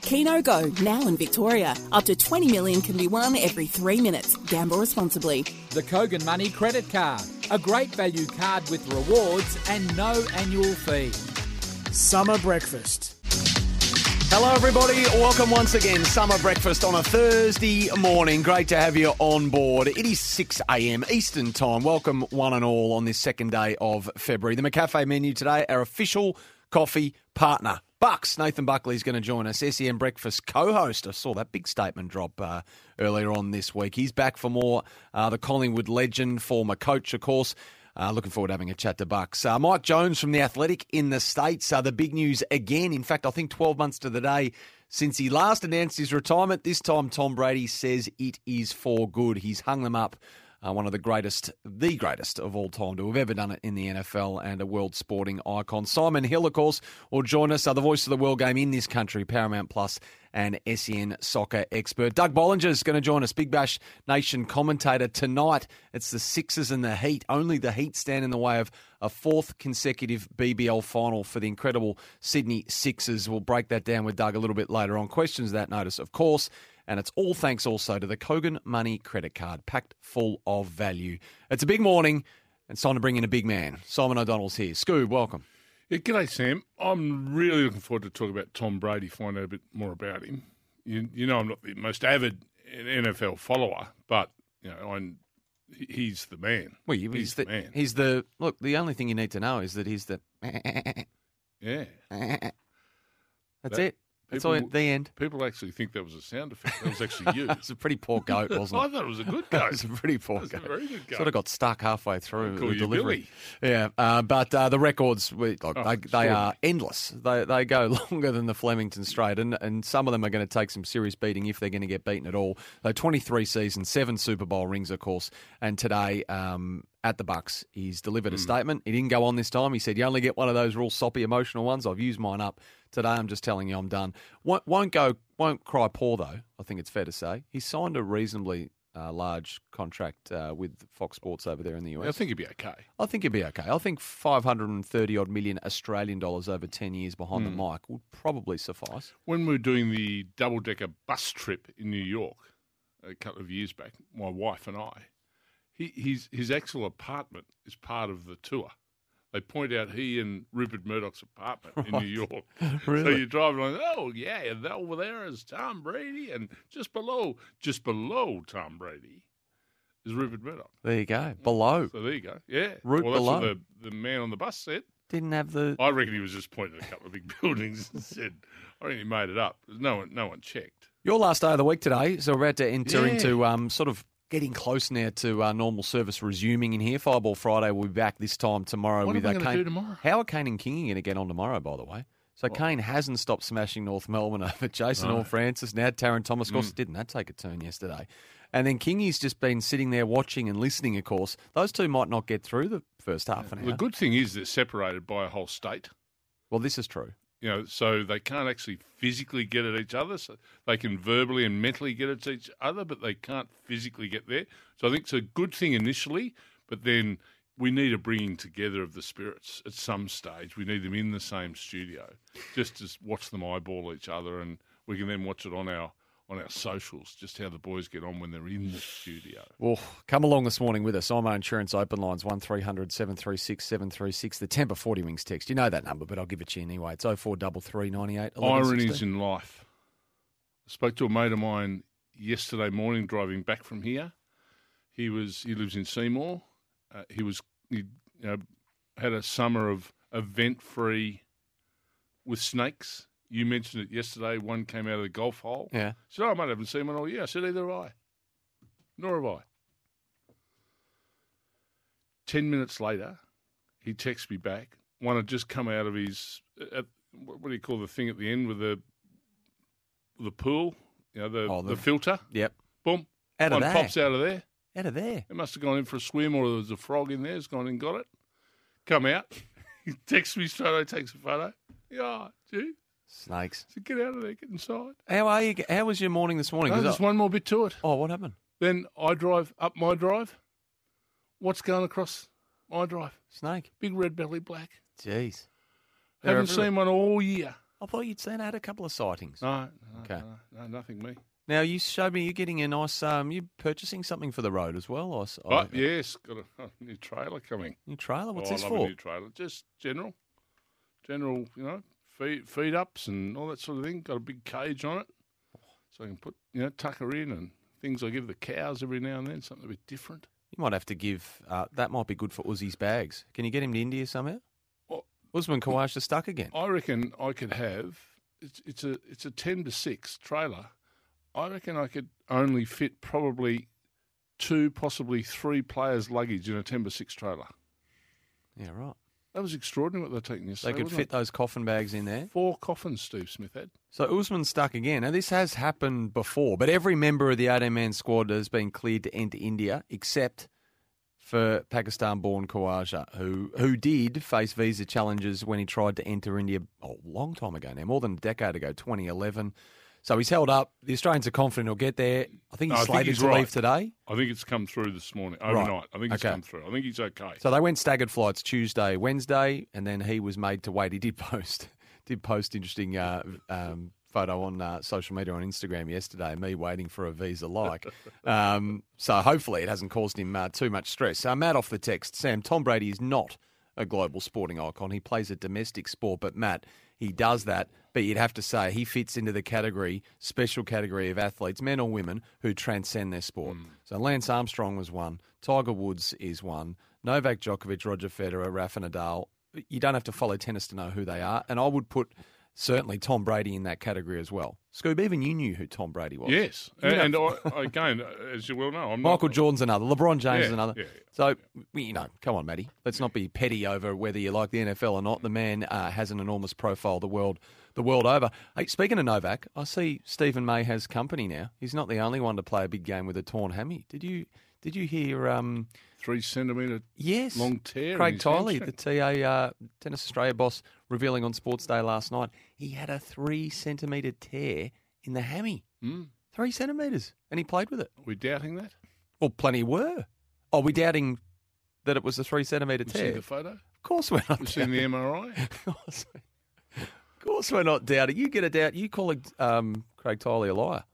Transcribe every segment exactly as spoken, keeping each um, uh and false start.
Keno Go, now in Victoria. Up to twenty million can be won every three minutes. Gamble responsibly. The Kogan Money Credit Card. A great value card with rewards and no annual fee. Summer breakfast. Hello, everybody. Welcome once again. Summer breakfast on a Thursday morning. Great to have you on board. It is six a.m. Eastern time. Welcome one and all on this second day of February. The McCafe menu today, our official coffee partner. Bucks, Nathan Buckley is going to join us, S E N Breakfast co-host. I saw that big statement drop uh, earlier on this week. He's back for more. Uh, the Collingwood legend, former coach, of course. Uh, looking forward to having a chat to Bucks. Uh, Mike Jones from The Athletic in the States. Uh, the big news again. In fact, I think twelve months to the day since he last announced his retirement. This time, Tom Brady says it is for good. He's hung them up. Uh, one of the greatest, the greatest of all time to have ever done it in the N F L and a world sporting icon. Simon Hill, of course, will join us, uh, the voice of the world game in this country, Paramount Plus and S E N soccer expert. Doug Bollinger is going to join us, Big Bash Nation commentator tonight. It's the Sixers and the Heat. Only the Heat stand in the way of a fourth consecutive B B L final for the incredible Sydney Sixers. We'll break that down with Doug a little bit later on. Questions that notice, of course. And it's all thanks also to the Kogan Money Credit Card, packed full of value. It's a big morning, and it's time to bring in a big man. Simon O'Donnell's here. Scoob, welcome. Yeah, g'day, Sam. I'm really looking forward to talk about Tom Brady, find out a bit more about him. You, you know I'm not the most avid N F L follower, but you know I'm, he's the man. Well, he's, he's the, the man. He's the look. The only thing you need to know is that he's the. Yeah. That's That- it. That's People, all. The end. people actually think that was a sound effect. That was actually you. It's a pretty poor goat, wasn't it? I thought it was a good goat. It was a pretty poor It was a goat. very good goat. Sort of got stuck halfway through Call the you delivery. Billy. Yeah, uh, but uh, the records, we, look, Oh, they, they sure. are endless. They they go longer than the Flemington Straight, and, and some of them are going to take some serious beating if they're going to get beaten at all. So twenty-three seasons, seven Super Bowl rings, of course, and today um, at the Bucks, he's delivered a Mm. statement. He didn't go on this time. He said, you only get one of those real soppy emotional ones. I've used mine up. Today, I'm just telling you I'm done. Won't, won't go, won't cry poor, though, I think it's fair to say. He signed a reasonably uh, large contract uh, with Fox Sports over there in the U S. I think he'd be okay. I think he'd be okay. I think five hundred thirty odd million Australian dollars over ten years behind Hmm. the mic would probably suffice. When we were doing the double-decker bus trip in New York a couple of years back, my wife and I, he, his, his actual apartment is part of the tour. They point out he and Rupert Murdoch's apartment in New York. Really? So you're driving along, oh, yeah, and over there is Tom Brady, and just below, just below Tom Brady is Rupert Murdoch. There you go. Below. So there you go. Yeah. Route well, that's below. what the, the man on the bus said. Didn't have the... I reckon he was just pointing at a couple of big buildings and said, I reckon he made it up. No one, no one checked. Your last day of the week today, so we're about to enter Yeah. into um, sort of getting close now to uh, normal service resuming in here. Fireball Friday will be back this time tomorrow. What with am I uh, gonna Kane. do tomorrow? How are Kane and Kingy going to get on tomorrow, by the way? So What? Kane hasn't stopped smashing North Melbourne over Jason No. Hall-Francis. Now Taron Thomas, of course, Mm. didn't that take a turn yesterday? And then Kingy's just been sitting there watching and listening, of course. Those two might not get through the first half an hour. The good thing is they're separated by a whole state. Well, this is true. You know, so they can't actually physically get at each other. So they can verbally and mentally get at each other, but they can't physically get there. So I think it's a good thing initially, but then we need a bringing together of the spirits at some stage. We need them in the same studio, just to watch them eyeball each other, and we can then watch it on our on our socials, just how the boys get on when they're in the studio. Well, come along this morning with us. I'm our Insurance Open Lines, one three hundred seven three six seven three six. The Temper forty Wings text. You know that number, but I'll give it to you anyway. It's oh four three three ninety-eight eleven sixteen. Ironies in life. I spoke to a mate of mine yesterday morning driving back from here. He was he lives in Seymour. Uh, he was he you know, had a summer of event free with snakes. You mentioned it yesterday. One came out of the golf hole. Yeah. He said, oh, I haven't seen one all year. I said, either have I. Nor have I. Ten minutes later, he texts me back. One had just come out of his, at, what do you call the thing at the end with the the pool? You know, the, Oh, the- the filter. Yep. Boom. Out of One there. pops out of there. Out of there. It must have gone in for a swim, or there was a frog in there. It's gone in and got it. Come out. He texts me straight away, takes a photo. Yeah, gee. Snakes. So get out of there, get inside. How are you? How was your morning this morning? No, 'Cause there's I- one more bit to it. oh, what happened? Then I drive up my drive. What's going across my drive? Snake. Big red belly black. Jeez. They're Haven't everywhere. seen one all year. I thought you'd seen I had a couple of sightings. No, no. Okay. No, no, nothing me. Now, you showed me you're getting a nice, um, you're purchasing something for the road as well. I, s- I- But yes, got a, a new trailer coming. New trailer? What's oh, this I love for? a new trailer. Just general, general, you know, feed feed ups and all that sort of thing. Got a big cage on it, so I can put, you know, tuck her in and things I give the cows every now and then, something a bit different. You might have to give, uh, that might be good for Uzi's bags. Can you get him to India somehow? Well, Usman Khawaja stuck again. I reckon I could have. It's it's a it's a ten to six trailer. I reckon I could only fit probably two, possibly three players' luggage in a ten by six trailer. Yeah, right. That was extraordinary what they're taking They yesterday. could wasn't fit it? those coffin bags in there. Four coffins Steve Smith had. So Usman stuck again. Now, this has happened before, but every member of the eighteen-man squad has been cleared to enter India, except for Pakistan-born Khawaja, who who did face visa challenges when he tried to enter India oh, a long time ago now, more than a decade ago, twenty eleven. So he's held up. The Australians are confident he'll get there. I think he's No, I think slated he's to right. leave today. I think it's come through this morning, Right. overnight. I think it's Okay. come through. I think he's okay. So they went staggered flights Tuesday, Wednesday, and then he was made to wait. He did post, did post interesting uh, um, photo on uh, social media on Instagram yesterday. Me waiting for a visa, like. um, so hopefully it hasn't caused him uh, too much stress. Uh, Matt off the text, Sam. Tom Brady is not a global sporting icon. He plays a domestic sport, but Matt, he does that. But you'd have to say he fits into the category, special category of athletes, men or women, who transcend their sport. Mm. So Lance Armstrong was one. Tiger Woods is one. Novak Djokovic, Roger Federer, Rafa Nadal. You don't have to follow tennis to know who they are. And I would put certainly Tom Brady in that category as well. Scoob, even you knew who Tom Brady was. Yes. You And, know- and I, again, as you well know, I'm Michael not, Jordan's another. LeBron James Yeah, is another. yeah, yeah. So, you know, come on, Matty. Let's not be petty over whether you like the N F L or not. The man uh, has an enormous profile the world the world over. Hey, speaking of Novak, I see Stephen May has company now. He's not the only one to play a big game with a torn hammy. Did you did you hear... Um, three centimetre yes, long tear. in Craig his Tiley, hamstring. the T A uh, Tennis Australia boss, revealing on Sports Day last night, he had a three centimetre tear in the hammy. Mm. Three centimetres. And he played with it. Are we doubting that? Well, plenty were. Are we doubting that it was a three centimetre We've tear? seen the photo. Of course we're not We've seen the M R I. Of course, we- of course we're not doubting. You get a doubt. You call it, um, Craig Tiley a liar.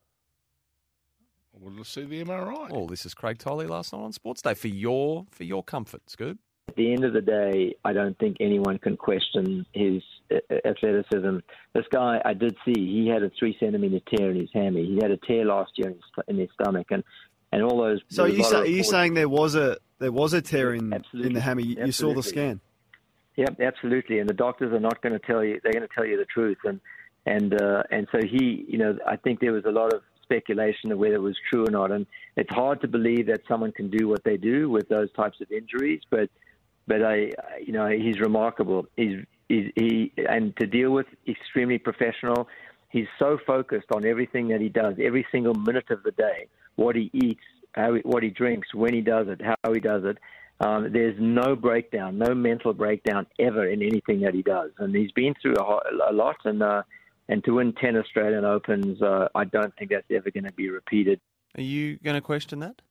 Well, let's see the M R I. Oh, this is Craig Tiley last night on Sports Day for your for your comfort, Scoob. At the end of the day, I don't think anyone can question his uh, athleticism. This guy, I did see, he had a three centimeter tear in his hammy. He had a tear last year in his, in his stomach, and, and all those. So there was you a lot say, of are you reports- saying there was a there was a tear in, in Absolutely. the hammy? You, you saw the Absolutely. scan. Yep, absolutely. And the doctors are not going to tell you; they're going to tell you the truth. And and uh, and so he, you know, I think there was a lot of speculation of whether it was true or not. And it's hard to believe that someone can do what they do with those types of injuries. But but I, you know, he's remarkable. He's, he's he and to deal with extremely professional. He's so focused on everything that he does, every single minute of the day, what he eats, how he, what he drinks, when he does it, how he does it. Um, there's no breakdown, no mental breakdown ever in anything that he does. And he's been through a, ho- a lot. And uh, and to win ten Australian Opens, uh, I don't think that's ever going to be repeated. Are you going to question that?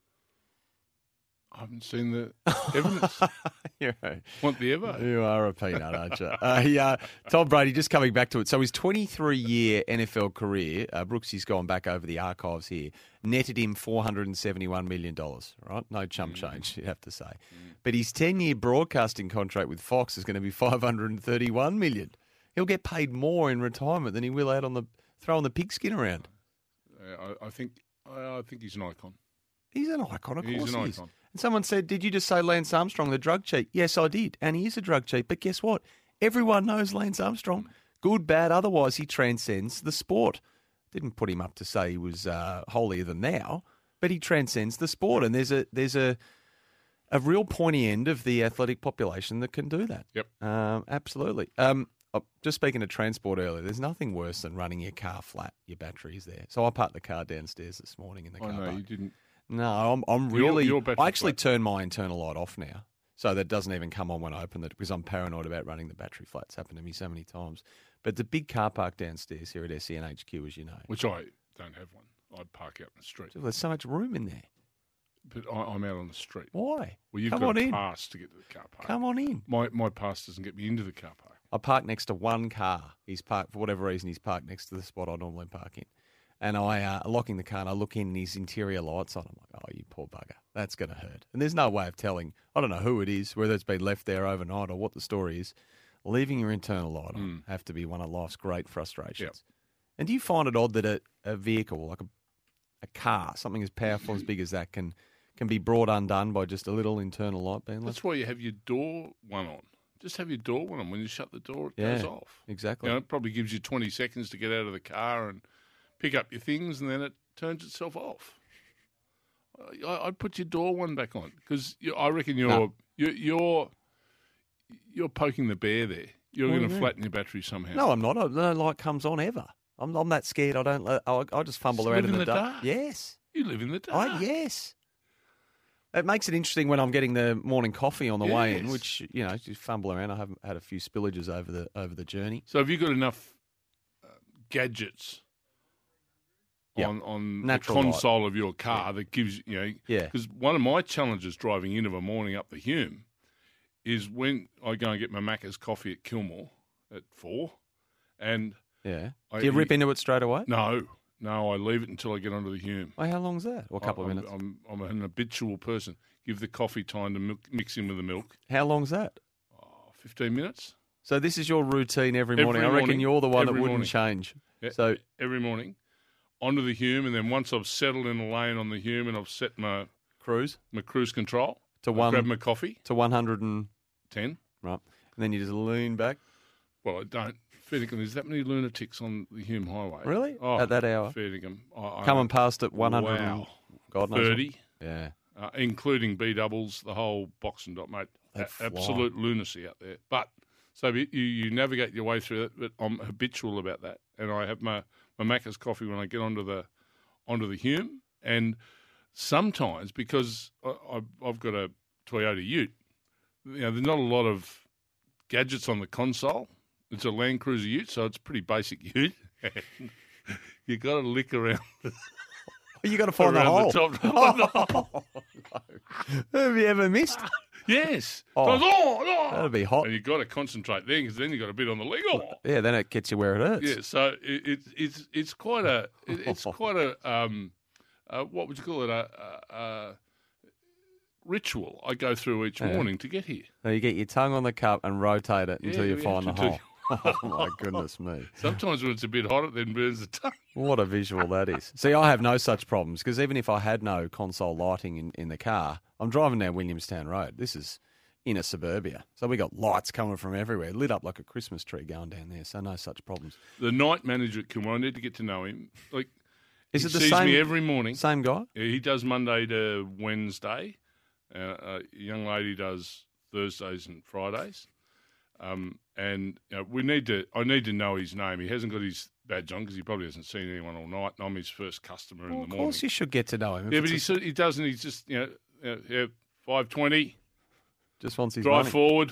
I haven't seen the evidence. You're right. Want the ever? You are a peanut, aren't you? Uh, yeah, Tom Brady, just coming back to it. So his twenty-three-year N F L career, uh, Brooksy's gone back over the archives here, netted him four hundred seventy-one million dollars, right? No chump change, you have to say. But his ten-year broadcasting contract with Fox is going to be five hundred thirty-one million dollars. He'll get paid more in retirement than he will out on the throwing the pigskin around. Uh, I, I think I, I think he's an icon. He's an icon, of He's course an he is. icon. And someone said, did you just say Lance Armstrong, the drug cheat? Yes, I did. And he is a drug cheat. But guess what? Everyone knows Lance Armstrong. Good, bad, otherwise he transcends the sport. Didn't put him up to say he was uh, holier than thou, but he transcends the sport. And there's a there's a a real pointy end of the athletic population that can do that. Yep. Um, absolutely. Um, oh, just speaking of transport earlier, there's nothing worse than running your car flat. Your battery's there. So I parked the car downstairs this morning in the I car know park. you didn't. No, I'm I'm Your- really. your battery I actually flat. turn my internal light off now, so that it doesn't even come on when I open it because I'm paranoid about running the battery flat. It's happened to me so many times. But the big car park downstairs here at S E N H Q, as you know, Which I don't have one. I park out in the street, there's so much room in there. but I, I'm out on the street. Why? Well, you've Come got on a in. pass to get to the car park. Come on in. My my pass doesn't get me into the car park. I parked next to one car. He's parked, for whatever reason, he's parked next to the spot I normally park in. And I, uh, locking the car, and I look in, and his interior lights on. I'm like, oh, you poor bugger. That's going to hurt. And there's no way of telling. I don't know who it is, whether it's been left there overnight or what the story is. Leaving your internal light on have to be one of life's great frustrations. Yep. And do you find it odd that a, a vehicle, like a, a car, something as powerful, as big as that, can can be brought undone by just a little internal light being left? That's why you have your door one on. Just have your door one on. When you shut the door, it Yeah, goes off. exactly. You know, it probably gives you twenty seconds to get out of the car and pick up your things, and then it turns itself off. I, I'd put your door one back on because I reckon you're, No. you're you're you're poking the bear there. You're What do going you to mean? flatten your battery somehow. No, I'm not. I, no light comes on ever. I'm, I'm that scared. I don't. let- I, I just fumble Just around live in in the, the dark. dark. Yes. You live in the dark. I, yes. It makes it interesting when I'm getting the morning coffee on the way in, Yes. which, you know, just fumble around. I haven't had a few spillages over the over the journey. So have you got enough uh, gadgets Yep. on, on Natural the light. console of your car that gives, you know, Yeah. because one of my challenges driving in of a morning up the Hume is when I go and get my Macca's coffee at Kilmore at four, and Yeah. I Do you rip eat- into it straight away? no, no, I leave it until I get onto the Hume. Oh, how long's that? Or a couple I'm, of minutes. I'm, I'm an habitual person. Give the coffee time to milk, mix in with the milk. How long's that? Oh, fifteen minutes. So this is your routine every Every morning. I reckon morning. you're the one that Every wouldn't morning. change. Yeah, So every morning onto the Hume, and then once I've settled in a lane on the Hume and I've set my, cruise my cruise control, to I one grab my coffee, to one hundred and ten. right, and then you just lean back. Well, I don't. Fair dinkum, there's that many lunatics on the Hume Highway. Really? Oh, At that hour? Fair dinkum. I, I, Coming past at one hundred. and- Wow. God knows. what. thirty, Yeah. uh, including B doubles, the whole box and dot, mate. They A- fly. absolute lunacy out there. But so you, you navigate your way through it. But I'm habitual about that, and I have my my Macca's coffee when I get onto the onto the Hume, and sometimes because I, I've, I've got a Toyota Ute, you know, there's not a lot of gadgets on the console. It's a Land Cruiser Ute, so it's a pretty basic Ute. You got to lick around, You got to find the around hole. the top. Have you ever missed? Yes. Oh. Goes, oh, oh. That'd be hot. And you've got to concentrate then, because then you've got a bit on the leg. Oh. Yeah, then it gets you where it hurts. Yeah, so it, it, it's it's quite a it, it's quite a um, uh, what would you call it, a, a, a ritual I go through each Yeah. morning to get here. So you get your tongue on the cup and rotate it until Yeah, you we find the have to do- hole. Oh my goodness me! Sometimes when it's a bit hot, it then burns the tongue. What a visual that is. See, I have no such problems because even if I had no console lighting in, in the car, I'm driving down Williamstown Road. This is in a suburbia, so we got lights coming from everywhere, lit up like a Christmas tree going down there. So no such problems. The night manager at Kilmore, I need to get to know him. Like, Is he it the sees same me every morning. Same guy? Yeah, he does Monday to Wednesday. Uh, a young lady does Thursdays and Fridays. Um, and you know, we need to. I need to know his name. He hasn't got his badge on because he probably hasn't seen anyone all night. And I'm his first customer Well, in the of morning. course, you should get to know him. If Yeah, it's but a- he so- he doesn't. He's just you know, uh, yeah, five twenty. just wants his Drive money. forward.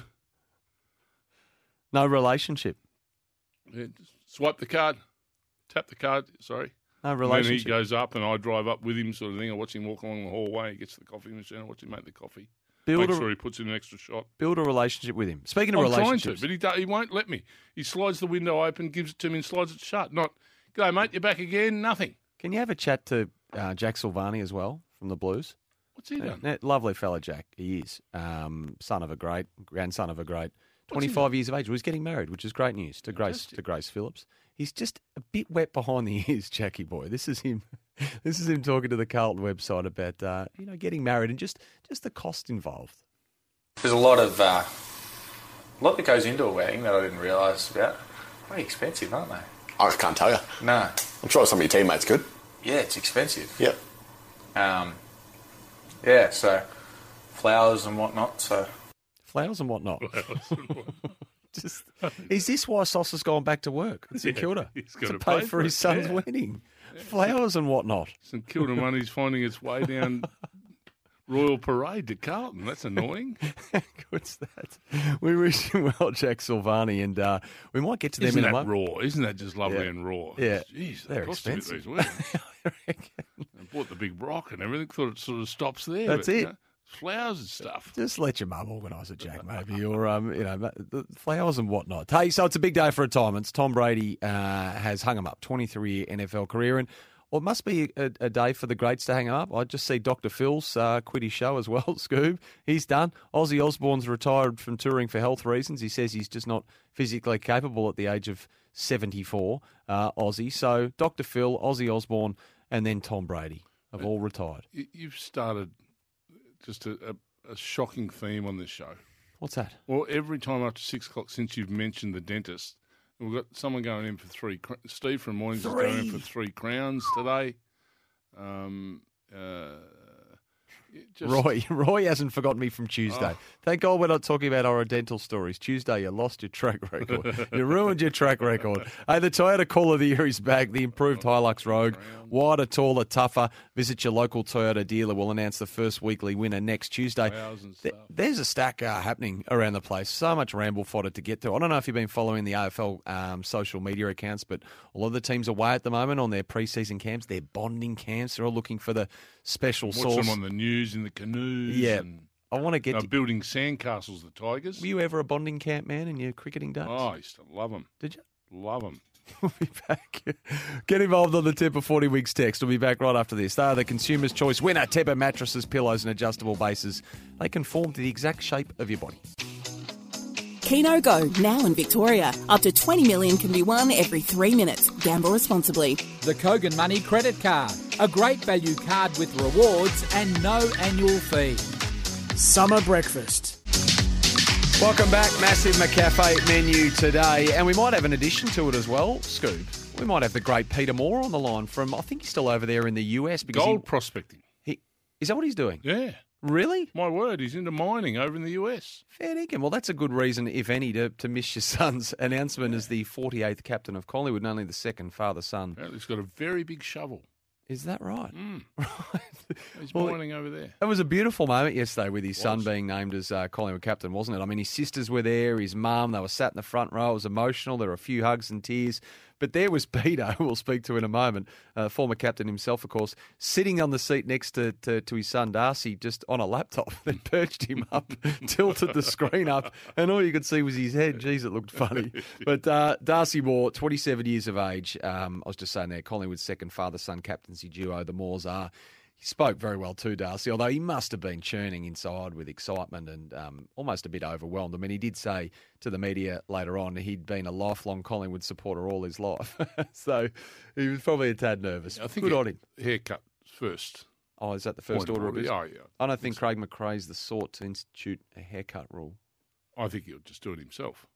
No relationship. Yeah, just swipe the card. Tap the card. Sorry. No And then he relationship. goes up, and I drive up with him, sort of thing. I watch him walk along the hallway. He gets to the coffee machine. I watch him make the coffee. Build Make a, sure he puts in an extra shot. build a relationship with him. Speaking of I'm trying to, relationships, but he do, he won't let me. He slides the window open, gives it to me, and slides it shut. Not, g'day mate, you're back again. Nothing. can you have a chat to uh, Jack Silvani as well from the Blues? What's he done? Yeah, lovely fella, Jack. He is. Um, son of a great, grandson of a great, What's he twenty-five years of age. Well, he's getting married, which is great news to Grace Fantastic. to Grace Phillips. He's just a bit wet behind the ears, Jackie boy. This is him. This is him talking to the Carlton website about uh, you know getting married and just just the cost involved. There's a lot of uh, a lot that goes into a wedding that I didn't realise about. Very expensive, aren't they? I can't tell you. No. I'm sure some of your teammates could. Yeah, it's expensive. Yep. Um, yeah, so flowers and whatnot. So Flowers and whatnot. Just, is this why Sauce has gone back to work at St Yeah, Kilda he's to gotta pay pay for for his it, son's yeah. wedding? Flowers and whatnot. St Kilda money's finding its way down Royal Parade to Carlton. That's annoying. How good's that? We wish him well, Jack Silvani, and uh, we might get to them Isn't in a that moment. raw? Isn't that just lovely Yeah. and raw? Yeah. Jeez, They're they cost a bit, expensive. these weddings. I reckon. I bought the big rock and everything. Thought it sort of stops there. That's but, it. you know, flowers and stuff. Just let your mum organise it, Jack, maybe, or um, you know, the flowers and whatnot. Hey, so it's a big day for retirements. Tom Brady uh, has hung him up, twenty-three year N F L career, and well, it must be a, a day for the greats to hang him up. I just see Doctor Phil's uh, quit his show as well, Scoob. He's done. Ozzy Osbourne's retired from touring for health reasons. He says he's just not physically capable at the age of seventy-four, uh, Ozzy. So Doctor Phil, Ozzy Osbourne, and then Tom Brady have all retired. You've started just a, a, a shocking theme on this show. What's that? Well, every time after six o'clock since you've mentioned the dentist, we've got someone going in for three. Steve from Mornings is going in for three crowns today. Um, uh, just, Roy, Roy hasn't forgotten me from Tuesday. Oh. Thank God we're not talking about our dental stories. Tuesday, you lost your track record. You ruined your track record. Hey, the Toyota Call of the Year is back. The improved Hilux Rogue. Wider, taller, tougher. Visit your local Toyota dealer. We'll announce the first weekly winner next Tuesday. Th- there's a stack uh, happening around the place. So much ramble fodder to get to. I don't know if you've been following the A F L um, social media accounts, but a lot of the teams are away at the moment on their preseason camps, their bonding camps. They're all looking for the special Watch sauce. them on the news in the canoes. Yeah. And, I want to get uh, to... building sandcastles, the Tigers. Were you ever a bonding camp man in your cricketing days? Oh, I used to love them. Did you? Love them. We'll be back. Get involved on the Tempur forty Weeks text. We'll be back right after this. They are the Consumer's Choice winner. Tempur mattresses, pillows and adjustable bases. They conform to the exact shape of your body. Keno Go, now in Victoria. Up to twenty million can be won every three minutes. Gamble responsibly. The Kogan Money Credit Card. A great value card with rewards and no annual fee. Summer breakfast. Welcome back. Massive McCafe menu today. And we might have an addition to it as well, Scoob. We might have the great Peter Moore on the line from, I think he's still over there in the U S. Because Gold he, prospecting. He, is that what he's doing? Yeah. Really? My word, he's into mining over in the U S. Fair dinkum. Well, that's a good reason, if any, to, to miss your son's announcement as the forty-eighth captain of Collingwood, and only the second father-son. Apparently he's got a very big shovel. Is that right? Mm. Right. He's Well, mining over there. It was a beautiful moment yesterday with his son Was. being named as uh, Collingwood captain, wasn't it? I mean, his sisters were there, his mum, they were sat in the front row. It was emotional. There were a few hugs and tears. But there was Peter, who we'll speak to in a moment, uh, former captain himself, of course, sitting on the seat next to, to, to his son Darcy, just on a laptop. Then perched him up, tilted the screen up, and all you could see was his head. Jeez, it looked funny. But uh, Darcy Moore, twenty-seven years of age, um, I was just saying there, Collingwood's second father-son captaincy duo, the Moores are. He spoke very well too, Darcy, although he must have been churning inside with excitement and um, almost a bit overwhelmed. I mean, he did say to the media later on he'd been a lifelong Collingwood supporter all his life. So he was probably a tad nervous. I think Good it- on him. Haircut first. Oh, is that the first Point order of order. business? Oh, yeah. I don't think Craig McRae's the sort to institute a haircut rule. I think he'll just do it himself.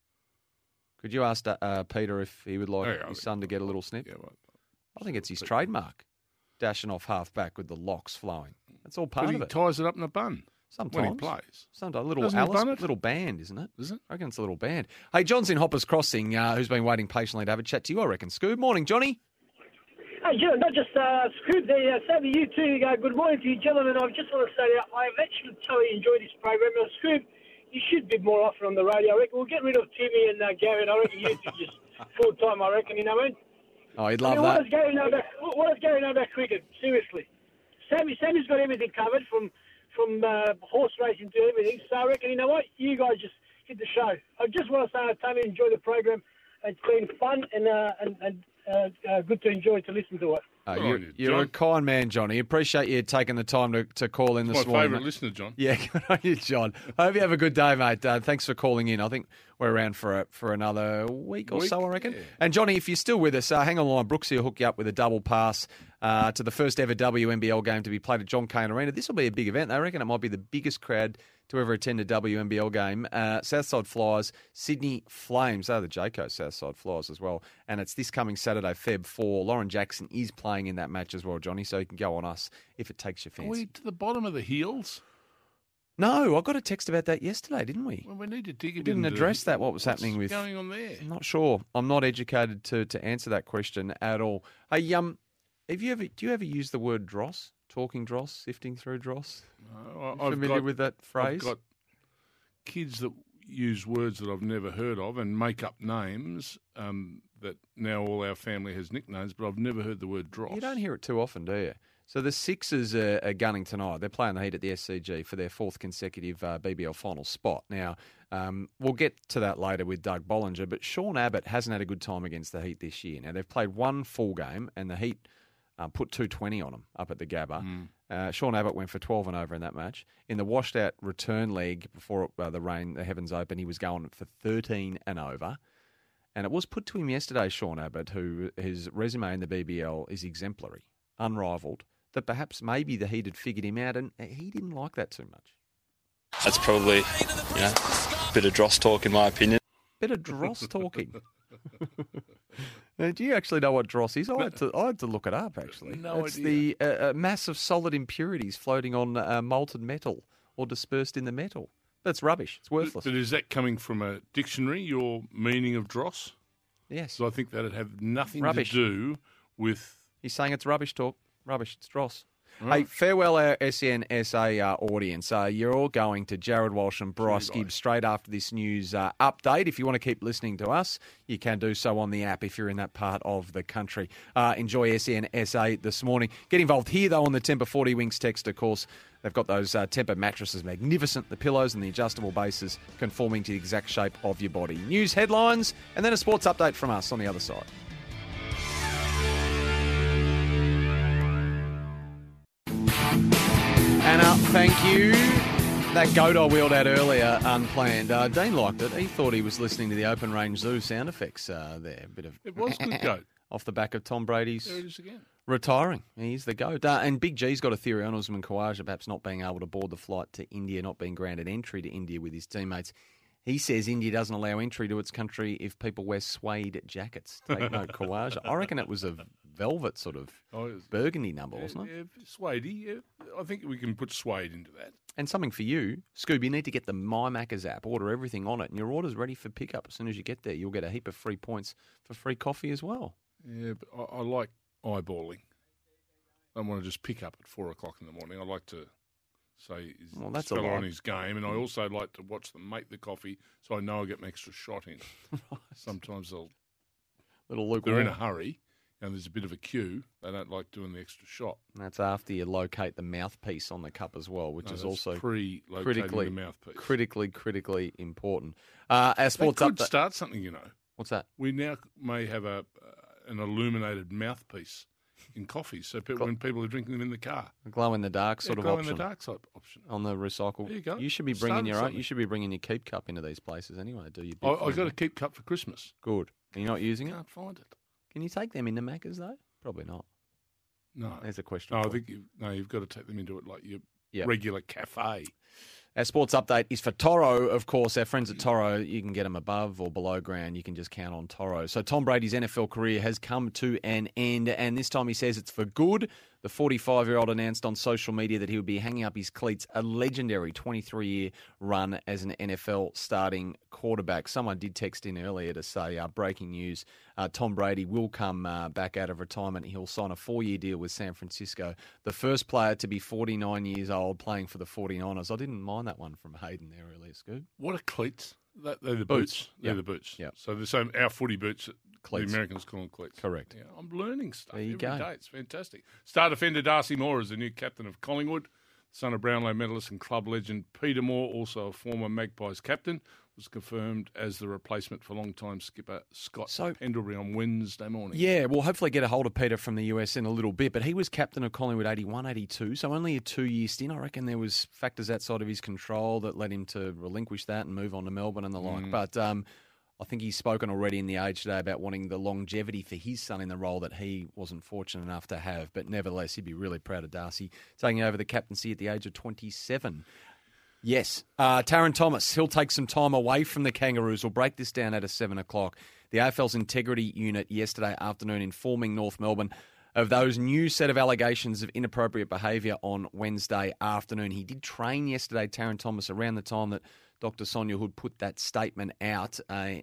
Could you ask uh, Peter if he would like Oh, yeah, his son to get a little snip? Yeah, well, I think it's his trademark. Dashing off half back with the locks flowing. That's all part but he of it. ties it up in a bun Sometimes. when he plays. Sometimes. A little Doesn't he Alice, bun it? little band, isn't it? Is it? I reckon it's a little band. Hey, John's in Hoppers Crossing, uh, who's been waiting patiently to have a chat to you, I reckon. Scoob, morning, Johnny. Hey, John, not just uh, Scoop there, uh, Sammy, you too. Uh, good morning to you, gentlemen. I just want to say uh, I've actually totally enjoyed this program. Now, Scoop, you should be more often on the radio. I reckon we'll get rid of Timmy and uh, Gary, and I reckon you two just full time, I reckon, you know what I mean? Oh, he'd I love mean, what that. does Gary know about, what does Gary know about cricket? Seriously. Sammy, Sammy's got everything covered from from uh, horse racing to everything. So I reckon, you know what? You guys just hit the show. I just want to say I totally enjoy the program. It's been fun and uh, and, and uh, uh, good to enjoy to listen to it. Uh, Good you're on you, you're a John. kind man, Johnny. Appreciate you taking the time to, to call in It's this my morning. favourite listener, John. Yeah, good on you, John. I hope you have a good day, mate. Uh, thanks for calling in. I think we're around for a, for another week or Week, so, I reckon. yeah. And, Johnny, if you're still with us, uh, hang on the line. Brooksy will hook you up with a double pass uh, to the first ever W N B L game to be played at John Cain Arena. This will be a big event. They reckon it might be the biggest crowd to ever attend a W N B L game. Uh, Southside Flyers, Sydney Flames. They're the Jayco Southside Flyers as well. And it's this coming Saturday, February fourth. Lauren Jackson is playing in that match as well, Johnny, so you can go on us if it takes your Are fancy. we to the bottom of the heels? No, I got a text about that yesterday, didn't we? Well, we need to dig a We bit didn't into address that, what was what's happening with... going on there. I'm not sure. I'm not educated to, to answer that question at all. Hey, um, have you ever do you ever use the word dross? Talking dross, sifting through dross? No, I- You I've familiar got- with that phrase? I've got kids that use words that I've never heard of and make up names um, that now all our family has nicknames, but I've never heard the word dross. You don't hear it too often, do you? So the Sixers are, are gunning tonight. They're playing the Heat at the S C G for their fourth consecutive uh, B B L final spot. Now, um, we'll get to that later with Doug Bollinger, but Sean Abbott hasn't had a good time against the Heat this year. Now, they've played one full game, and the Heat uh, put two twenty on them up at the Gabba. Mm. Uh, Sean Abbott went for twelve and over in that match. In the washed-out return leg before uh, the rain, the heavens opened, he was going for thirteen and over. And it was put to him yesterday, Sean Abbott, who his resume in the B B L is exemplary, unrivalled, that perhaps maybe the Heat had figured him out, and he didn't like that too much. That's probably, you know, a bit of dross talk in my opinion. Bit of dross talking. Now, do you actually know what dross is? I had to, I had to look it up, actually. No it's idea. the uh, uh, mass of solid impurities floating on uh, molten metal or dispersed in the metal. That's rubbish. It's worthless. But is that coming from a dictionary, your meaning of dross? Yes. So I think that'd have nothing Rubbish. to do with... He's saying it's rubbish talk. Rubbish. It's dross. Right. Hey, farewell our S E N S A uh, audience. Uh, you're all going to Jared Walsh and Bryce Gibbs straight after this news uh, update. If you want to keep listening to us, you can do so on the app if you're in that part of the country. Uh, enjoy S E N S A this morning. Get involved here, though, on the Temper forty Wings text, of course. They've got those uh, Temper mattresses, magnificent. The pillows and the adjustable bases conforming to the exact shape of your body. News headlines and then a sports update from us on the other side. Anna, thank you. That goat I wheeled out earlier, unplanned. Uh, Dean liked it. He thought he was listening to the Open Range Zoo sound effects uh, there. A bit of It was good goat. Off the back of Tom Brady's There it is again. retiring. He's the goat. Uh, and Big G's got a theory on Usman Khawaja perhaps not being able to board the flight to India, not being granted entry to India with his teammates. He says India doesn't allow entry to its country if people wear suede jackets. Take note, Khawaja. I reckon it was a velvet sort of Oh, it was- burgundy number, wasn't it? Yeah, suede. Yeah, I think we can put suede into that. And something for you, Scoob, you need to get the My Macca's app, order everything on it, and your order's ready for pickup. As soon as you get there, you'll get a heap of free points for free coffee as well. Yeah, but I, I like eyeballing. I don't want to just pick up at four o'clock in the morning. I like to say, is Well, that's this fella a lot. on his game? And I also like to watch them make the coffee so I know I get an extra shot in. Sometimes they'll, Little Luke they're in a Warren. hurry and there's a bit of a queue. They don't like doing the extra shot. And that's after you locate the mouthpiece on the cup as well, which No, is that's also pre-locating critically, the mouthpiece. critically, critically important. Uh, our That sports could update. start something, you know. What's that? We now may have a uh, an illuminated mouthpiece in coffee, so pe- when people are drinking them in the car, A glow in the dark sort yeah, of glow option in the dark type option. on the recycle. There you go. should be bringing Started your own. something. You should be bringing your keep cup into these places anyway. Do you? I, I got a keep cup for Christmas. Good. Are you not using it? Can't find it. Can you take them into Macca's though? Probably not. No, There's a question. no. I for you. think you, no. You've got to take them into it like your Yep. regular cafe. Our sports update is for Toro, of course. Our friends at Toro, you can get them above or below ground. You can just count on Toro. So Tom Brady's N F L career has come to an end, and this time he says it's for good. The forty-five-year-old announced on social media that he would be hanging up his cleats, a legendary twenty-three-year run as an N F L starting quarterback. Someone did text in earlier to say, uh, breaking news, uh, Tom Brady will come uh, back out of retirement. He'll sign a four-year deal with San Francisco. The first player to be forty-nine years old playing for the forty-niners. I didn't mind that one from Hayden there earlier, Scoop. What are cleats? That, they're the Boots. boots. They're Yep. the boots. Yep. So the same our footy boots. Cleats. The Americans call them cleats. Correct. Yeah, I'm learning stuff There you every go. day. It's fantastic. Star defender Darcy Moore is the new captain of Collingwood. Son of Brownlow medalist and club legend Peter Moore, also a former Magpies captain, was confirmed as the replacement for long-time skipper Scott So- Pendlebury on Wednesday morning. Yeah, we'll hopefully get a hold of Peter from the U S in a little bit, but he was captain of Collingwood eighty-one eighty-two, so only a two-year stint. I reckon there was factors outside of his control that led him to relinquish that and move on to Melbourne and the like. Mm. But um, I think he's spoken already in the Age today about wanting the longevity for his son in the role that he wasn't fortunate enough to have. But nevertheless, he'd be really proud of Darcy taking over the captaincy at the age of twenty-seven. Yes. Uh, Taron Thomas, he'll take some time away from the Kangaroos. We'll break this down at a seven o'clock. The A F L's integrity unit yesterday afternoon informing North Melbourne of those new set of allegations of inappropriate behaviour on Wednesday afternoon. He did train yesterday, Taron Thomas, around the time that Doctor Sonia Hood put that statement out. Uh,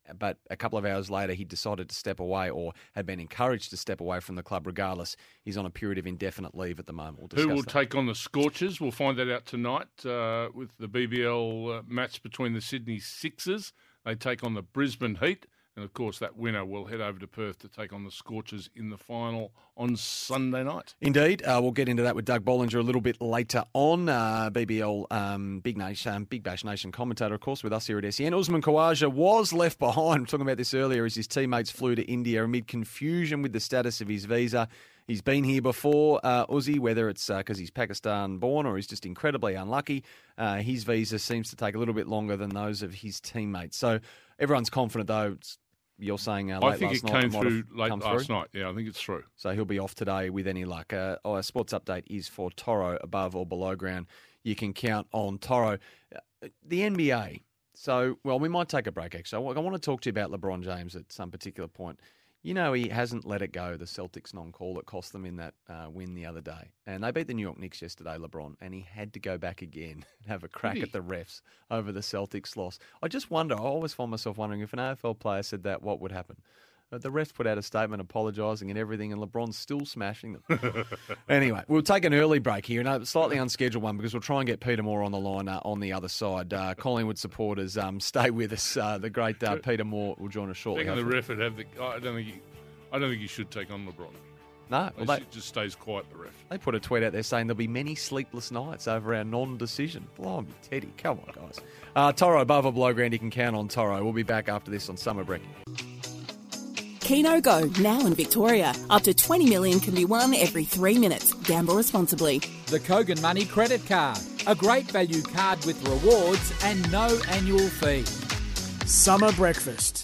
but a couple of hours later he decided to step away or had been encouraged to step away from the club regardless. He's on a period of indefinite leave at the moment. We'll Who will that. take on the Scorchers? We'll find that out tonight uh, with the B B L uh, match between the Sydney Sixers. They take on the Brisbane Heat. And, of course, that winner will head over to Perth to take on the Scorchers in the final on Sunday night. Indeed. Uh, we'll get into that with Doug Bollinger a little bit later on. Uh, B B L um, Big Nation, um, Big Bash Nation commentator, of course, with us here at S E N. Usman Khawaja was left behind. We were talking about this earlier as his teammates flew to India amid confusion with the status of his visa. He's been here before, uh, Uzi, whether it's because uh, he's Pakistan-born or he's just incredibly unlucky. Uh, his visa seems to take a little bit longer than those of his teammates. So everyone's confident, though. It's, You're saying uh, late I think last it night came through late last through. night. Yeah, I think it's through. So he'll be off today with any luck. Uh, our sports update is for Toro above or below ground. You can count on Toro. Uh, the N B A. So, well, we might take a break, actually. I want to talk to you about LeBron James at some particular point. You know, he hasn't let it go, the Celtics non-call that cost them in that uh, win the other day. And they beat the New York Knicks yesterday, LeBron, and he had to go back again and have a crack at the refs over the Celtics loss. I just wonder, I always find myself wondering, if an A F L player said that, what would happen? But the refs put out a statement apologising and everything, and LeBron's still smashing them. Anyway, we'll take an early break here, and a slightly unscheduled one, because we'll try and get Peter Moore on the line uh, on the other side. Uh, Collingwood supporters, um, stay with us. Uh, the great uh, Peter Moore will join us shortly. I think the ref would have the. I don't think. He, I don't think he should take on LeBron. No, well, they, just stays quiet. The ref. They put a tweet out there saying there'll be many sleepless nights over our non-decision. Blimey, Teddy, come on, guys. Uh, Toro above or below ground, you can count on Toro. We'll be back after this on Summer Break. Keno Go, now in Victoria. Up to twenty million can be won every three minutes. Gamble responsibly. The Kogan Money Credit Card. A great value card with rewards and no annual fee. Summer Breakfast.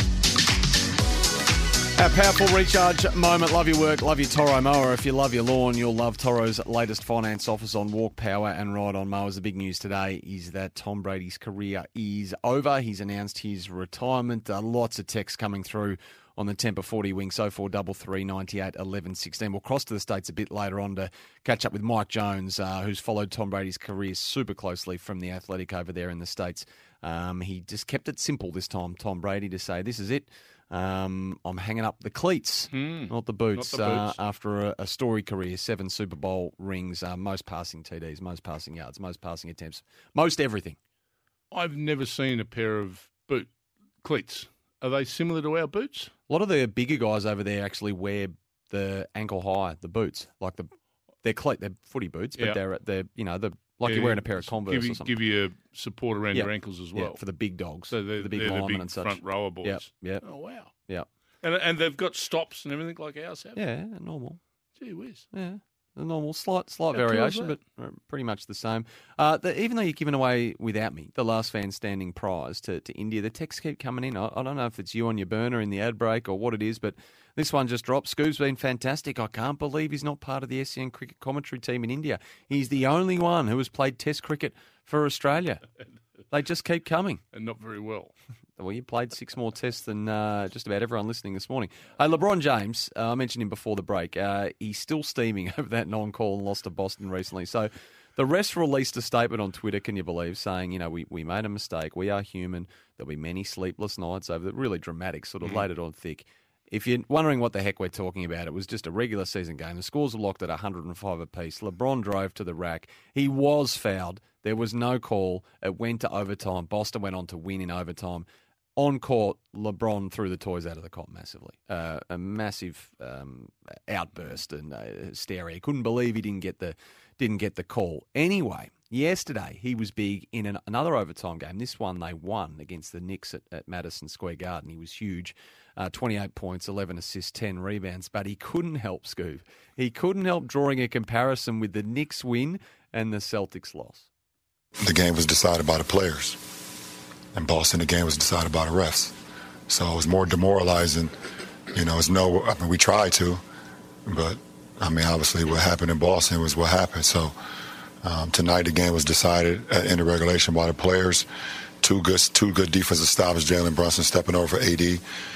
A powerful recharge moment. Love your work, love your Toro mower. If you love your lawn, you'll love Toro's latest finance offers on walk, power and ride-on mowers. The big news today is that Tom Brady's career is over. He's announced his retirement. Uh, lots of texts coming through on the Temper forty Wings, oh four three three, nine eight, eleven, sixteen. We'll cross to the States a bit later on to catch up with Mike Jones, uh, who's followed Tom Brady's career super closely from the Athletic over there in the States. Um, he just kept it simple this time, Tom Brady, to say, this is it. Um, I'm hanging up the cleats, mm, not the boots, not the boots. Uh, after a, a storied career, seven Super Bowl rings, uh, most passing T Ds, most passing yards, most passing attempts, most everything. I've never seen a pair of boot cleats. Are they similar to our boots? A lot of the bigger guys over there actually wear the ankle high, the boots, like the they're cleat, they're footy boots, but yeah. they're they're you know the like yeah, you're wearing a pair of Converse give you, or something. Give you a support around yeah. your ankles as well. Yeah, for the big dogs, so they're, the big they're linemen the big and such. front rower boys. Yeah, yeah. Oh wow. Yeah. And and they've got stops and everything like ours have. Yeah, normal. Gee whiz. Yeah. The normal, slight slight How cool variation, is but pretty much the same. Uh, the, even though you're giving away, without me, the last fan standing prize to, to India, the texts keep coming in. I, I don't know if it's you on your burner in the ad break or what it is, but this one just dropped. Scoob's been fantastic. I can't believe he's not part of the S E N cricket commentary team in India. He's the only one who has played Test cricket for Australia. They just keep coming. And not very well. Well, you played six more tests than uh, just about everyone listening this morning. Hey, LeBron James, uh, I mentioned him before the break. Uh, he's still steaming over that non-call and loss to Boston recently. So the rest released a statement on Twitter, can you believe, saying, you know, we, we made a mistake. We are human. There'll be many sleepless nights over the really dramatic, sort of mm-hmm. laid it on thick. If you're wondering what the heck we're talking about, it was just a regular season game. The scores were locked at one hundred five apiece. LeBron drove to the rack. He was fouled. There was no call. It went to overtime. Boston went on to win in overtime. On court, LeBron threw the toys out of the cot massively. Uh, a massive um, outburst and uh, hysteria. He couldn't believe he didn't get the didn't get the call. Anyway, yesterday he was big in an, another overtime game. This one they won against the Knicks at, at Madison Square Garden. He was huge. Uh, twenty-eight points, eleven assists, ten rebounds. But he couldn't help, Scoob. He couldn't help drawing a comparison with the Knicks win and the Celtics loss. The game was decided by the players. In Boston, the game was decided by the refs. So it was more demoralizing. You know, it's no, I mean, we tried to, but, I mean, obviously what happened in Boston was what happened. So um, tonight the game was decided in the regulation by the players. Two good two good defensive stops, Jalen Brunson stepping over for A D,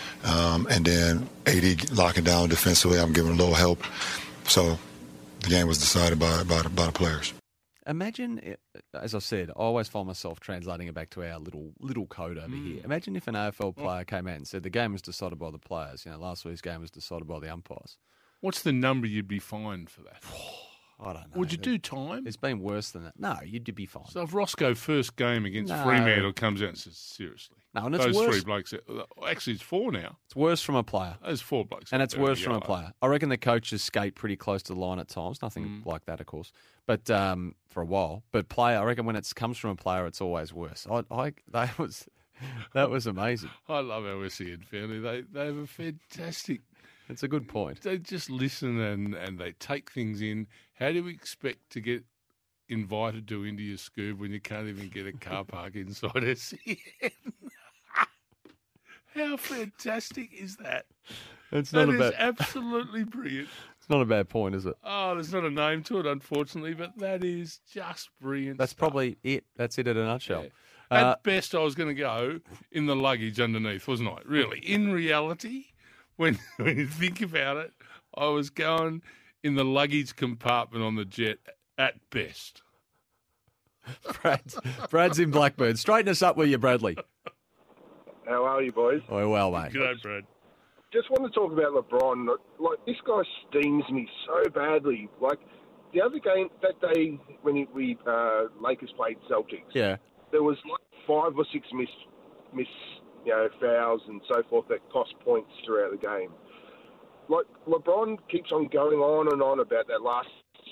um, and then A D locking down defensively. I'm giving a little help. So the game was decided by, by, by the players. Imagine, as I said, I always find myself translating it back to our little little code over Mm. here. Imagine if an A F L player came out and said the game was decided by the players. You know, last week's game was decided by the umpires. What's the number you'd be fined for that? I don't know. Would you do time? It's been worse than that. No, you'd be fine. So if Roscoe first game against No. Fremantle comes out and says, seriously, No, and it's those worse. three blokes, actually it's four now. It's worse from a player. Those four blokes. And out it's there worse are from a yellow. player. I reckon the coaches skate pretty close to the line at times. Nothing Mm. like that, of course, but um, for a while. But player, I reckon when it comes from a player, it's always worse. I, I that was that was amazing. I love our S E N family. They they have a fantastic. It's a good point. They just listen and, and they take things in. How do we expect to get invited to India Scoop when you can't even get a car park inside S E N? How fantastic is that? It's That not a is bad. absolutely brilliant. It's not a bad point, is it? Oh, there's not a name to it, unfortunately, but that is just brilliant. That's stuff. probably it. That's it in a nutshell. At Uh, best, I was going to go in the luggage underneath, wasn't I? Really, in reality, when when you think about it, I was going in the luggage compartment on the jet. At best, Brad's, Brad's in Blackburn. Straighten us up, will you, Bradley? How are you, boys? Oh, well, mate. G'day, Brad. Just want to talk about LeBron. Like, this guy stings me so badly. Like, the other game that day when he, we uh, Lakers played Celtics, Yeah. there was like five or six miss, miss, you know, fouls and so forth that cost points throughout the game. Like, LeBron keeps on going on and on about that last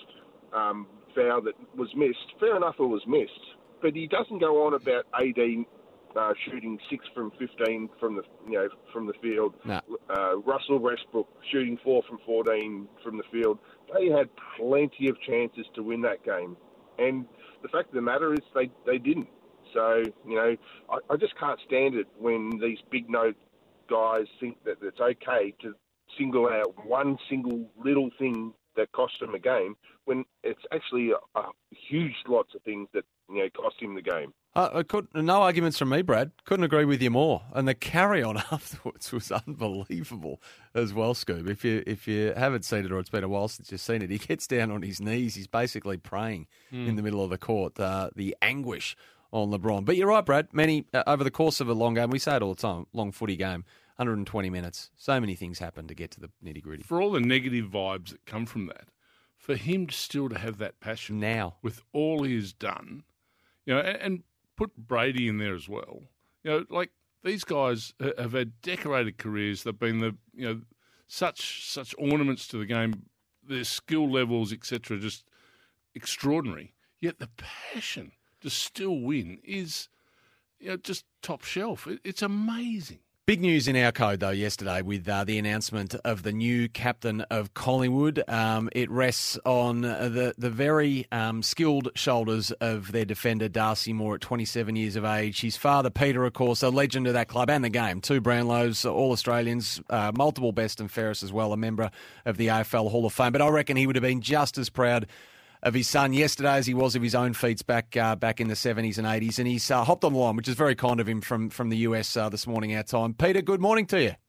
um, foul that was missed. Fair enough, it was missed, but he doesn't go on about A D uh, shooting six from fifteen from the you know from the field. No. Uh, Russell Westbrook shooting four from fourteen from the field. They had plenty of chances to win that game, and the fact of the matter is they, they didn't. So you know, I, I just can't stand it when these big note guys think that it's okay to single out one single little thing that cost him a game when it's actually a, a huge lots of things that you know cost him the game. Uh, I could, no arguments from me, Brad. Couldn't agree with you more. And the carry on afterwards was unbelievable as well, Scoob. If you if you haven't seen it or it's been a while since you've seen it, he gets down on his knees. He's basically praying Mm. in the middle of the court. Uh, the anguish on LeBron. But you're right, Brad. Many uh, over the course of a long game, we say it all the time, long footy game, one hundred twenty minutes. So many things happen to get to the nitty gritty. For all the negative vibes that come from that, for him still to have that passion now with all he has done, you know, and, and put Brady in there as well. You know, like these guys ha- have had decorated careers. They've been the you know such such ornaments to the game. Their skill levels, et cetera, just extraordinary. Yet the passion to still win is, you know, just top shelf. It, it's amazing. Big news in our code, though, yesterday with uh, the announcement of the new captain of Collingwood. Um, it rests on the, the very um, skilled shoulders of their defender, Darcy Moore, at twenty-seven years of age. His father, Peter, of course, a legend of that club and the game. Two Brownlows, all Australians, uh, multiple best and fairest as well, a member of the A F L Hall of Fame. But I reckon he would have been just as proud of his son yesterday as he was of his own feats back uh, back in the seventies and eighties. And he's uh, hopped on the line, which is very kind of him from, from the U S uh, this morning, our time. Peter, good morning to you.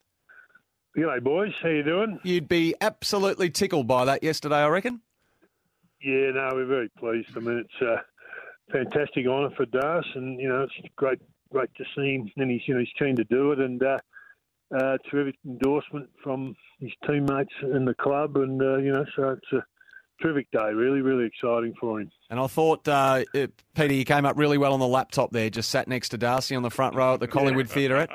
G'day, boys. How you doing? You'd be absolutely tickled by that yesterday, I reckon. Yeah, no, we're very pleased. I mean, it's a fantastic honour for Das, and, you know, it's great great to see him, and he's, you know, he's keen to do it, and uh, uh, terrific endorsement from his teammates in the club, and, uh, you know, so it's a terrific day, really, really exciting for him. And I thought, uh, it, Peter, you came up really well on the laptop there, just sat next to Darcy on the front row at the Collingwood Theaterette.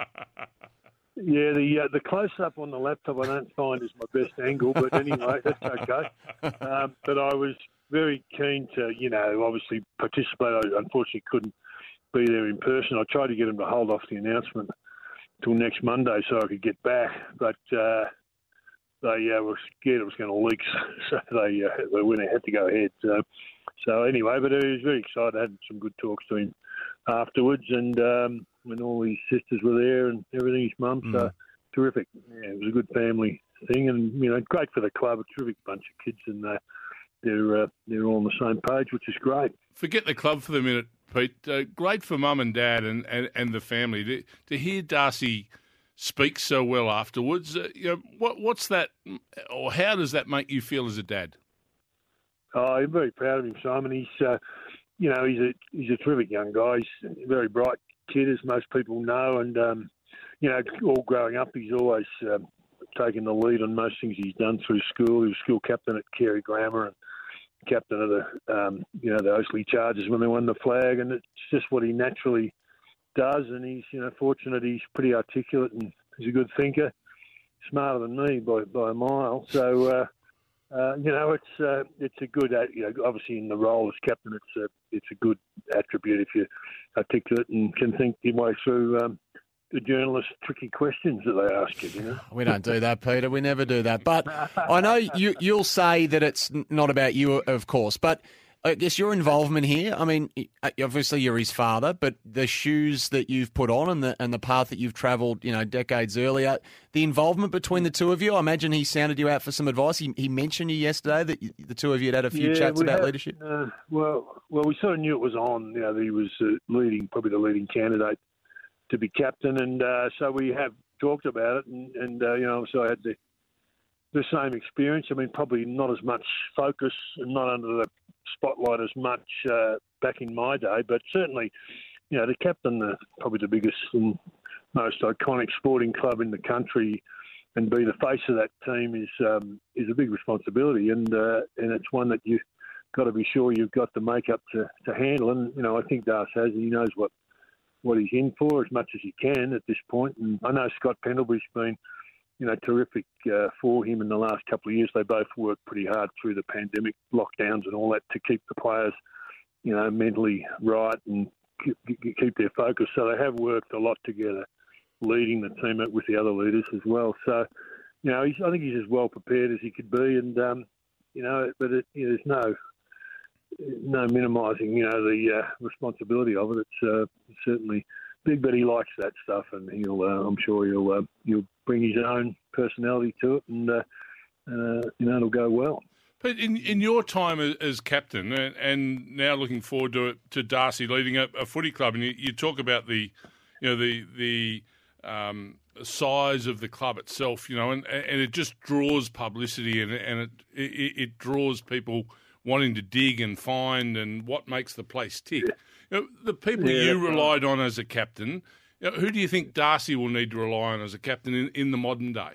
Yeah, the uh, the close-up on the laptop I don't find is my best angle, but anyway, that's okay. Um, but I was very keen to, you know, obviously participate. I unfortunately couldn't be there in person. I tried to get him to hold off the announcement till next Monday so I could get back, but uh, they uh, were scared it was going to leak, so they uh, they went ahead to go ahead. So, so anyway, but I was very excited. I had some good talks to him afterwards, and um, when all his sisters were there and everything, his mum, so Mm. terrific. Yeah, it was a good family thing, and you know, great for the club. A terrific bunch of kids, and uh, they're uh, they're all on the same page, which is great. Forget the club for the minute, Pete. Uh, great for mum and dad and, and, and the family to, to hear Darcy speak so well afterwards. Uh, you know, what what's that, or how does that make you feel as a dad? Oh, I'm very proud of him, Simon. He's, uh, you know, he's a he's a terrific young guy. He's a very bright kid, as most people know, and um, you know, all growing up, he's always uh, taken the lead on most things he's done through school. He was school captain at Carey Grammar and captain of the, um, you know, the Oakley Chargers when they won the flag, and it's just what he naturally does. And he's, you know, fortunate. He's pretty articulate and he's a good thinker, smarter than me by by a mile. So. Uh, Uh, you know, it's uh, it's a good, you know, obviously in the role as captain, it's a it's a good attribute if you're articulate and can think your way through um, the journalists' tricky questions that they ask you. You know, we don't do that, Peter. We never do that. But I know you you'll say that it's not about you, of course. But I guess your involvement here. I mean, obviously you're his father, but the shoes that you've put on and the and the path that you've travelled, you know, decades earlier, the involvement between the two of you. I imagine he sounded you out for some advice. He, he mentioned you yesterday that you, the two of you had had a few yeah, chats about have, leadership. Uh, well, well, we sort of knew it was on. You know, that he was uh, leading, probably the leading candidate to be captain, and uh, so we have talked about it. And, and uh, you know, so I had the the same experience. I mean, probably not as much focus and not under the spotlight as much uh, back in my day, but certainly, you know, to captain the probably the biggest and most iconic sporting club in the country and be the face of that team is um, is a big responsibility, and uh, and it's one that you've got to be sure you've got the makeup to, to handle. And you know, I think Darce has. He knows what what he's in for as much as he can at this point. And I know Scott Pendlebury's been, you know, terrific uh, for him in the last couple of years. They both worked pretty hard through the pandemic lockdowns and all that to keep the players, you know, mentally right and keep, keep their focus. So they have worked a lot together, leading the team with the other leaders as well. So, you know, he's, I think he's as well prepared as he could be. And, um, you know, but it, you know, there's no no minimising, you know, the uh, responsibility of it. It's uh, certainly big, but he likes that stuff, and he'll. Uh, I'm sure he'll. Uh, he'll bring his own personality to it, and uh, uh, you know, it'll go well. But in, in your time as, as captain, and, and now looking forward to it, to Darcy leading a, a footy club, and you, you talk about the, you know, the the um, size of the club itself, you know, and, and it just draws publicity, and and it, it it draws people wanting to dig and find and what makes the place tick. You know, the people Yeah, you that's relied on as a captain, you know, who do you think Darcy will need to rely on as a captain in, in the modern day?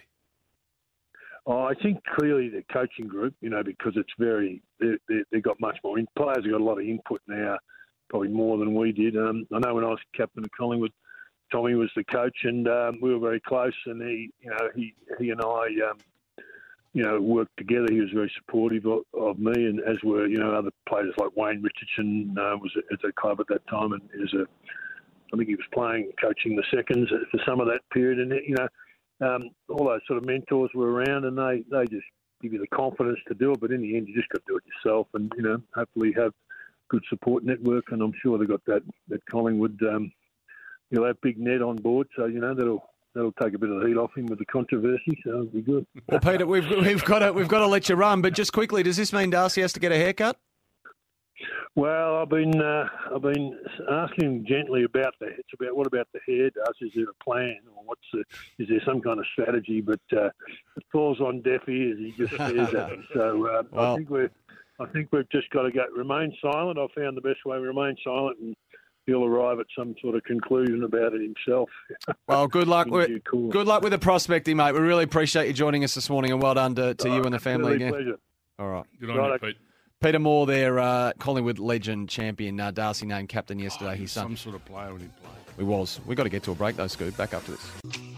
Oh, I think clearly the coaching group, you know, because it's very, they, they, they've got much more, in, players have got a lot of input now, probably more than we did. Um, I know when I was captain of Collingwood, Tommy was the coach, and um, we were very close, and he, you know, he, he and I, um, you know, worked together. He was very supportive of, of me, and as were, you know, other players like Wayne Richardson uh, was at the club at that time, and he was a, I think he was playing, coaching the seconds for some of that period, and you know, um, all those sort of mentors were around, and they, they just give you the confidence to do it. But in the end, you just got to do it yourself, and you know, hopefully have good support network. And I'm sure they've got that at Collingwood. Um, you'll have Big Ned on board, so you know that'll. That'll take a bit of the heat off him with the controversy, so it'll be good. Well, Peter, we've we've got to we've got to let you run, but just quickly, does this mean Darcy has to get a haircut? Well, I've been uh, I've been asking him gently about the. It's about what about the hair, Darcy? Is there a plan, or what's the, is there some kind of strategy? But uh, it falls on deaf ears. He just stares at me. So uh, well, I think we're I think we've just got to go remain silent. I found the best way: remain silent and. He'll arrive at some sort of conclusion about it himself. Well, good luck with good luck with the prospecting, mate. We really appreciate you joining us this morning, and well done to, to oh, you and the family again. Pleasure. All right, good on right. you, Pete. Peter Moore, there, uh, Collingwood legend champion, uh, Darcy named captain yesterday. Oh, His son, some sort of player when he played. He was. We got to get to a break though, Scoot. Back up to this.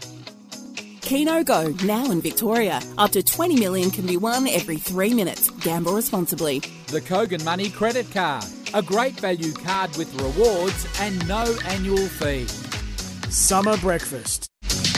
Keno Go, now in Victoria. Up to twenty million can be won every three minutes. Gamble responsibly. The Kogan Money Credit Card. A great value card with rewards and no annual fee. Summer breakfast.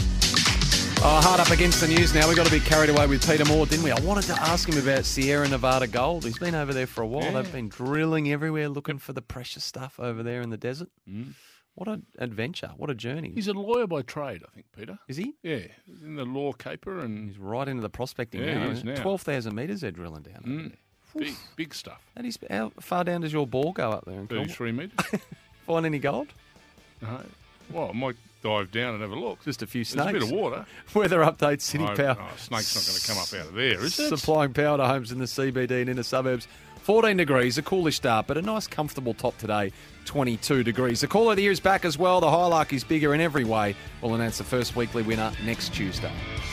Oh, hard up against the news now. We got a bit carried away with Peter Moore, didn't we? I wanted to ask him about Sierra Nevada Gold. He's been over there for a while. Yeah. They've been drilling everywhere, looking for the precious stuff over there in the desert. Mm. What an adventure. What a journey. He's a lawyer by trade, I think, Peter. Is he? Yeah, he's in the law caper, and He's right into the prospecting Yeah, now. he is now. twelve thousand metres they're drilling down over Mm. there. big, big stuff. That is, how far down does your ball go up there? In Cornwall? thirty-three metres. Find any gold? uh, well, I might dive down and have a look. Just a few There's snakes. a bit of water. Weather update, City Oh, Power. oh, a snake's not going to come up out of there, is it? Supplying power to homes in the C B D and inner suburbs. fourteen degrees, a coolish start, but a nice comfortable top today, twenty-two degrees. The Call of the Year is back as well. The Highlark is bigger in every way. We'll announce the first weekly winner next Tuesday.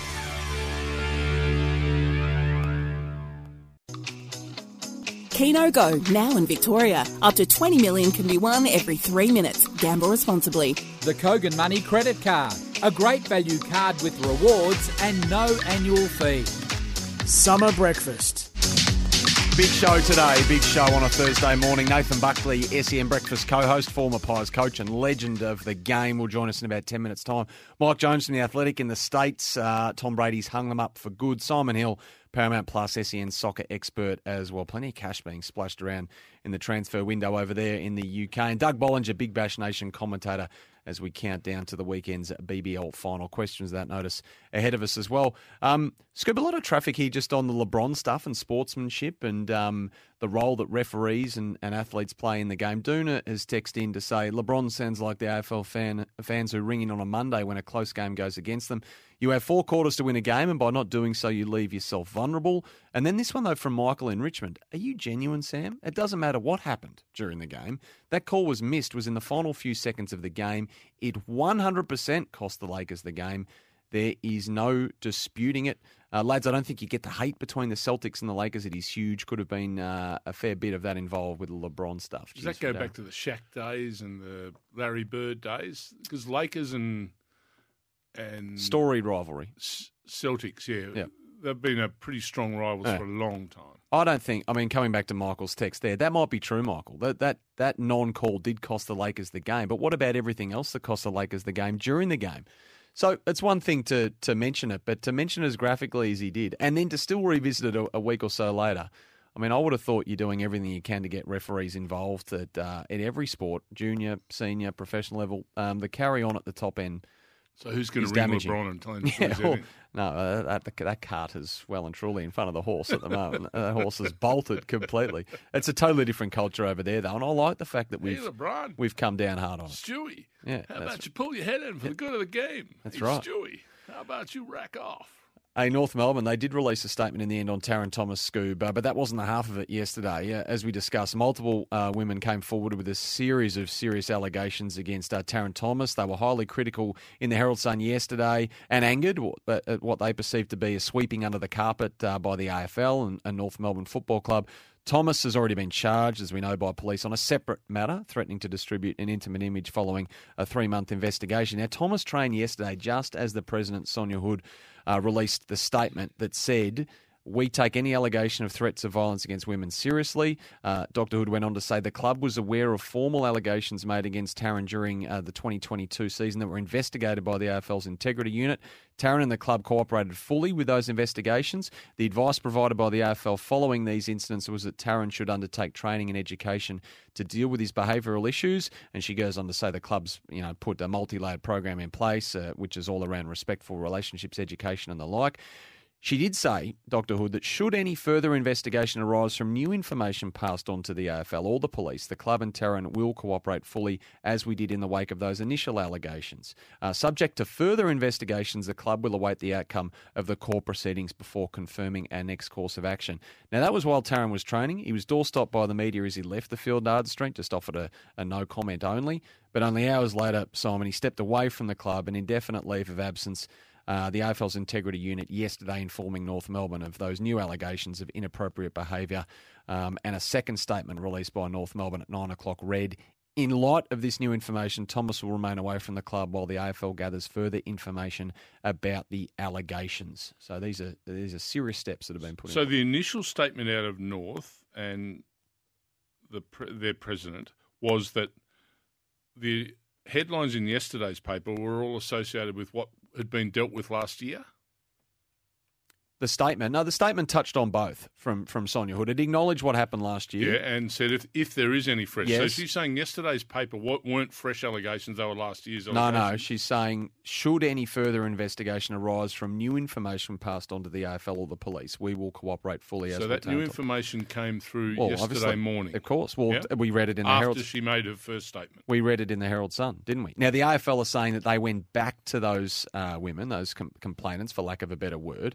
Keno Go, now in Victoria. Up to twenty million can be won every three minutes. Gamble responsibly. The Kogan Money Credit Card. A great value card with rewards and no annual fee. Summer breakfast. Big show today, big show on a Thursday morning. Nathan Buckley, S E N Breakfast co-host, former Pies coach and legend of the game, will join us in about ten minutes' time. Mike Jones from The Athletic in the States. Uh, Tom Brady's hung them up for good. Simon Hill, Paramount Plus, S E N soccer expert as well. Plenty of cash being splashed around in the transfer window over there in the U K. And Doug Bollinger, Big Bash Nation commentator, as we count down to the weekend's B B L final. Questions that notice ahead of us as well. Um, Scoop, a lot of traffic here just on the LeBron stuff and sportsmanship and um, the role that referees and, and athletes play in the game. Duna has texted in to say, LeBron sounds like the A F L fan, fans who ring in on a Monday when a close game goes against them. You have four quarters to win a game, and by not doing so, you leave yourself vulnerable. And then this one, though, from Michael in Richmond. Are you genuine, Sam? It doesn't matter what happened during the game. That call was missed, was in the final few seconds of the game. It one hundred percent cost the Lakers the game. There is no disputing it. Uh, lads, I don't think you get the hate between the Celtics and the Lakers. It is huge. Could have been uh, a fair bit of that involved with the LeBron stuff. Does that go back to the Shaq days and the Larry Bird days? Because Lakers and... and storied rivalry. Celtics, yeah. yeah. They've been a pretty strong rivals yeah. for a long time. I don't think, I mean, coming back to Michael's text there, that might be true, Michael. That that that non-call did cost the Lakers the game. But what about everything else that cost the Lakers the game during the game? So it's one thing to to mention it, but to mention it as graphically as he did, and then to still revisit it a, a week or so later, I mean, I would have thought you're doing everything you can to get referees involved at, uh, at every sport, junior, senior, professional level. Um, the carry on at the top end. So who's going to ring damaging. LeBron and tell him to yeah, do his well, No, uh, that, that cart is well and truly in front of the horse at the moment. That horse is bolted completely. It's a totally different culture over there, though, and I like the fact that we've hey, LeBron, we've come down hard on it. Stewie, yeah, how about you pull your head in for the good of the game? That's hey, right. Stewie, how about you rack off? Hey, North Melbourne, they did release a statement in the end on Taryn Thomas, Scoob, uh, but that wasn't the half of it yesterday. Uh, as we discussed, multiple uh, women came forward with a series of serious allegations against uh, Taryn Thomas. They were highly critical in the Herald Sun yesterday and angered at what they perceived to be a sweeping under the carpet uh, by the A F L and, and North Melbourne Football Club. Thomas has already been charged, as we know, by police on a separate matter, threatening to distribute an intimate image following a three-month investigation. Now, Thomas trained yesterday just as the President, Sonia Hood, uh, released the statement that said, we take any allegation of threats of violence against women seriously. Uh, Doctor Hood went on to say the club was aware of formal allegations made against Taryn during uh, the twenty twenty-two season that were investigated by the A F L's Integrity Unit. Taryn and the club cooperated fully with those investigations. The advice provided by the A F L following these incidents was that Taryn should undertake training and education to deal with his behavioural issues. And she goes on to say the club's, you know, put a multi-layered program in place, uh, which is all around respectful relationships, education and the like. She did say, Doctor Hood, that should any further investigation arise from new information passed on to the A F L or the police, the club and Taryn will cooperate fully as we did in the wake of those initial allegations. Uh, subject to further investigations, the club will await the outcome of the court proceedings before confirming our next course of action. Now, that was while Taryn was training. He was doorstopped by the media as he left the field at Ard Street, just offered a, a no comment only. But only hours later, Simon, he stepped away from the club, an indefinite leave of absence. Uh, the A F L's Integrity Unit yesterday informing North Melbourne of those new allegations of inappropriate behaviour, um, and a second statement released by North Melbourne at nine o'clock read, in light of this new information, Thomas will remain away from the club while the A F L gathers further information about the allegations. So these are these are serious steps that have been put so in. So the place. initial statement out of North and the their president was that the headlines in yesterday's paper were all associated with what had been dealt with last year? The statement, no, the statement touched on both from, from Sonia Hood. It acknowledged what happened last year. Yeah, and said if, if there is any fresh. Yes. So she's saying yesterday's paper weren't fresh allegations, they were last year's No, allegations. no, she's saying should any further investigation arise from new information passed on to the A F L or the police, we will cooperate fully as So that new information came through well, yesterday morning? Of course. Well, yeah? we read it in the After Herald. After she made her first statement. We read it in the Herald Sun, didn't we? Now, the A F L are saying that they went back to those uh, women, those com- complainants, for lack of a better word, uh,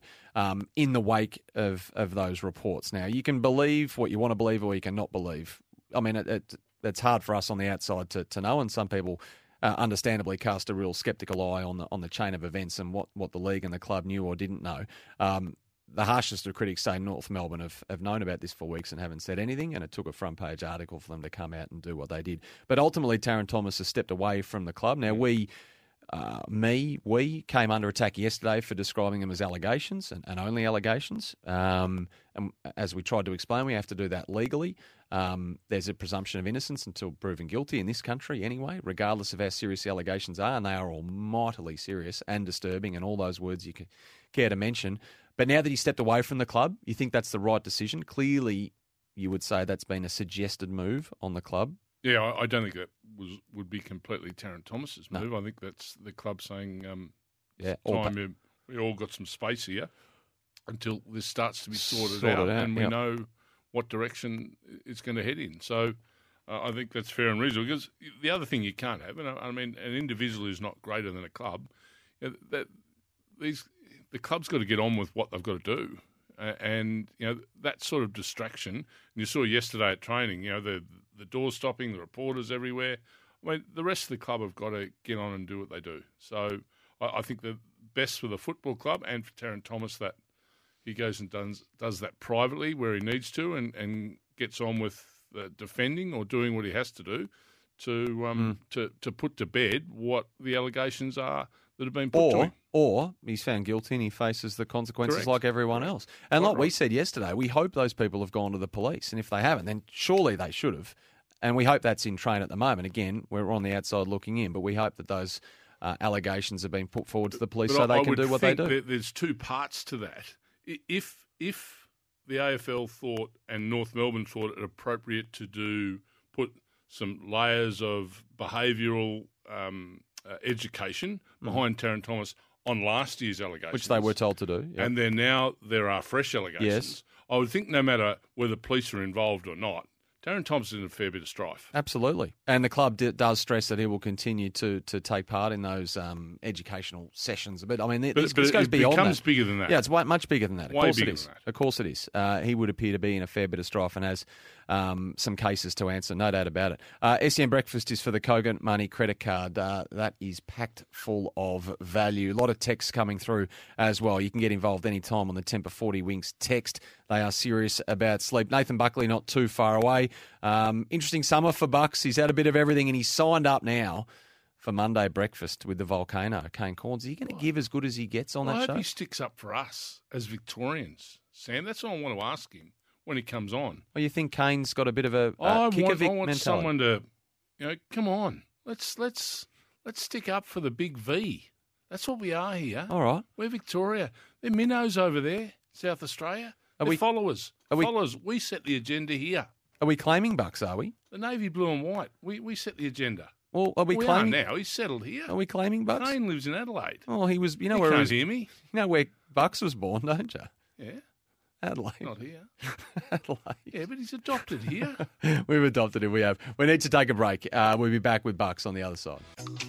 um, in the wake of, of those reports. Now, you can believe what you want to believe or you can not believe. I mean, it, it, it's hard for us on the outside to, to know, and some people uh, understandably cast a real sceptical eye on the on the chain of events and what, what the league and the club knew or didn't know. Um, the harshest of critics say North Melbourne have, have known about this for weeks and haven't said anything, and it took a front-page article for them to come out and do what they did. But ultimately, Tarrant Thomas has stepped away from the club. Now, we... Uh, me, we came under attack yesterday for describing them as allegations and, and only allegations. Um, and as we tried to explain, we have to do that legally. Um, there's a presumption of innocence until proven guilty in this country anyway, regardless of how serious the allegations are, and they are all mightily serious and disturbing and all those words you care to mention. But now that he stepped away from the club, you think that's the right decision? Clearly, you would say that's been a suggested move on the club. Yeah, I, I don't think that was would be completely Tarrant Thomas's move. No. I think that's the club saying, um, yeah, all all time we all got some space here until this starts to be sorted, Sorted out, out, and we yep. know what direction it's going to head in. So uh, I think that's fair and reasonable. Because the other thing you can't have, and I, I mean, an individual is not greater than a club. You know, that these the club's got to get on with what they've got to do. Uh, and, you know, that sort of distraction, and you saw yesterday at training, you know, the the door stopping, the reporters everywhere. I mean, the rest of the club have got to get on and do what they do. So I, I think the best for the football club and for Tarrant Thomas that he goes and does, does that privately where he needs to and, and gets on with uh, defending or doing what he has to do to um mm. to, to put to bed what the allegations are that have been put or, to him. Or he's found guilty and he faces the consequences Correct. like everyone else. And Quite like we right. said yesterday, we hope those people have gone to the police. And if they haven't, then surely they should have. And we hope that's in train at the moment. Again, we're on the outside looking in, but we hope that those uh, allegations have been put forward to the police But so I, they I can would do what they think do. that there's two parts to that. I- If if the A F L thought and North Melbourne thought it appropriate to do put some layers of behavioural um, uh, education behind mm. Tarrant Thomas on last year's allegations, Which they were told to do. Yep. and then now there are fresh allegations. Yes. I would think no matter whether police are involved or not, Tarrant Thomas is in a fair bit of strife. Absolutely. And the club d- does stress that he will continue to to take part in those um, educational sessions. But, I mean, But, this, but this goes it beyond becomes that. bigger than that. Yeah, it's way, much bigger than that. Of Way course it bigger is. than that. Of course it is. Uh, he would appear to be in a fair bit of strife and has um, some cases to answer, no doubt about it. Uh, S E N Breakfast is for the Kogan Money credit card. Uh, that is packed full of value. A lot of texts coming through as well. You can get involved anytime on the Temper forty Winks text. They are serious about sleep. Nathan Buckley not too far away. Um, interesting summer for Bucks. He's had a bit of everything and he's signed up now for Monday breakfast with the Volcano. Kane Corns, are you going to give as good as he gets on Well, I that hope show? he sticks up for us as Victorians, Sam. That's all I want to ask him when he comes on. Well, you think Kane's got a bit of a, a I kick want, a Vic I want mentality? someone to, you know, come on. Let's let's let's stick up for the big V. That's what we are here. All right. We're Victoria. They're minnows over there, South Australia. Are They're we- followers? are we- followers. We set the agenda here. Are we claiming Bucks, are we? The navy blue and white. We we set the agenda. Well, are we, we claiming? are now. He's settled here. Are we claiming Bucks? Kane lives in Adelaide. Oh, he was. You know You where can't he was, hear me. You know where Bucks was born, don't you? Yeah, Adelaide. not here. Adelaide. Yeah, but he's adopted here. We've adopted him. We have. We need to take a break. Uh, we'll be back with Bucks on the other side.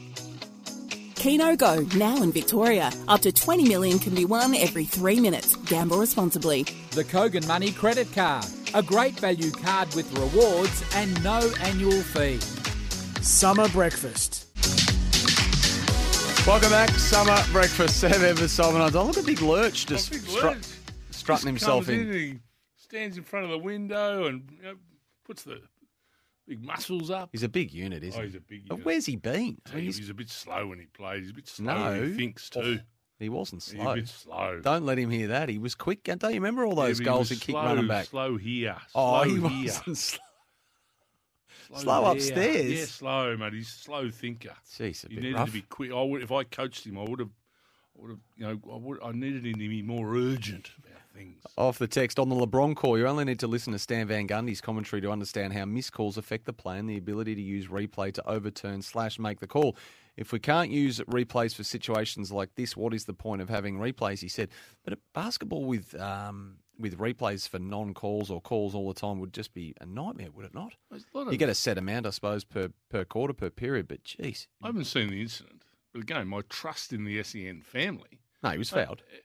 Keno Go, now in Victoria. Up to twenty million can be won every three minutes. Gamble responsibly. The Kogan Money Credit Card. A great value card with rewards and no annual fee. Summer breakfast. Welcome back. Summer breakfast. Sam Evans, Simon Idol. Look at Big Lurch just Oh, Big strut- Lurch. strutting Just himself comes in. and he stands in front of the window and you know, puts the big muscles up. He's a big unit, isn't Oh, he? he's a big But unit. where's he been? I Hey, mean, he's, he's- a bit slow when he plays. He's a bit slow no. when he thinks too. Oh, he wasn't He's slow. a bit slow. Don't let him hear that. He was quick. Don't you remember all those Yeah, but goals he he was kicked slow, running back? Slow here. Oh, slow he here. wasn't slow. Slow, Slow there. upstairs? Yeah, slow, mate. He's a slow thinker. Jeez, a he bit needed rough. to be quick. I would, if I coached him, I would have, I would have, you know, I would, I needed him to be more urgent about things. Off the text, on the LeBron call, you only need to listen to Stan Van Gundy's commentary to understand how missed calls affect the play and the ability to use replay to overturn slash make the call. If we can't use replays for situations like this, what is the point of having replays, he said. But basketball with um, with replays for non-calls or calls all the time would just be a nightmare, would it not? There's a lot You of- get a set amount, I suppose, per, per quarter, per period, but geez. I haven't seen the incident, but again, my trust in the S E N family. No, he was Uh, fouled. uh,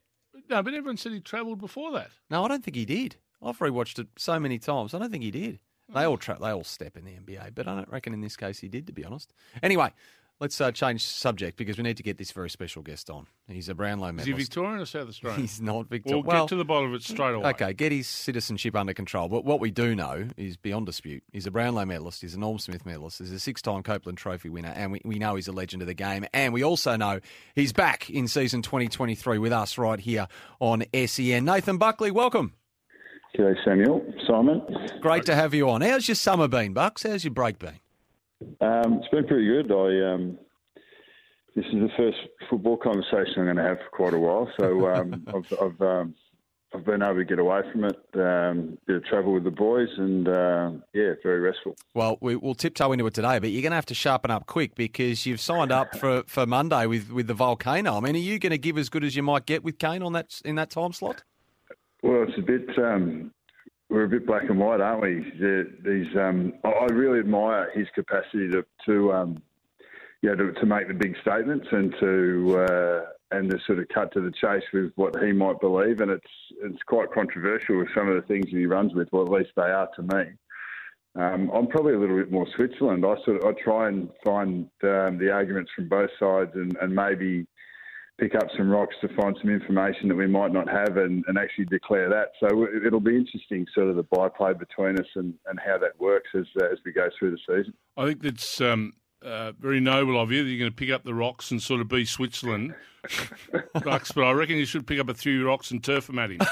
no, but everyone said he travelled before that. No, I don't think he did. I've rewatched it so many times. I don't think he did. They all tra- they all step in the N B A, but I don't reckon in this case he did, to be honest. Anyway, let's uh, change subject because we need to get this very special guest on. He's a Brownlow medalist. Is he Victorian or South Australian? He's not Victorian. We'll, well, get to the bottom of it straight away. Okay, get his citizenship under control. But what we do know is beyond dispute. He's a Brownlow medalist. He's a Norm Smith medalist. He's a six-time Copeland Trophy winner. And we, we know he's a legend of the game. And we also know he's back in season twenty twenty-three with us right here on S E N. Nathan Buckley, welcome. G'day, Samuel. Simon. Great to have you on. How's your summer been, Bucks? How's your break been? Um, it's been pretty good. I um, This is the first football conversation I'm going to have for quite a while. So um, I've, I've, um, I've been able to get away from it, um, bit of travel with the boys, and, uh, yeah, very restful. Well, we, we'll tiptoe into it today, but you're going to have to sharpen up quick because you've signed up for, for Monday with, with the Volcano. I mean, are you going to give as good as you might get with Kane on that in that time slot? Well, it's a bit. Um, we're a bit black and white, aren't we? These. Um, I really admire his capacity to, to um, you know, to, to make the big statements and to uh, and to sort of cut to the chase with what he might believe. And it's it's quite controversial with some of the things that he runs with. Well, at least they are to me. Um, I'm probably a little bit more Switzerland. I sort of I try and find um, the arguments from both sides and, and maybe pick up some rocks to find some information that we might not have and, and actually declare that. So it'll be interesting, sort of the byplay between us and, and how that works as uh, as we go through the season. I think that's um, uh, very noble of you that you're going to pick up the rocks and sort of be Switzerland. Bucks, but I reckon you should pick up a few rocks and turf them at him.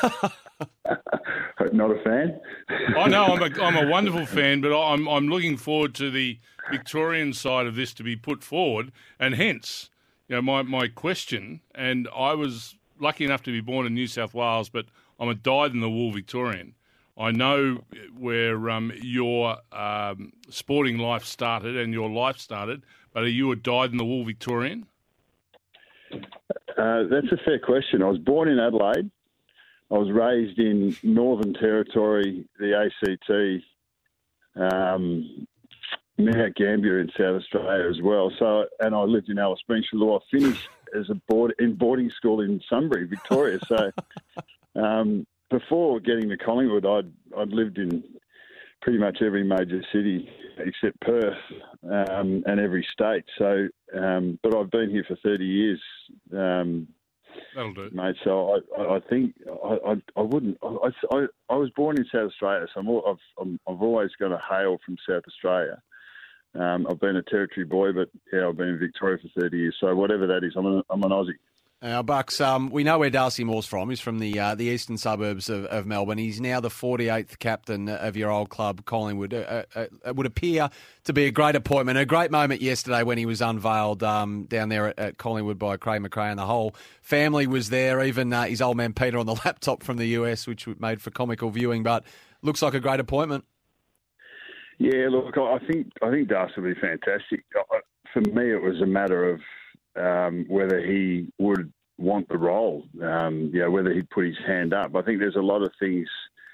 Not a fan? I know, I'm a, I'm a wonderful fan, but I'm, I'm looking forward to the Victorian side of this to be put forward, and hence... You know, my, my question, and I was lucky enough to be born in New South Wales, but I'm a dyed-in-the-wool Victorian. I know where um, your um, sporting life started and your life started, but are you a dyed-in-the-wool Victorian? Uh, that's a fair question. I was born in Adelaide. I was raised in Northern Territory, the A C T, um Mount Gambier in South Australia as well. So, and I lived in Alice Springs. Although I finished as a board in boarding school in Sunbury, Victoria. So, um, before getting to Collingwood, I'd I'd lived in pretty much every major city except Perth, um, and every state. So, um, but I've been here for thirty years. Um, That'll do, mate. So I, I think I, I, I wouldn't. I, I, I was born in South Australia, so I'm, I've I'm, I've always got a hail from South Australia. Um, I've been a territory boy, but yeah, I've been in Victoria for thirty years. So whatever that is, I'm an, I'm an Aussie. Now, Bucks, um, we know where Darcy Moore's from. He's from the uh, the eastern suburbs of, of Melbourne. He's now the forty-eighth captain of your old club, Collingwood. Uh, uh, it would appear to be a great appointment. A great moment yesterday when he was unveiled um, down there at, at Collingwood by Craig McRae, and the whole family was there, even uh, his old man Peter on the laptop from the U S, which made for comical viewing, but looks like a great appointment. Yeah, look, I think I think Darcy will be fantastic. For me, it was a matter of um, whether he would want the role, um, you know, whether he'd put his hand up. I think there's a lot of things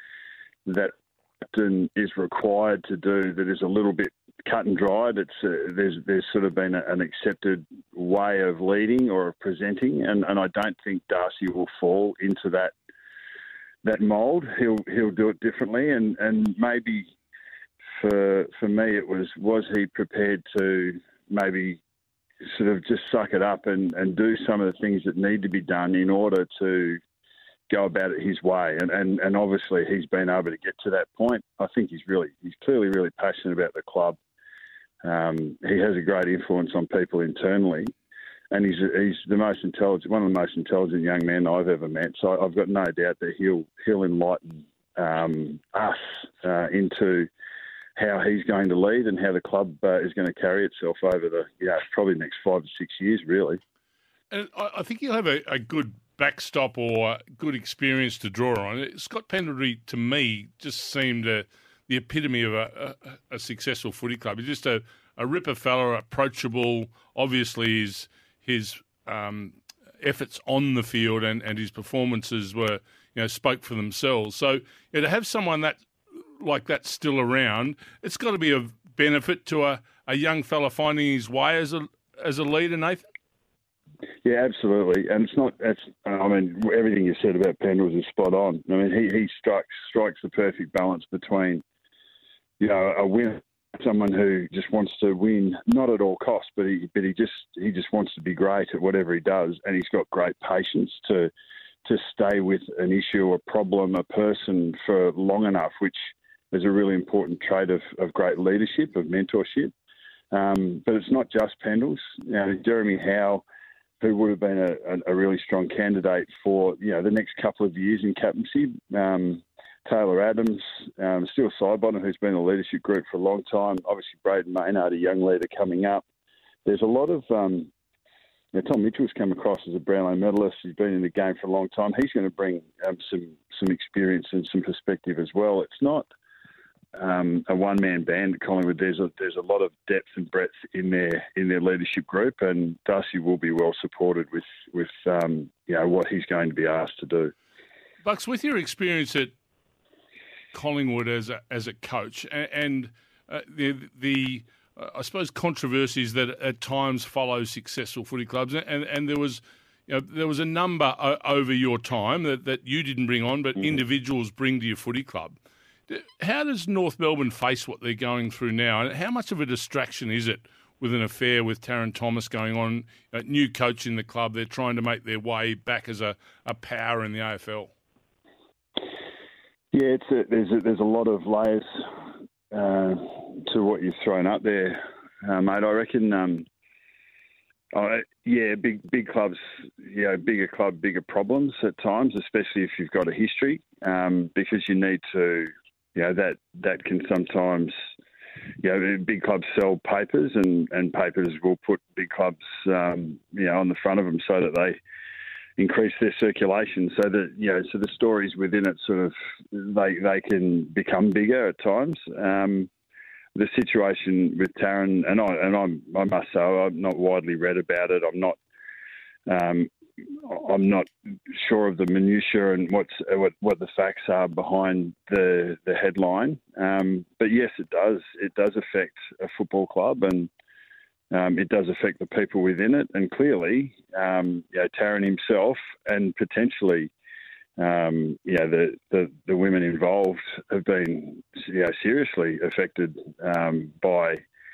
that captain is required to do that is a little bit cut and dried. It's uh, there's there's sort of been a, an accepted way of leading or of presenting, and, and I don't think Darcy will fall into that that mould. He'll he'll do it differently, and, and maybe. For for me, it was, was he prepared to maybe sort of just suck it up and, and do some of the things that need to be done in order to go about it his way? And, and, and obviously he's been able to get to that point. I think he's really, he's clearly really passionate about the club. Um, he has a great influence on people internally. And he's he's the most intelligent, one of the most intelligent young men I've ever met. So I've got no doubt that he'll, he'll enlighten um, us uh, into how he's going to lead and how the club uh, is going to carry itself over the, you know, probably next five to six years, really. And I think he'll have a, a good backstop or good experience to draw on. Scott Pendlebury, to me, just seemed a, the epitome of a, a, a successful footy club. He's just a, a ripper fella, approachable. Obviously, his, his um, efforts on the field and, and his performances were, you know, spoke for themselves. So you know, to have someone that like that still around, it's got to be of benefit to a, a young fella finding his way as a as a leader, Nathan. Yeah, absolutely, and it's not. It's, I mean, everything you said about Pendles is spot on. I mean, he he strikes strikes the perfect balance between, you know, a winner, someone who just wants to win, not at all costs, but he but he just he just wants to be great at whatever he does, and he's got great patience to to stay with an issue, a problem, a person for long enough, which is a really important trait of, of great leadership, of mentorship. Um, but it's not just Pendles. You know, Jeremy Howe, who would have been a, a really strong candidate for, you know, the next couple of years in captaincy. Um, Taylor Adams, um, Steele Sidebottom, who's been in the leadership group for a long time. Obviously, Braden Maynard, a young leader coming up. There's a lot of... Um, you know, Tom Mitchell's come across as a Brownlow medalist. He's been in the game for a long time. He's going to bring um, some some experience and some perspective as well. It's not um, a one-man band at Collingwood. There's a there's a lot of depth and breadth in their in their leadership group, and Darcy will be well supported with with um, you know what he's going to be asked to do. Bucks, with your experience at Collingwood as a as a coach, and, and uh, the the uh, I suppose controversies that at times follow successful footy clubs, and and there was. You know, there was a number o- over your time that, that you didn't bring on, but mm-hmm. individuals bring to your footy club. How does North Melbourne face what they're going through now? And how much of a distraction is it with an affair with Taryn Thomas going on, a new coach in the club? They're trying to make their way back as a, a power in the A F L. Yeah, it's a, there's a, there's a lot of layers uh, to what you've thrown up there, uh, mate. I reckon... Um, Uh, yeah, big big clubs, you know, bigger club, bigger problems at times, especially if you've got a history, um, because you need to, you know, that that can sometimes, you know, big clubs sell papers, and, and papers will put big clubs, um, you know, on the front of them so that they increase their circulation, so that, you know, so the stories within it sort of, they they can become bigger at times. Um, The situation with Taryn, and I and I'm, I must say, I'm not widely read about it. I'm not, um, I'm not sure of the minutiae and what's what, what the facts are behind the the headline. Um, but yes, it does. It does affect a football club, and um, it does affect the people within it. And clearly, um, you know, Taryn himself, and potentially. Um, you know, the, the, the women involved have been, you know, seriously affected um, by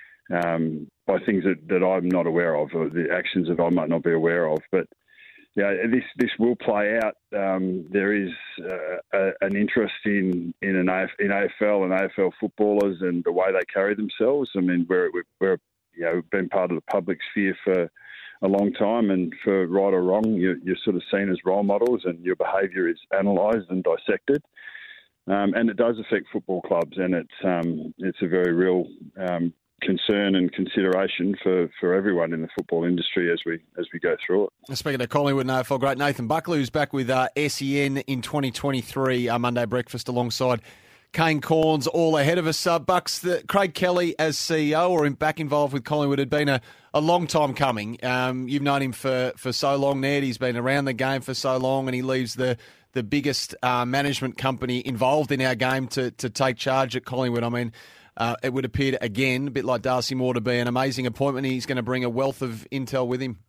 um, by things that, that I'm not aware of, or the actions that I might not be aware of. But yeah, this this will play out. Um, there is uh, a, an interest in in an A F, in A F L and A F L footballers and the way they carry themselves. I mean, we're we're you know been part of the public sphere for a long time, and for right or wrong, you're, you're sort of seen as role models, and your behaviour is analysed and dissected. Um, and it does affect football clubs, and it's um, it's a very real um, concern and consideration for, for everyone in the football industry as we as we go through it. Speaking of Collingwood and A F L great, Nathan Buckley, who's back with uh, S E N in twenty twenty-three, uh, Monday Breakfast alongside Kane Corns, all ahead of us. Uh, Bucks, the, Craig Kelly as C E O, or in, back involved with Collingwood, had been a, a long time coming. Um, you've known him for, for so long, Ned. He's been around the game for so long, and he leaves the, the biggest uh, management company involved in our game to, to take charge at Collingwood. I mean, uh, it would appear, to, again, a bit like Darcy Moore, to be an amazing appointment. He's going to bring a wealth of intel with him.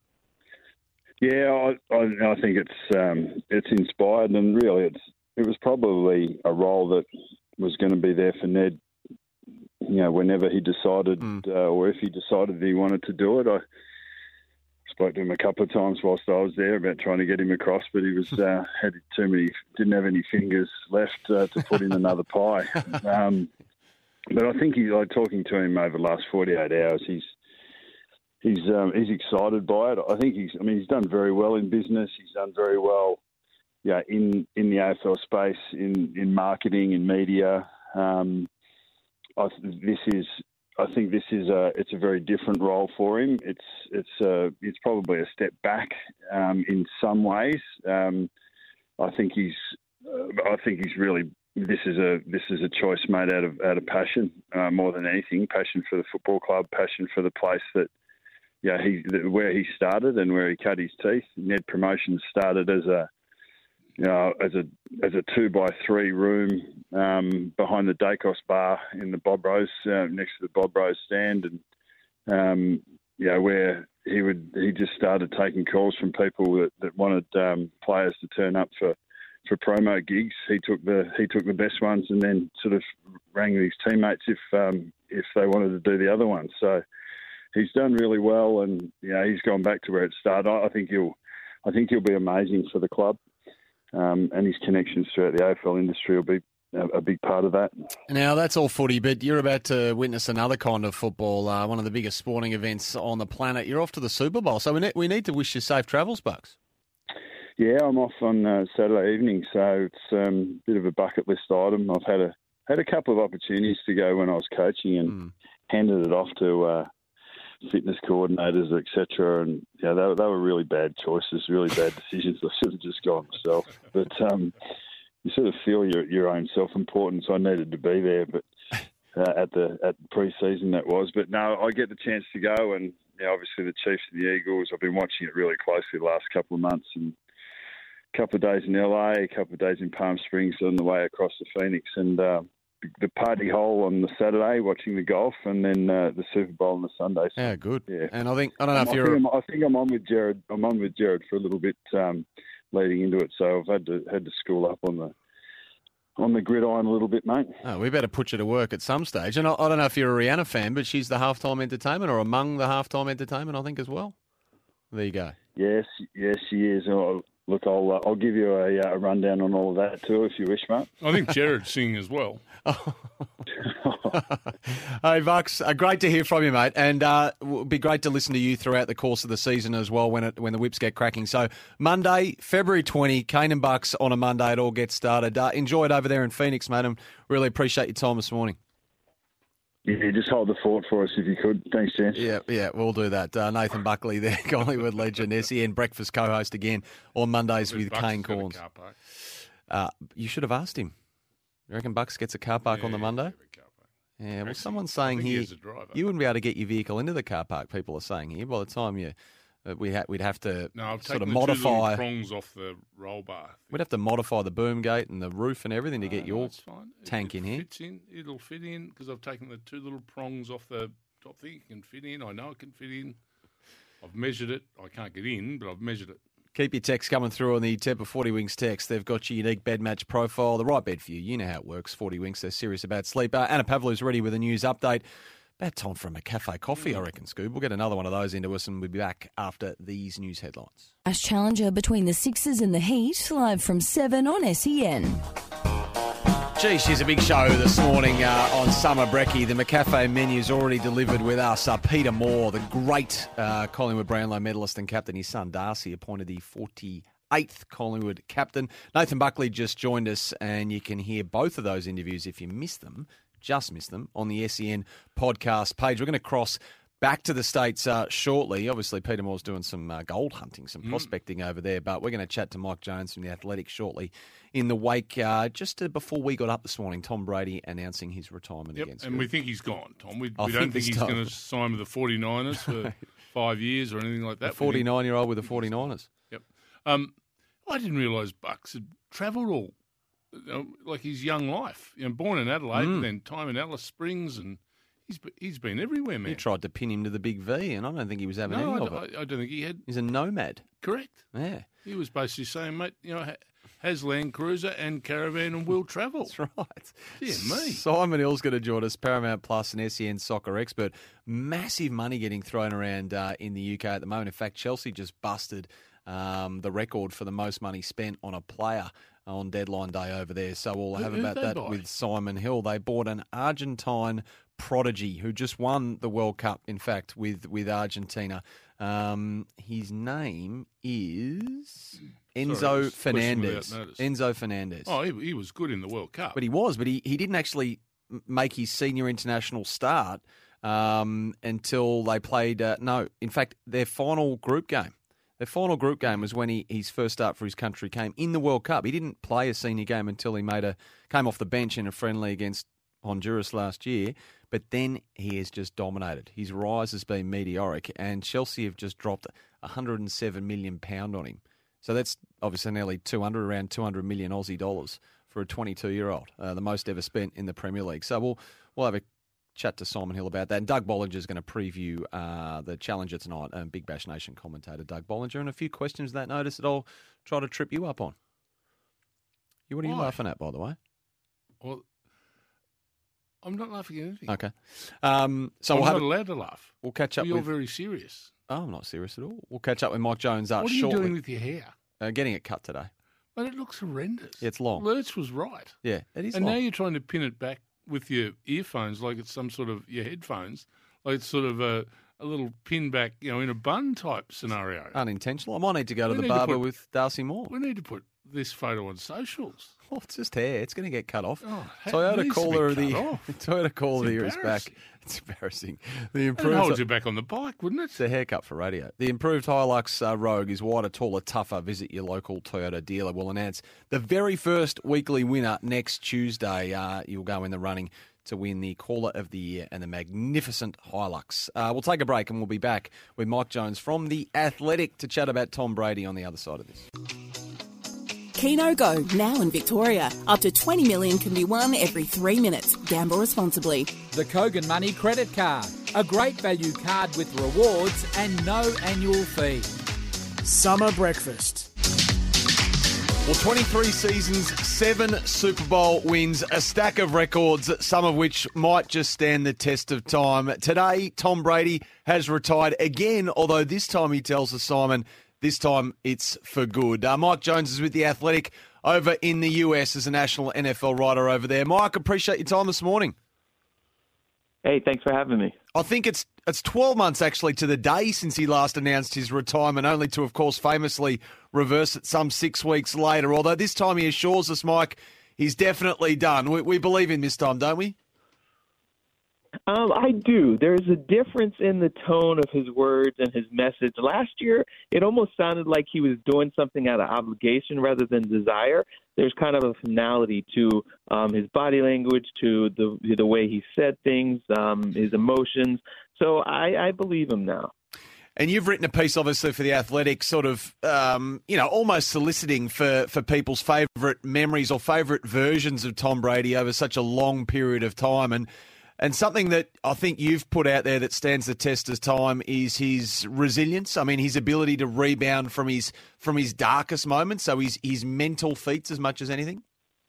Yeah, I, I, I think it's um, it's inspired, and really it's it was probably a role that was going to be there for Ned, you know, whenever he decided, mm. uh, or if he decided he wanted to do it. I spoke to him a couple of times whilst I was there about trying to get him across, but he was uh, had too many, didn't have any fingers left uh, to put in another pie. Um, but I think he's like talking to him over the last forty-eight hours. He's he's um, he's excited by it. I think he's. I mean, he's done very well in business. He's done very well. Yeah, in, in the A F L space, in, in marketing, in media, um, I, this is. I think this is a. It's a very different role for him. It's it's a, It's probably a step back um, in some ways. Um, I think he's. Uh, I think he's really. This is a. This is a choice made out of out of passion uh, more than anything. Passion for the football club. Passion for the place that. Yeah, he where he started and where he cut his teeth. Ned Promotions started as a. You know, as a as a two by three room um, behind the Dacos bar in the Bob Rose, uh, next to the Bob Rose stand, and um, you know, where he would he just started taking calls from people that, that wanted um, players to turn up for, for promo gigs. He took the he took the best ones and then sort of rang his teammates if um, if they wanted to do the other ones. So he's done really well, and you know, he's gone back to where it started. I, I think he'll I think he'll be amazing for the club, um, and his connections throughout the A F L industry will be a big part of that. Now, that's all footy, but you're about to witness another kind of football, uh, one of the biggest sporting events on the planet. You're off to the Super Bowl, so we need, we need to wish you safe travels, Bucks. Yeah, I'm off on uh, Saturday evening, so it's um, a bit of a bucket list item. I've had a had a couple of opportunities to go when I was coaching and mm. handed it off to uh, fitness coordinators, et cetera. And yeah, they, they were really bad choices, really bad decisions. I should have just gone myself. But um, you sort of feel your your own self-importance. I needed to be there, but uh, at the at the pre-season that was. But no, I get the chance to go, and you know, obviously the Chiefs and the Eagles. I've been watching it really closely the last couple of months, and a couple of days in L A, a couple of days in Palm Springs on the way across to Phoenix, and uh, the party hole on the Saturday, watching the golf, and then uh, the Super Bowl on the Sunday. So, yeah, good. Yeah, and I think I don't know um, if I you're. Think I think I'm on with Jared. I'm on with Jared for a little bit. Um, leading into it, so I've had to had to school up on the on the gridiron a little bit, mate. Oh, we better put you to work at some stage. And I, I don't know if you're a Rihanna fan, but she's the halftime entertainment, or among the halftime entertainment, I think, as well. There you go. Yes, yes, she is. Oh, look, I'll uh, I'll give you a, a rundown on all of that too, if you wish, mate. I think Jared's singing as well. Hey, Bucks, uh, great to hear from you, mate, and uh, it'll be great to listen to you throughout the course of the season as well when it when the whips get cracking. So Monday, February twentieth, Kane and Bucks on a Monday, it all gets started. Uh, enjoy it over there in Phoenix, mate, and really appreciate your time this morning. Yeah, just hold the fort for us if you could. Thanks, gents. Yeah, yeah, we'll do that. Uh, Nathan Buckley there, Collingwood legend, S E N Breakfast co-host again on Mondays with Bucks Kane Corns. Uh, you should have asked him. You reckon Bucks gets a car park yeah, on the Monday? Yeah, well, Actually, someone's saying here you wouldn't be able to get your vehicle into the car park. People are saying here by the time you, uh, we ha- we'd have to no, I've sort of the modify two prongs off the roll bar. We'd have to modify the boom gate and the roof and everything to no, get no, your fine. tank it, in it here. Fits in. It'll fit in because I've taken the two little prongs off the top thing. It can fit in. I know it can fit in. I've measured it. I can't get in, but I've measured it. Keep your text coming through on the Temper forty Winks text. They've got your unique bed match profile, the right bed for you. You know how it works. forty Winks, they're serious about sleep. Uh, Anna Pavlov's ready with a news update. About time for a cafe coffee, I reckon, Scoob. We'll get another one of those into us and we'll be back after these news headlines. Ash Challenger between the Sixers and the Heat, live from seven on S E N. Gee, she's a big show this morning uh, on Summer Brekkie. The McCafe menu's already delivered with us. Uh, Peter Moore, the great uh, Collingwood Brownlow medalist and captain, his son Darcy, appointed the forty-eighth Collingwood captain. Nathan Buckley just joined us, and you can hear both of those interviews if you missed them, just missed them, on the S E N podcast page. We're going to cross back to the States uh, shortly. Obviously, Peter Moore's doing some uh, gold hunting, some mm. prospecting over there, but we're going to chat to Mike Jones from The Athletic shortly in the wake. Uh, just uh, before we got up this morning, Tom Brady announcing his retirement yep, against and Good. we think he's gone, Tom. We, I we don't think, think he's Tom. going to sign with the forty-niners for five years or anything like that. A forty-nine-year-old with the forty-niners. Yep. Um, I didn't realise Bucks had travelled all, you know, like his young life. You know, born in Adelaide, mm. then time in Alice Springs, and he's he's been everywhere, man. You tried to pin him to the big V, and I don't think he was having no, any I, of it. I, I don't think he had. He's a nomad. Correct. Yeah. He was basically saying, mate, you know, ha- has Land Cruiser and Caravan and will travel. That's right. Yeah, me. Simon Hill's going to join us, Paramount Plus and S E N soccer expert. Massive money getting thrown around uh, in the U K at the moment. In fact, Chelsea just busted um, the record for the most money spent on a player on deadline day over there. So we'll have Who, about that buy? with Simon Hill. They bought an Argentine prodigy who just won the World Cup, in fact, with, with Argentina. Um, his name is Enzo Sorry, Fernandez. Enzo Fernandez. Oh, he, he was good in the World Cup. But he was, but he, he didn't actually make his senior international start um, until they played, uh, no, in fact, their final group game. Their final group game was when he, his first start for his country came in the World Cup. He didn't play a senior game until he made a came off the bench in a friendly against Honduras last year, but then he has just dominated. His rise has been meteoric, and Chelsea have just dropped one hundred seven million pounds on him. So that's obviously nearly two hundred, around two hundred million Aussie dollars for a twenty-two-year-old, uh, the most ever spent in the Premier League. So we'll we'll have a chat to Simon Hill about that. And Doug Bollinger is going to preview uh, the Challenger tonight. Um, Big Bash Nation commentator Doug Bollinger. And a few questions that notice that I'll try to trip you up on. You, what are you Why? laughing at, by the way? Well, I'm not laughing at anything. Okay. Um, so I'm we'll have not allowed to laugh. We'll catch up. Well, you're with, very serious. Oh, I'm not serious at all. We'll catch up with Mike Jones uh, What are you shortly. doing with your hair? Uh, getting it cut today. But it looks horrendous. Yeah, it's long. Lurch was right. Yeah, it is And long. now you're trying to pin it back with your earphones like it's some sort of, your headphones, like it's sort of a, a little pin back, you know, in a bun type scenario. Unintentional. I might need to go to We the need to barber put- with Darcy Moore. We need to put this photo on socials. Well, it's just hair. It's going to get cut off. Oh, it Toyota needs to be caller of the cut off. Toyota caller of the year is embarrassing. back. It's embarrassing. The It improved holds you back on the bike, wouldn't it? It's a haircut for radio. The improved Hilux uh, Rogue is wider, taller, tougher. Visit your local Toyota dealer. We'll announce the very first weekly winner next Tuesday. Uh, you'll go in the running to win the Caller of the Year and the magnificent Hilux. Uh, we'll take a break and we'll be back with Mike Jones from The Athletic to chat about Tom Brady on the other side of this. Keno Go, now in Victoria. Up to twenty million can be won every three minutes. Gamble responsibly. The Kogan Money Credit Card. A great value card with rewards and no annual fee. Summer breakfast. Well, twenty-three seasons, seven Super Bowl wins, a stack of records, some of which might just stand the test of time. Today, Tom Brady has retired again, although this time he tells us, Simon, this time it's for good. Uh, Mike Jones is with The Athletic over in the U S as a national N F L writer over there. Mike, appreciate your time this morning. Hey, thanks for having me. I think it's it's twelve months actually to the day since he last announced his retirement, only to, of course, famously reverse it some six weeks later. Although this time he assures us, Mike, he's definitely done. We, we believe him this time, don't we? Um, I do. There's a difference in the tone of his words and his message. Last year, it almost sounded like he was doing something out of obligation rather than desire. There's kind of a finality to um, his body language, to the the way he said things, um, his emotions. So I, I believe him now. And you've written a piece, obviously, for The Athletic, sort of, um, you know, almost soliciting for, for people's favourite memories or favourite versions of Tom Brady over such a long period of time. And And something that I think you've put out there that stands the test of time is his resilience. I mean, his ability to rebound from his from his darkest moments. So his his mental feats as much as anything.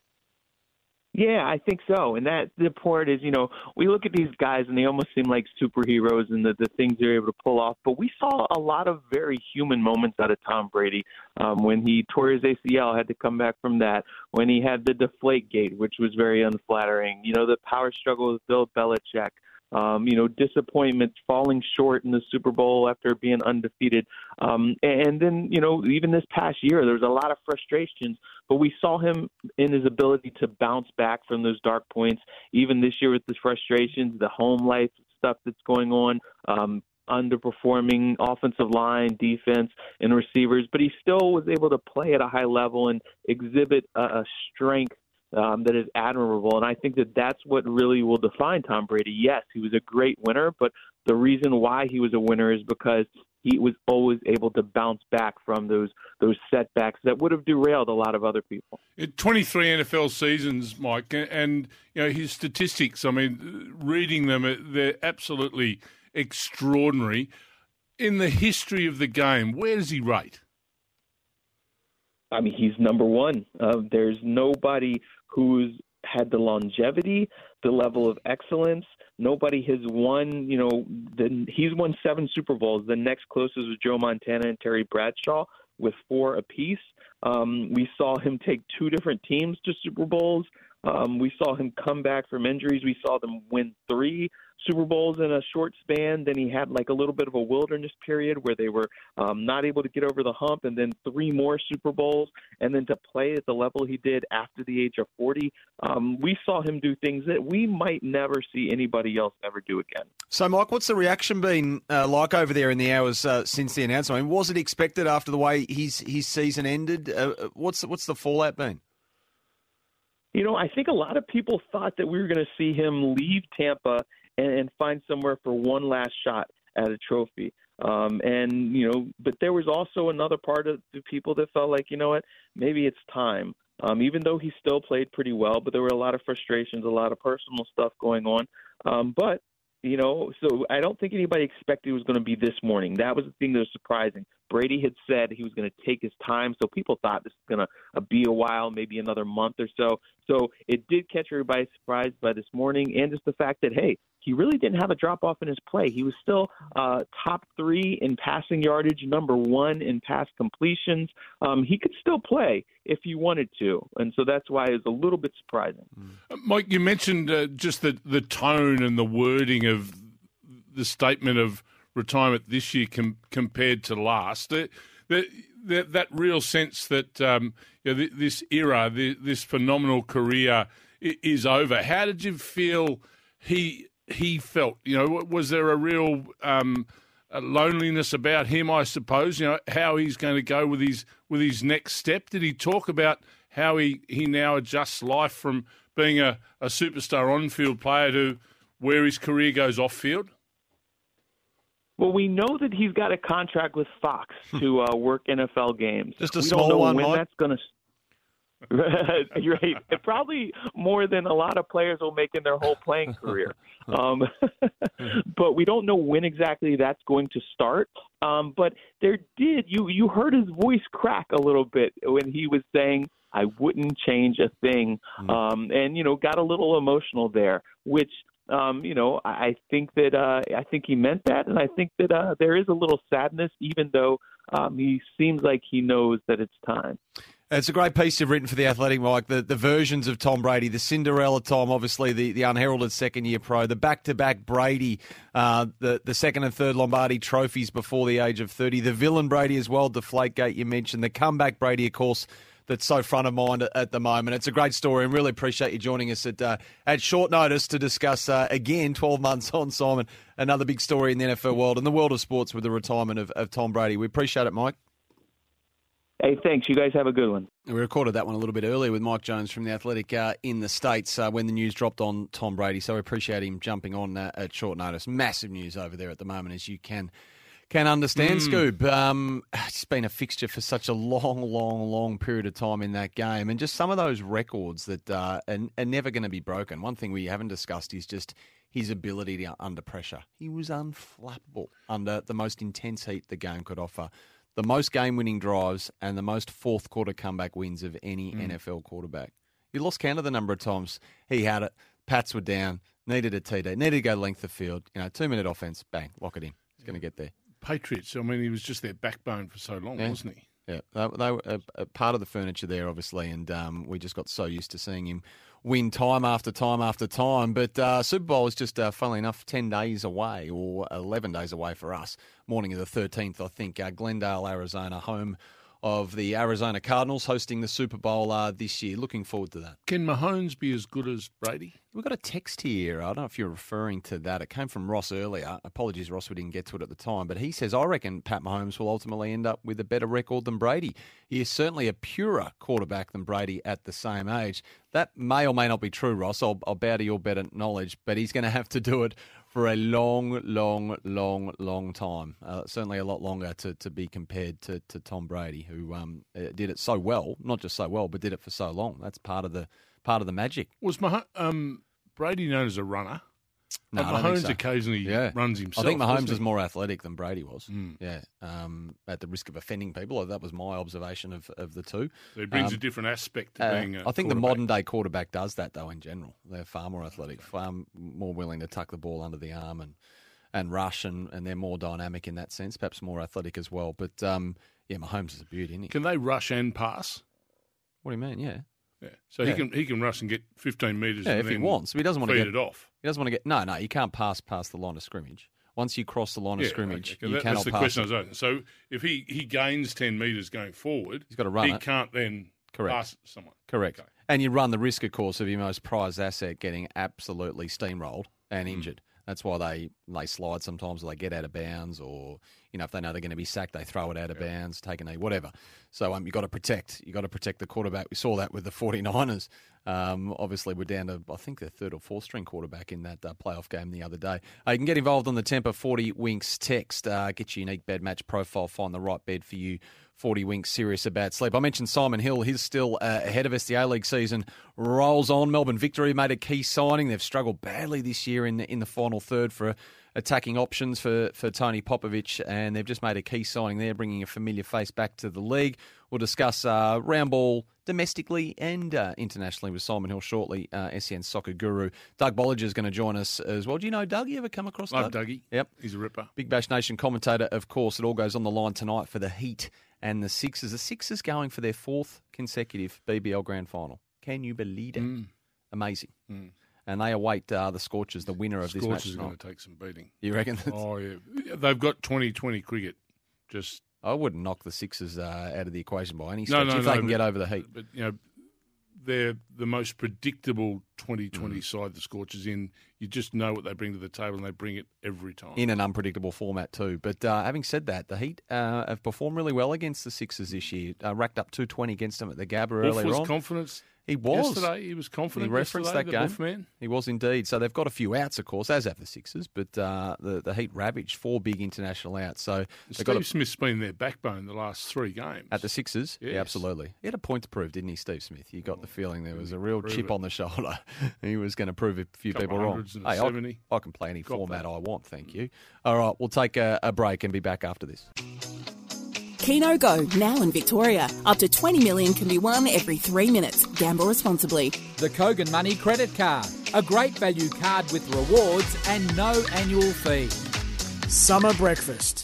Yeah, I think so. And that the point is, you know, we look at these guys and they almost seem like superheroes and the, the things they're able to pull off. But we saw a lot of very human moments out of Tom Brady um, when he tore his A C L, had to come back from that, when he had the Deflategate, which was very unflattering, you know, the power struggle with Bill Belichick. Um, you know, disappointment, falling short in the Super Bowl after being undefeated. Um, and then, you know, even this past year, there was a lot of frustrations, but we saw him in his ability to bounce back from those dark points. Even this year with the frustrations, the home life stuff that's going on, um, underperforming offensive line, defense, and receivers, but he still was able to play at a high level and exhibit a, a strength Um, that is admirable, and I think that that's what really will define Tom Brady. Yes, he was a great winner, but the reason why he was a winner is because he was always able to bounce back from those those setbacks that would have derailed a lot of other people. twenty-three N F L seasons, Mike, and you know his statistics. I mean, reading them, they're absolutely extraordinary. In the history of the game, where does he rate? I mean, he's number one. Uh, there's nobody who's had the longevity, the level of excellence. Nobody has won, you know, the, he's won seven Super Bowls. The next closest was Joe Montana and Terry Bradshaw with four apiece. Um, we saw him take two different teams to Super Bowls. Um, we saw him come back from injuries. We saw them win three Super Bowls in a short span. Then he had like a little bit of a wilderness period where they were um, not able to get over the hump, and then three more Super Bowls, and then to play at the level he did after the age of forty. Um, we saw him do things that we might never see anybody else ever do again. So, Mike, what's the reaction been uh, like over there in the hours uh, since the announcement? I mean, was it expected after the way his his season ended? Uh, what's what's the fallout been? You know, I think a lot of people thought that we were going to see him leave Tampa and, and find somewhere for one last shot at a trophy. Um, and, you know, but there was also another part of the people that felt like, you know what, maybe it's time. Um, even though he still played pretty well, but there were a lot of frustrations, a lot of personal stuff going on. Um, but, you know, so I don't think anybody expected it was going to be this morning. That was the thing that was surprising. Brady had said he was going to take his time, so people thought this was going to be a while, maybe another month or so. So it did catch everybody surprised by this morning, and just the fact that, hey, he really didn't have a drop-off in his play. He was still uh, top three in passing yardage, number one in pass completions. Um, he could still play if he wanted to, and so that's why it's a little bit surprising. Uh, Mike, you mentioned uh, just the, the tone and the wording of the statement of retirement this year com- compared to last. The, the, the, that real sense that um, you know, this era, this phenomenal career is over. How did you feel he he felt? You know, was there a real um, a loneliness about him, I suppose? You know, how he's going to go with his with his next step? Did he talk about how he, he now adjusts life from being a, a superstar on-field player to where his career goes off-field? Well, we know that he's got a contract with Fox to uh, work N F L games. Just a we small don't know one, when Mike. that's going to. You're right. Probably more than a lot of players will make in their whole playing career. Um, but we don't know when exactly that's going to start. Um, but there did you you heard his voice crack a little bit when he was saying, "I wouldn't change a thing," um, and you know got a little emotional there, which. Um, you know, I think that uh, I think he meant that, and I think that uh, there is a little sadness, even though um, he seems like he knows that it's time. It's a great piece you've written for The Athletic, Mike. The the versions of Tom Brady, the Cinderella Tom, obviously the, the unheralded second-year pro, the back-to-back Brady, uh, the, the second and third Lombardi trophies before the age of thirty, the villain Brady as well, Deflategate you mentioned, the comeback Brady, of course, that's so front of mind at, at the moment. It's a great story and really appreciate you joining us at uh, at short notice to discuss, uh, again, twelve months on, Simon, another big story in the N F L world and the world of sports with the retirement of, of Tom Brady. We appreciate it, Mike. Hey, thanks. You guys have a good one. We recorded that one a little bit earlier with Mike Jones from The Athletic uh, in the States uh, when the news dropped on Tom Brady, so we appreciate him jumping on uh, at short notice. Massive news over there at the moment, as you can Can understand, mm. Scoob. Um, it's been a fixture for such a long, long, long period of time in that game. And just some of those records that uh, are, are never going to be broken. One thing we haven't discussed is just his ability to under pressure. He was unflappable under the most intense heat the game could offer. The most game-winning drives and the most fourth-quarter comeback wins of any mm. N F L quarterback. You lost count of the number of times he had it. Pats were down, needed a T D, needed to go length of field. You know, two-minute offense, bang, lock it in. He's going to get there. Patriots, I mean, he was just their backbone for so long, yeah. wasn't he? Yeah, they, they were a, a part of the furniture there, obviously, and um, we just got so used to seeing him win time after time after time. But uh, Super Bowl is just, uh, funnily enough, ten days away, or eleven days away for us. Morning of the thirteenth, I think. Uh, Glendale, Arizona, home of the Arizona Cardinals, hosting the Super Bowl uh, this year. Looking forward to that. Can Mahomes be as good as Brady? We've got a text here. I don't know if you're referring to that. It came from Ross earlier. Apologies, Ross, we didn't get to it at the time. But he says, I reckon Pat Mahomes will ultimately end up with a better record than Brady. He is certainly a purer quarterback than Brady at the same age. That may or may not be true, Ross. I'll, I'll bow to your better knowledge. But he's going to have to do it for a long, long, long, long time. Uh, certainly a lot longer to, to be compared to, to Tom Brady, who um, did it so well. Not just so well, but did it for so long. That's part of the part of the magic. Was Mah- um, Brady known as a runner? No, but I don't Mahomes think so. occasionally yeah. runs himself. I think Mahomes is is more athletic than Brady was. Mm. Yeah, um, at the risk of offending people, that was my observation of, of the two. So he brings um, a different aspect to uh, being a I think the quarterback. modern day quarterback does that, though, in general. They're far more athletic, far more willing to tuck the ball under the arm and, and rush, and, and they're more dynamic in that sense, perhaps more athletic as well. But, um, yeah, Mahomes is a beauty, isn't he? Can they rush and pass? What do you mean? Yeah. Yeah, so Yeah. he can he can rush and get fifteen metres. Yeah, and if he then wants. But he doesn't want to feed get it off. He doesn't want to get. No, no, you can't pass past the line of scrimmage. Once you cross the line Yeah, of scrimmage, okay, you that, cannot that's the pass. question it. I was asking. So if he, he gains ten metres going forward, He's got to run he it. can't then Correct. pass it to someone. Correct. Okay. And you run the risk, of course, of your most prized asset getting absolutely steamrolled and Mm. injured. That's why they they slide sometimes, or they get out of bounds, or you know, if they know they're going to be sacked, they throw it out of bounds, take a knee, whatever. So um, you've got to protect. You've got to protect the quarterback. We saw that with the 49ers. Um, obviously, we're down to, I think, their third or fourth string quarterback in that uh, playoff game the other day. Uh, you can get involved on the Temper forty Winks text. Uh, get your unique bed match profile. Find the right bed for you. forty Winks, serious about sleep. I mentioned Simon Hill. He's still uh, ahead of us. The A-League season rolls on. Melbourne Victory made a key signing. They've struggled badly this year in the, in the final third for attacking options for, for Tony Popovich, and they've just made a key signing there, bringing a familiar face back to the league. We'll discuss uh, round ball domestically and uh, internationally with Simon Hill shortly, uh, S E N soccer guru. Doug Bollinger is going to join us as well. Do you know Doug? You ever come across Love Doug? Dougie. Yep. He's a ripper. Big Bash Nation commentator, of course. It all goes on the line tonight for the Heat and the Sixers. The Sixers going for their fourth consecutive B B L Grand Final. Can you believe it? Mm. Amazing. Mm. And they await uh, the Scorchers, the winner of Scorchers this match are tonight. going to take some beating. You reckon? Oh, yeah. They've got twenty twenty cricket. Just I wouldn't knock the Sixers uh, out of the equation by any no, stretch no, if no, they can but, get over the Heat. But, you know, they're the most predictable twenty twenty mm. side, the Scorchers, in. You just know what they bring to the table, and they bring it every time. In an unpredictable format too. But uh, having said that, the Heat uh, have performed really well against the Sixers this year. Uh, racked up two twenty against them at the Gabba earlier was on. confidence. He was. Yesterday, he was confident. He referenced yesterday, that the game. Buffman. He was indeed. So they've got a few outs, of course, as have the Sixers, but uh, the, the Heat ravaged four big international outs. So Steve got a, Smith's been their backbone the last three games. At the Sixers? Yes. Yeah, absolutely. He had a point to prove, didn't he, Steve Smith? You got the feeling there was a real prove chip it. on the shoulder. He was going to prove a few Couple people wrong. hundreds and a Hey, seventy. I, I can play any Got format that. I want, thank you. All right, we'll take a, a break and be back after this. Keno Go, now in Victoria. Up to twenty million can be won every three minutes. Gamble responsibly. The Kogan Money Credit Card. A great value card with rewards and no annual fee. Summer breakfast.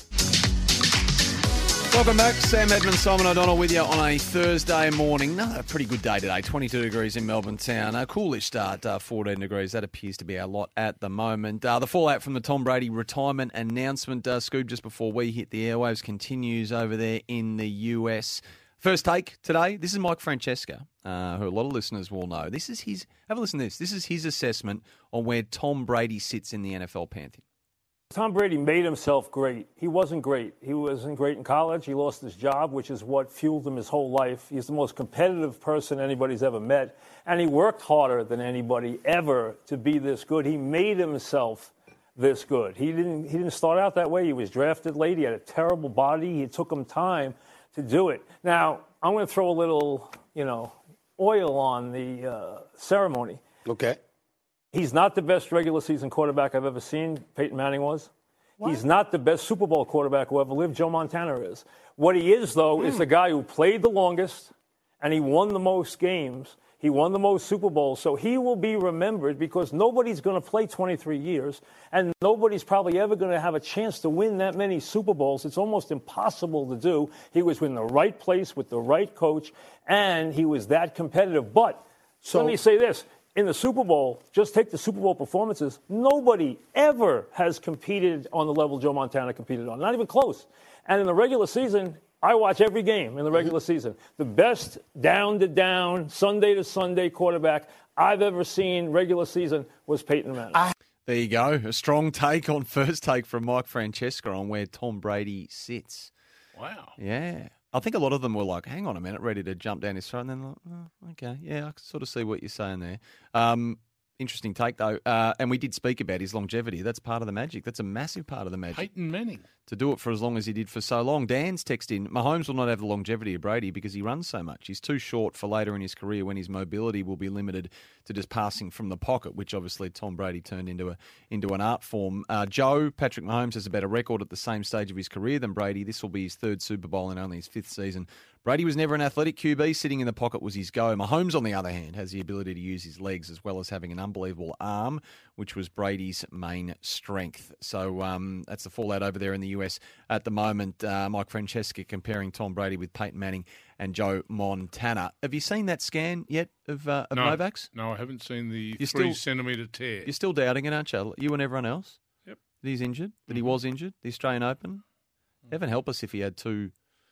Welcome back. Sam Edmund, Simon O'Donnell with you on a Thursday morning. No, a pretty good day today. twenty-two degrees in Melbourne town. A coolish start, uh, fourteen degrees. That appears to be our lot at the moment. Uh, the fallout from the Tom Brady retirement announcement, uh, Scoob, just before we hit the airwaves, continues over there in the U S. First take today. This is Mike Francesca, uh, who a lot of listeners will know. This is his. Have a listen to this. This is his assessment on where Tom Brady sits in the N F L pantheon. Tom Brady made himself great. He wasn't great. He wasn't great in college. He lost his job, which is what fueled him his whole life. He's the most competitive person anybody's ever met. And he worked harder than anybody ever to be this good. He made himself this good. He didn't, he didn't start out that way. He was drafted late. He had a terrible body. It took him time to do it. Now, I'm going to throw a little, you know, oil on the uh, ceremony. Okay. He's not the best regular season quarterback I've ever seen. Peyton Manning was. What? He's not the best Super Bowl quarterback who ever lived. Joe Montana is. What he is, though, mm. is the guy who played the longest, and he won the most games. He won the most Super Bowls. So he will be remembered because nobody's going to play twenty-three years, and nobody's probably ever going to have a chance to win that many Super Bowls. It's almost impossible to do. He was in the right place with the right coach, and he was that competitive. But so, let me say this. In the Super Bowl, just take the Super Bowl performances, nobody ever has competed on the level Joe Montana competed on, not even close. And in the regular season, I watch every game in the regular season. The best down-to-down, Sunday-to-Sunday quarterback I've ever seen regular season was Peyton Manning. There you go. A strong take on first take from Mike Francesca on where Tom Brady sits. Wow. Yeah. I think a lot of them were like, hang on a minute, ready to jump down his throat. And then like, oh, okay, yeah, I can sort of see what you're saying there. Um, interesting take, though. Uh, and we did speak about his longevity. That's part of the magic. That's a massive part of the magic. Peyton Manning. To do it for as long as he did for so long. Dan's text in, Mahomes will not have the longevity of Brady because he runs so much. He's too short for later in his career when his mobility will be limited to just passing from the pocket, which obviously Tom Brady turned into a into an art form. Uh, Joe, Patrick Mahomes has a better record at the same stage of his career than Brady. This will be his third Super Bowl in only his fifth season. Brady was never an athletic Q B. Sitting in the pocket was his go. Mahomes, on the other hand, has the ability to use his legs as well as having an unbelievable arm, which was Brady's main strength. So um, that's the fallout over there in the U S at the moment. Uh, Mike Francesca comparing Tom Brady with Peyton Manning and Joe Montana. Have you seen that scan yet of, uh, of no, Novak's? No, I haven't seen the you're three still, centimetre tear. You're still doubting it, aren't you? You and everyone else? Yep. That he's injured? That Mm-hmm. he was injured? The Australian Open? Mm-hmm. Heaven help us if he had two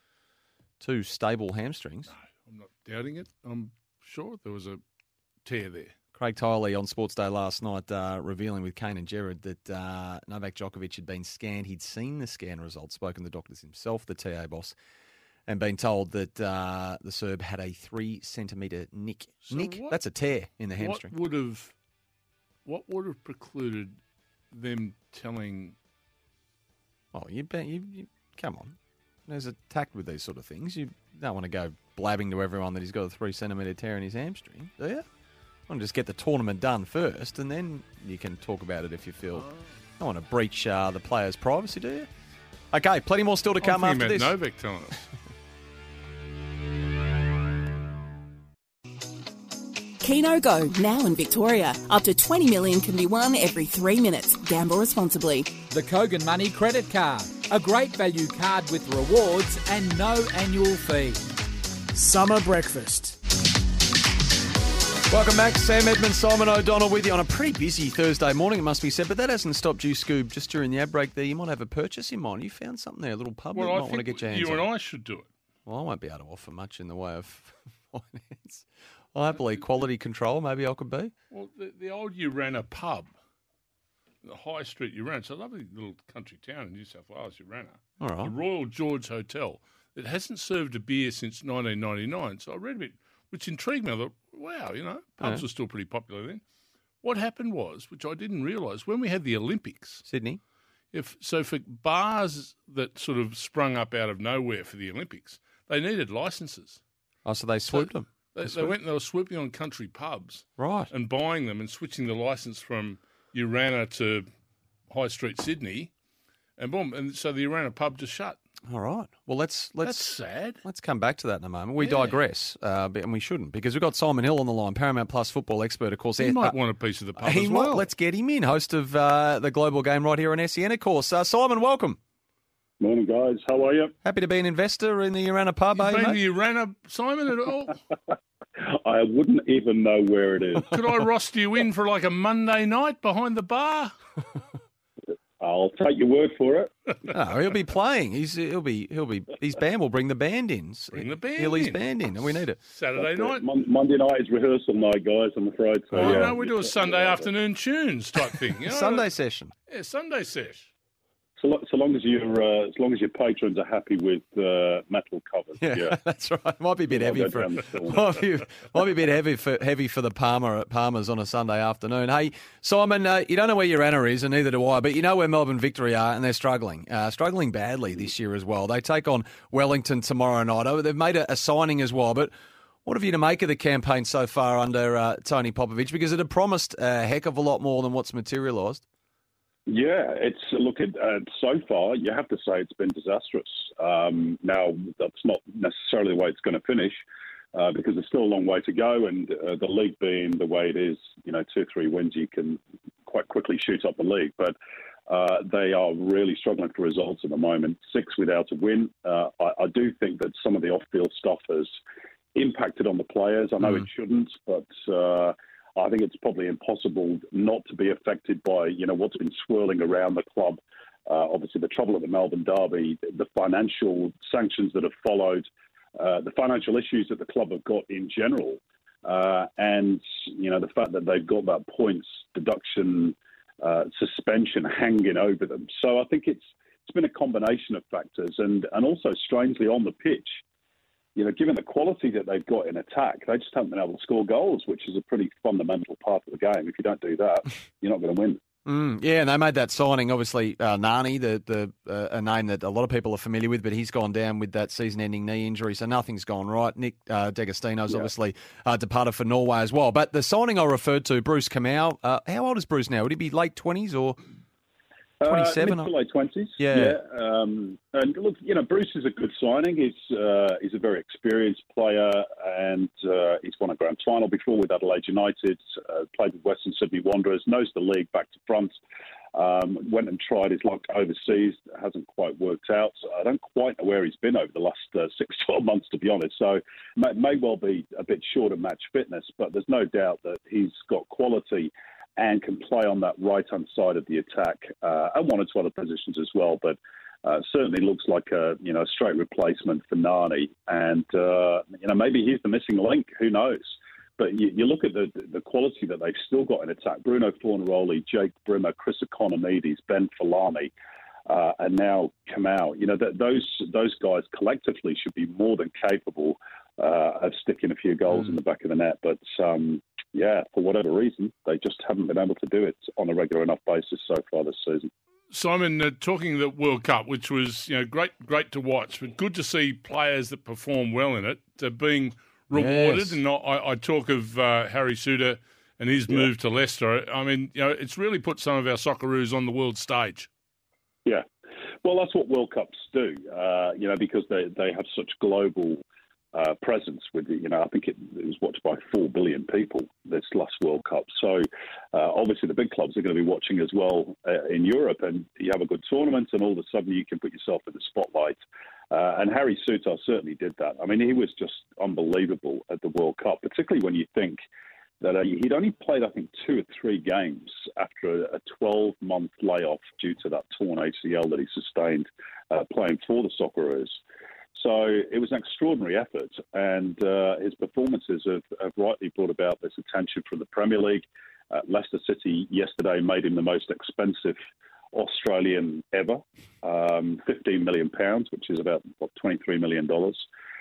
two stable hamstrings. No, I'm not doubting it. I'm sure there was a tear there. Craig Tiley on Sports Day last night uh, revealing with Kane and Gerard that uh, Novak Djokovic had been scanned. He'd seen the scan results, spoken to the doctors himself, the T A boss, and been told that uh, the Serb had a three centimetre nick. So nick? what- That's a tear in the hamstring. What would have, what would have precluded them telling? Oh, you, bet, you, you come on. There's a tact with these sort of things. You don't want to go blabbing to everyone that he's got a three centimetre tear in his hamstring, do you? I want to just get the tournament done first, and then you can talk about it if you feel. Oh. I don't want to breach uh, the players' privacy, do you? Okay, plenty more still to come I'm after thinking this. about Novak telling us. Keno Go, now in Victoria. Up to twenty million can be won every three minutes. Gamble responsibly. The Kogan Money Credit Card. A great value card with rewards and no annual fee. Summer breakfast. Welcome back. Sam Edmonds, Simon O'Donnell with you on a pretty busy Thursday morning, it must be said, but that hasn't stopped you, Scoob, just during the ad break there. You might have a purchase in mind. You found something there, a little pub Well, that you I might want to think get your hands you on. and I should do it. Well, I won't be able to offer much in the way of finance. I'll happily quality control, maybe I could be. Well, the, the old Urana pub, the High Street Urana, it's a lovely little country town in New South Wales, Urana. All right. The Royal George Hotel. It hasn't served a beer since nineteen ninety-nine, so I read a bit, which intrigued me. I thought, wow, you know, pubs Yeah. were still pretty popular then. What happened was, which I didn't realise, when we had the Olympics, Sydney. if so for bars that sort of sprung up out of nowhere for the Olympics, they needed licences. Oh, so they swooped them. They, they swooped. went and they were swooping on country pubs. Right. And buying them and switching the licence from Urana to High Street Sydney, and boom, and so the Urana pub just shut. All right. Well, let's let's That's sad. Let's come back to that in a moment. We Yeah. digress, uh, but- and we shouldn't, because we've got Simon Hill on the line, Paramount Plus football expert, of course. He Uh, might want a piece of the pub he as might. well. Let's get him in, host of uh, the Global Game right here on S E N, of course. Uh, Simon, welcome. Morning, guys. How are you? Happy to be an investor in the Urana pub, eh, Been mate? to Urana, Simon, at all? I wouldn't even know where it is. Could I roster you in for like a Monday night behind the bar? I'll take your word for it. No, he'll be playing. He's he'll be he'll be his band will bring the band in. Bring the band He'll his in. band in, and we need it. Saturday night. Mon- Monday night is rehearsal night, guys, I'm afraid. So, Oh, yeah. no, we do a Sunday afternoon tunes type thing. You know? Sunday session. Yeah, Sunday sesh. So, lo- so long as your uh, as long as your patrons are happy with uh, metal covers. Yeah, Yeah. that's right. Might be a bit I'll heavy go for down the film. might be, might be a bit heavy for heavy for the Palmer at Palmer's on a Sunday afternoon. Hey, Simon, uh, you don't know where Urana is, and neither do I, but you know where Melbourne Victory are, and they're struggling, uh, struggling badly this year as well. They take on Wellington tomorrow night. Oh, they've made a, a signing as well, but what have you to make of the campaign so far under uh, Tony Popovich? Because it had promised a heck of a lot more than what's materialised. Yeah, it's look at uh, so far. You have to say it's been disastrous. Um, now that's not necessarily the way it's going to finish, uh, because there's still a long way to go. And uh, the league being the way it is, you know, two, three wins, you can quite quickly shoot up the league. But uh, they are really struggling for results at the moment. Six without a win. Uh, I, I do think that some of the off-field stuff has impacted on the players. I know Mm. it shouldn't, but. Uh, I think it's probably impossible not to be affected by, you know, what's been swirling around the club. Uh, obviously, the trouble at the Melbourne Derby, the financial sanctions that have followed, uh, the financial issues that the club have got in general, uh, and, you know, the fact that they've got that points deduction uh, suspension hanging over them. So I think it's it's been a combination of factors, and, and also strangely on the pitch. You know, given the quality that they've got in attack, they just haven't been able to score goals, which is a pretty fundamental part of the game. If you don't do that, you're not going to win. Mm, yeah, and they made that signing. Obviously, uh, Nani, the the uh, a name that a lot of people are familiar with, but he's gone down with that season-ending knee injury, so nothing's gone right. Nick uh, D'Agostino's Yeah. obviously uh, departed for Norway as well. But the signing I referred to, Bruce Kamau, uh, how old is Bruce now? Would he be late twenties or twenty-seven? Uh, mid to late twenties. Yeah. Um, and look, you know, Bruce is a good signing. He's uh, he's a very experienced player, and uh, he's won a grand final before with Adelaide United. Uh, played with Western Sydney Wanderers. Knows the league back to front. Um, went and tried his luck overseas. Hasn't quite worked out. I don't quite know where he's been over the last uh, six, twelve months, to be honest. So may, may well be a bit short of match fitness, but there's no doubt that he's got quality and can play on that right-hand side of the attack, uh, and one or two other positions as well. But uh, certainly looks like a you know straight replacement for Nani, and uh, you know maybe he's the missing link. Who knows? But you, you look at the the quality that they've still got in attack. Bruno Fornaroli, Jake Brimmer, Chris Economides, Ben Falami, uh, and now Kamau. You know, that those those guys collectively should be more than capable uh, of sticking a few goals mm. in the back of the net. But, um, yeah, for whatever reason, they just haven't been able to do it on a regular enough basis so far this season. Simon, uh, talking the World Cup, which was you know great, great to watch, but good to see players that perform well in it uh, being rewarded. Yes. And I, I talk of uh, Harry Souttar and his yeah. move to Leicester. I mean, you know, it's really put some of our Socceroos on the world stage. Yeah, well, that's what World Cups do. Uh, you know, because they they have such global uh, presence. With the, you know, I think it, it was watched by four billion people this last World Cup. So uh, obviously the big clubs are going to be watching as well uh, in Europe, and you have a good tournament, and all of a sudden you can put yourself in the spotlight. Uh, and Harry Souttar certainly did that. I mean, he was just unbelievable at the World Cup, particularly when you think that uh, he'd only played, I think, two or three games after a twelve-month layoff due to that torn A C L that he sustained uh, playing for the Socceroos. So it was an extraordinary effort, and uh, his performances have, have rightly brought about this attention from the Premier League. Uh, Leicester City yesterday made him the most expensive Australian ever, um, fifteen million pounds, which is about what, twenty-three million dollars.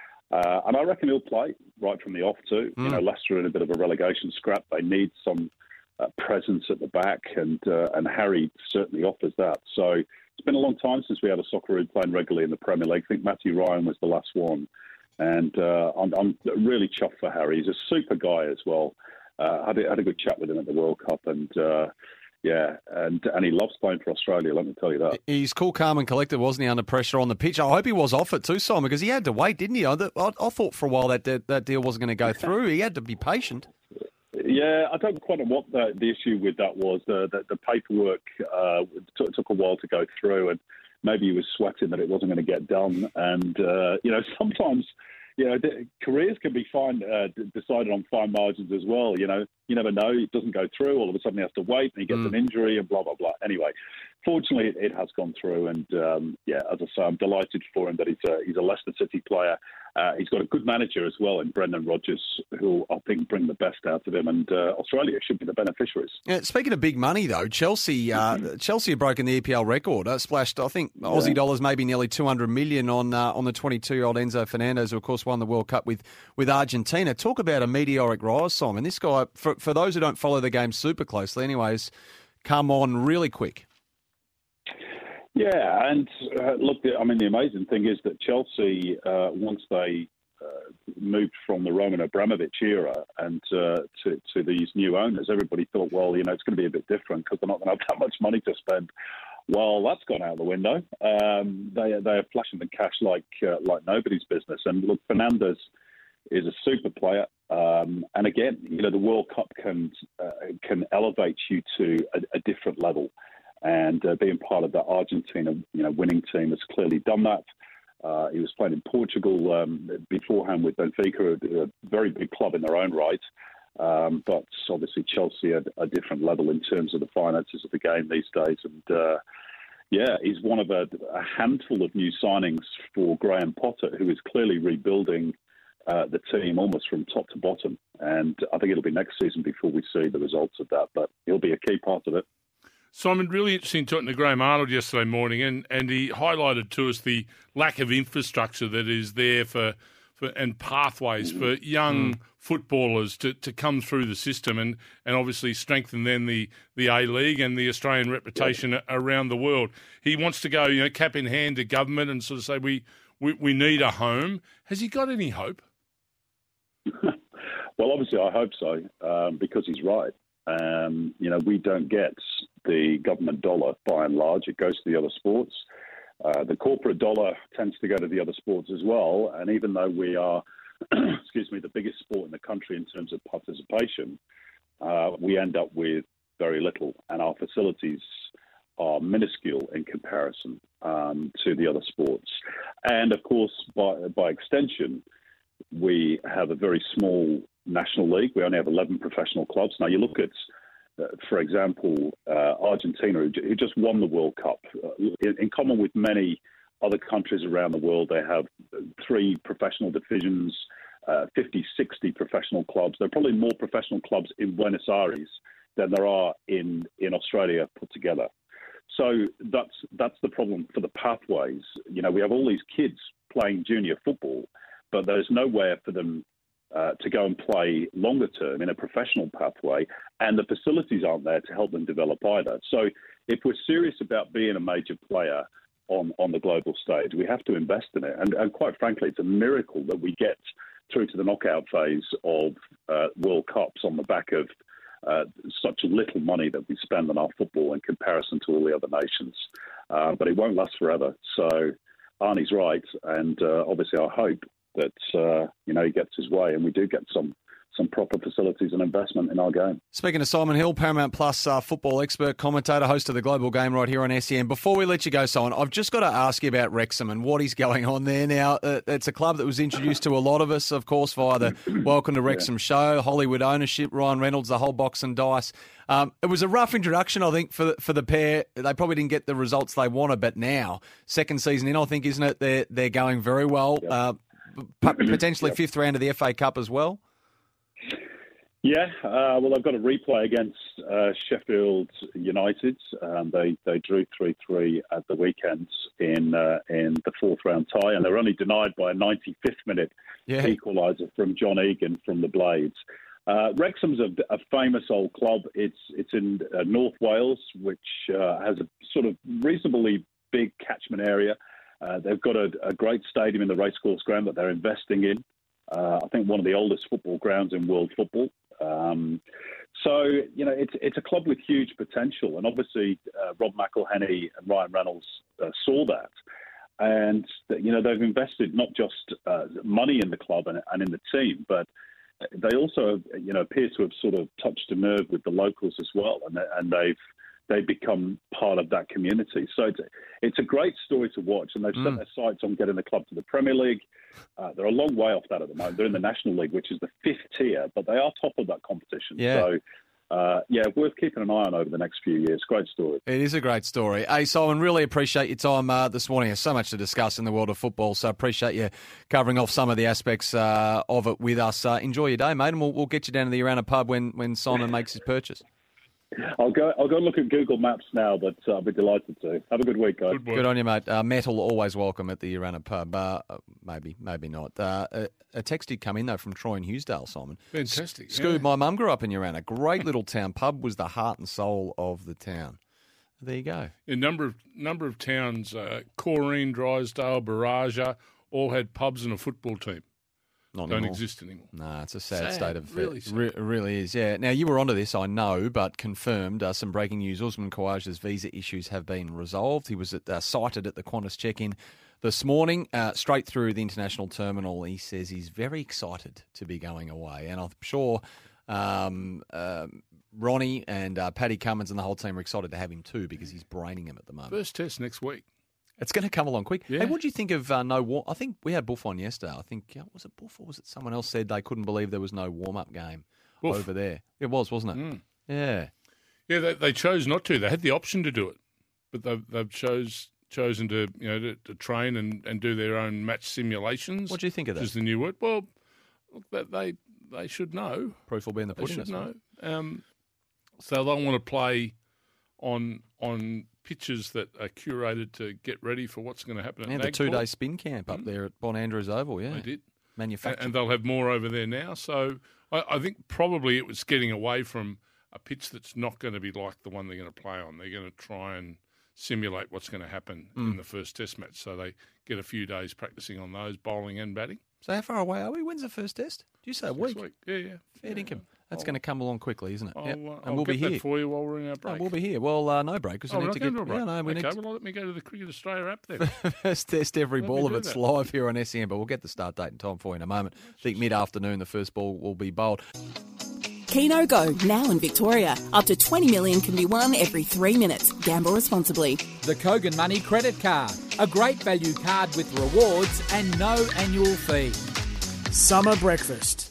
Uh, and I reckon he'll play right from the off too. Mm. You know, Leicester are in a bit of a relegation scrap. They need some uh, presence at the back, and uh, and Harry certainly offers that. So it's been a long time since we had a Socceroo playing regularly in the Premier League. I think Matthew Ryan was the last one, and uh, I'm, I'm really chuffed for Harry. He's a super guy as well. Uh, had a, had a good chat with him at the World Cup, and. Uh, Yeah, and and he loves playing for Australia, let me tell you that. He's cool, calm and collected, wasn't he, under pressure on the pitch? I hope he was off it too, Simon, because he had to wait, didn't he? I, I, I thought for a while that that, that deal wasn't going to go through. He had to be patient. Yeah, I don't quite know what the, the issue with that was. The, the, the paperwork uh, t- took a while to go through, and maybe he was sweating that it wasn't going to get done. And, uh, you know, sometimes... You know, careers can be fine, uh, decided on fine margins as well. You know, you never know. It doesn't go through. All of a sudden he has to wait and he gets mm. an injury and blah, blah, blah. Anyway, fortunately it, it has gone through. And, um, yeah, as I say, I'm delighted for him that he's a, he's a Leicester City player. Uh, he's got a good manager as well in Brendan Rodgers, who I think bring the best out of him. And uh, Australia should be the beneficiaries. Yeah, speaking of big money, though, Chelsea uh, mm-hmm. Chelsea have broken the E P L record. Uh, splashed, I think, Aussie yeah. dollars, maybe nearly two hundred million on uh, on the twenty-two-year-old Enzo Fernandez, who, of course, won the World Cup with, with Argentina. Talk about a meteoric rise, Simon. This guy, for, for those who don't follow the game super closely anyways, come on really quick. Yeah, and uh, look, I mean, the amazing thing is that Chelsea, uh, once they uh, moved from the Roman Abramovich era and uh, to, to these new owners, everybody thought, well, you know, it's going to be a bit different because they're not going to have that much money to spend. Well, that's gone out the window. Um, they they are flashing the cash like uh, like nobody's business. And look, Fernandez is a super player. Um, and again, you know, the World Cup can uh, can elevate you to a, a different level. And uh, being part of the Argentina, you know, winning team has clearly done that. Uh, he was playing in Portugal um, beforehand with Benfica, a, a very big club in their own right. Um, but obviously Chelsea at a different level in terms of the finances of the game these days. And uh, yeah, he's one of a, a handful of new signings for Graham Potter, who is clearly rebuilding uh, the team almost from top to bottom. And I think it'll be next season before we see the results of that, but he'll be a key part of it. Simon, really interesting talking to Graham Arnold yesterday morning, and, and he highlighted to us the lack of infrastructure that is there for, for and pathways for young mm. footballers to, to come through the system and, and obviously strengthen then the, the A-League and the Australian reputation yeah. around the world. He wants to go, you know, cap in hand to government and sort of say we, we, we need a home. Has he got any hope? Well, obviously I hope so, um, because he's right. Um, you know, we don't get the government dollar by and large. It goes to the other sports. Uh, the corporate dollar tends to go to the other sports as well. And even though we are, excuse me, the biggest sport in the country in terms of participation, uh, we end up with very little. And our facilities are minuscule in comparison um, to the other sports. And of course, by, by extension, we have a very small national league. We only have eleven professional clubs. Now, you look at, uh, for example, uh, Argentina, who just won the World Cup. Uh, in, in common with many other countries around the world, they have three professional divisions. uh, fifty, sixty professional clubs. There are probably more professional clubs in Buenos Aires than there are in, in Australia put together. So that's that's the problem for the pathways. You know, we have all these kids playing junior football, but there's nowhere for them uh, to go and play longer term in a professional pathway, and the facilities aren't there to help them develop either. So if we're serious about being a major player on, on the global stage, we have to invest in it. And, and quite frankly, it's a miracle that we get through to the knockout phase of uh, World Cups on the back of Uh, such little money that we spend on our football in comparison to all the other nations. Uh, but it won't last forever. So Arnie's right. And uh, obviously I hope that, uh, you know, he gets his way and we do get some some proper facilities and investment in our game. Speaking to Simon Hill, Paramount Plus uh, football expert, commentator, host of the Global Game right here on S E N. Before we let you go, Simon, I've just got to ask you about Wrexham and what is going on there now. Uh, it's a club that was introduced to a lot of us, of course, via the Welcome to Wrexham yeah. show, Hollywood ownership, Ryan Reynolds, the whole box and dice. Um, it was a rough introduction, I think, for the, for the pair. They probably didn't get the results they wanted, but now, second season in, I think, isn't it? They're, they're going very well. Yep. Uh, potentially yep. fifth round of the F A Cup as well. Yeah, uh, well, I've got a replay against uh, Sheffield United. Um, they they drew three three at the weekend in uh, in the fourth round tie, and they were only denied by a ninety-fifth minute yeah. equaliser from John Egan from the Blades. Uh, Wrexham's a, a famous old club. It's it's in uh, North Wales, which uh, has a sort of reasonably big catchment area. Uh, they've got a, a great stadium in the Racecourse Ground that they're investing in. Uh, I think one of the oldest football grounds in world football. Um, so, you know, it's it's a club with huge potential. And obviously, uh, Rob McElhenney and Ryan Reynolds uh, saw that. And, you know, they've invested not just uh, money in the club and, and in the team, but they also, you know, appear to have sort of touched a nerve with the locals as well. And, and they've they've become part of that community. So it's, it's a great story to watch. And they've mm. set their sights on getting the club to the Premier League. Uh, they're a long way off that at the moment. They're in the National League, which is the fifth tier, but they are top of that competition. Yeah. So, uh, yeah, worth keeping an eye on over the next few years. Great story. It is a great story. Hey, Simon, really appreciate your time uh, this morning. There's so much to discuss in the world of football, so appreciate you covering off some of the aspects uh, of it with us. Uh, enjoy your day, mate, and we'll, we'll get you down to the Arana pub when, when Simon makes his purchase. I'll go I'll go look at Google Maps now, but uh, I'll be delighted to. Have a good week, guys. Good, good on you, mate. Uh, metal, always welcome at the Arana pub. Uh, maybe, maybe not. Uh, a, a text did come in, though, from Troy and Hughesdale, Simon. Fantastic. S- Scoob, yeah. my mum grew up in Arana. Great little town. Pub was the heart and soul of the town. There you go. A number of, number of towns, uh, Corrine, Drysdale, Baraja, all had pubs and a football team. Not Don't anymore. exist anymore. No, nah, it's a sad, sad state of really it. sad. Re- really is, yeah. Now, you were onto this, I know, but confirmed. Uh, some breaking news. Usman Khawaja's visa issues have been resolved. He was at, uh, cited at the Qantas check-in this morning, uh, straight through the international terminal. He says he's very excited to be going away. And I'm sure um, uh, Ronnie and uh, Paddy Cummins and the whole team are excited to have him too, because he's braining him at the moment. First test next week. It's going to come along quick. Yeah. Hey, what do you think of uh, no warm? I think we had Buff on yesterday. I think, uh, was it Buff or was it someone else said they couldn't believe there was no warm-up game Buff. over there? It was, wasn't it? Mm. Yeah. Yeah, they, they chose not to. They had the option to do it, but they've, they've chose, chosen to, you know, to, to train and, and do their own match simulations. What do you think of that? Which is the new word. Well, look, they, they should know. Proof will be in the They pudding. should know. Um, so they'll want to play on on pitches that are curated to get ready for what's going to happen at Yeah, the Nagpur. two-day spin camp up Mm. there at Bon Andrews Oval, yeah. They did. Manufactured. And they'll have more over there now. So I, I think probably it was getting away from a pitch that's not going to be like the one they're going to play on. They're going to try and simulate what's going to happen Mm. in the first test match. So they get a few days practicing on those, bowling and batting. So how far away are we? When's the first test? Do you say a week? Next week. Yeah, yeah. Fair dinkum. That's I'll- going to come along quickly, isn't it? I'll, Yep. uh, And I'll we'll get be that here. for you while we're in our break. Oh, we'll be here. Well, uh, no break because Oh, we we're need not to going get. to a break. Yeah, no, we okay, need to, well, let me go to the Cricket Australia app then. first test every Let ball me of do it's that. live here on S E N, but we'll get the start date and time for you in a moment. I think mid-afternoon the first ball will be bowled. Keno Go, now in Victoria. Up to twenty million can be won every three minutes. Gamble responsibly. The Kogan Money Credit Card. A great value card with rewards and no annual fee. Summer breakfast.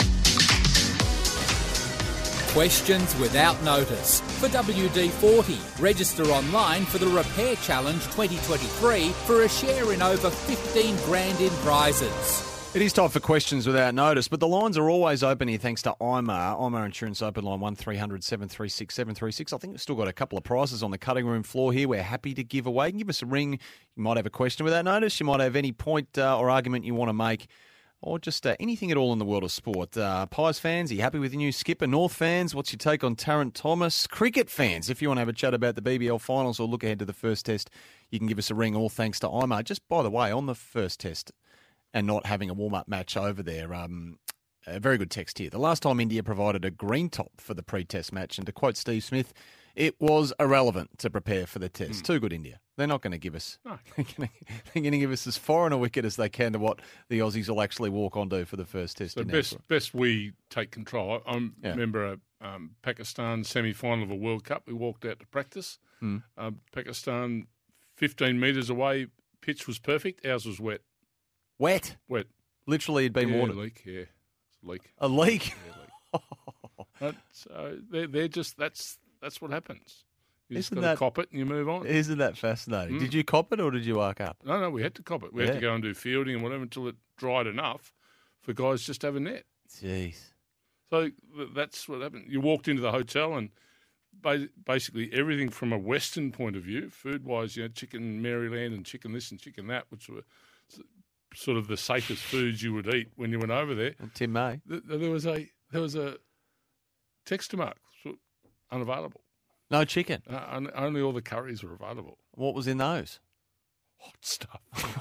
Questions without notice. For W D forty, register online for the Repair Challenge twenty twenty-three for a share in over fifteen grand in prizes. It is time for questions without notice, but the lines are always open here thanks to I M A. I M A Insurance Open Line one three hundred seven three six seven three six. I think we've still got a couple of prizes on the cutting room floor here. We're happy to give away. You can give us a ring. You might have a question without notice. You might have any point uh, or argument you want to make, or just uh, anything at all in the world of sport. Uh, Pies fans, are you happy with your new skipper? North fans, what's your take on Tarrant Thomas? Cricket fans, if you want to have a chat about the B B L finals or look ahead to the first test, you can give us a ring, all thanks to I M A. Just by the way, on the first test and not having a warm-up match over there, um, a very good text here. The last time India provided a green top for the pre-test match, and to quote Steve Smith, it was irrelevant to prepare for the test. Mm. Too good, India. They're not going to give us. No. They're going to give us as foreign a wicket as they can to what the Aussies will actually walk on to for the first test. So best, best we take control. I, I yeah. remember a um, Pakistan semi-final of a World Cup. We walked out to practice. Mm. Um, Pakistan, fifteen metres away, pitch was perfect. Ours was wet. Wet? Wet. Literally, it'd been yeah, watered. leak. Yeah, it's a leak. A leak. Yeah, leak. But, so they're, they're just that's that's what happens. You just Isn't got to that- cop it and you move on. Isn't that fascinating? Mm. Did you cop it or did you arc up? No, no, we had to cop it. We Yeah. had to go and do fielding and whatever until it dried enough for guys just to have a net. Jeez. So th- that's what happened. You walked into the hotel and ba- basically everything from a Western point of view, food-wise, you know, chicken Maryland and chicken this and chicken that, which were s- sort of the safest foods you would eat when you went over there. And Tim May. Th- there was a there was a text mark, so unavailable. No chicken. Uh, on- only all the curries were available. What was in those? Hot stuff.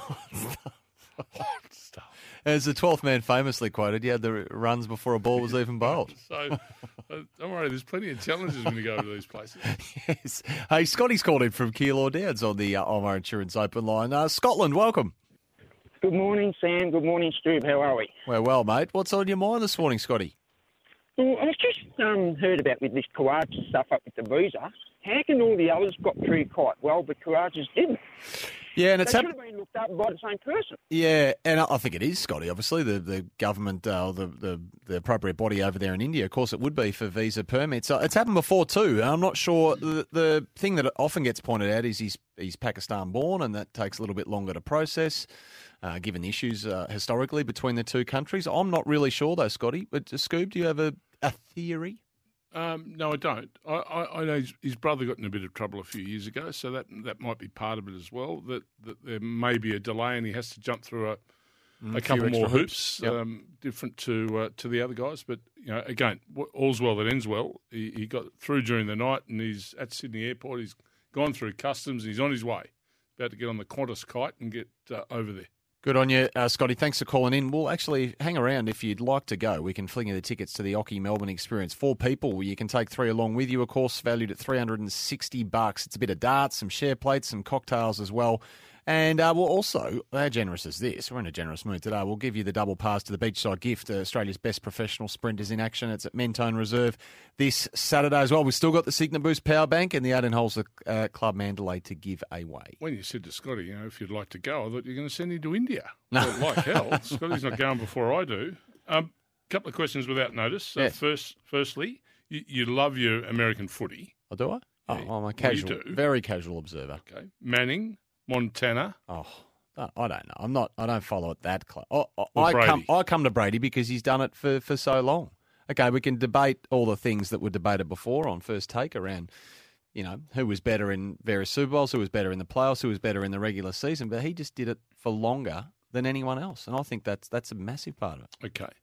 Hot stuff. As the twelfth man famously quoted, you had the runs before a ball was even bowled. So uh, don't worry, there's plenty of challenges when you go to these places. Yes. Hey, Scotty's called in from Keilor Downs on the uh, I M A Insurance Open Line. Uh, Scotland, welcome. Good morning, Sam. Good morning, Stu. How are we? We're well, mate. What's on your mind this morning, Scotty? Well, I've just um, heard about with this Karajas stuff up with the visa. How can all the others got through quite well, but Karajas didn't? Yeah, and it's they hap- should have been looked up by the same person. Yeah, and I I think it is, Scotty. Obviously, the the government, uh, the, the the appropriate body over there in India, of course, it would be for visa permits. Uh, it's happened before too. I'm not sure. The, the thing that often gets pointed out is he's he's Pakistan born, and that takes a little bit longer to process, uh, given the issues uh, historically between the two countries. I'm not really sure though, Scotty. But uh, Scoob, do you have a a theory? Um, no, I don't. I, I, I know his, his brother got in a bit of trouble a few years ago, so that that might be part of it as well. That that there may be a delay, and he has to jump through a, Mm, a a few couple more extra hoops, hoops. Yep. um, different to uh, to the other guys. But you know, again, w- all's well that ends well. He, he got through during the night, and he's at Sydney Airport. He's gone through customs, and he's on his way, about to get on the Qantas kite and get uh, over there. Good on you, uh, Scotty. Thanks for calling in. We'll actually hang around if you'd like to go. We can fling you the tickets to the Ocky Melbourne Experience. Four people. You can take three along with you, of course, valued at three hundred sixty bucks. It's a bit of darts, some share plates, some cocktails as well. And uh, we'll also, how generous is this? We're in a generous mood today. We'll give you the double pass to the beachside gift. Uh, Australia's best professional sprinters in action. It's at Mentone Reserve this Saturday as well. We've still got the Signa Boost Power Bank and the eighteen holes at uh, Club Mandalay to give away. When you said to Scotty, you know, if you'd like to go, I thought you were going to send him to India. No. Well, like hell. Scotty's not going before I do. A um, couple of questions without notice. Uh, Yeah. First, firstly, you, you love your American footy. Oh, do I? Oh, Yeah, I'm a you casual, do. very casual observer. Okay. Manning, Montana. Oh, I I don't know. I'm not. I don't follow it that close. I, I, Or I Brady. come. I come to Brady because he's done it for, for so long. Okay, we can debate all the things that were debated before on First Take around, you know, who was better in various Super Bowls, who was better in the playoffs, who was better in the regular season. But he just did it for longer than anyone else, and I think that's that's a massive part of it. Okay.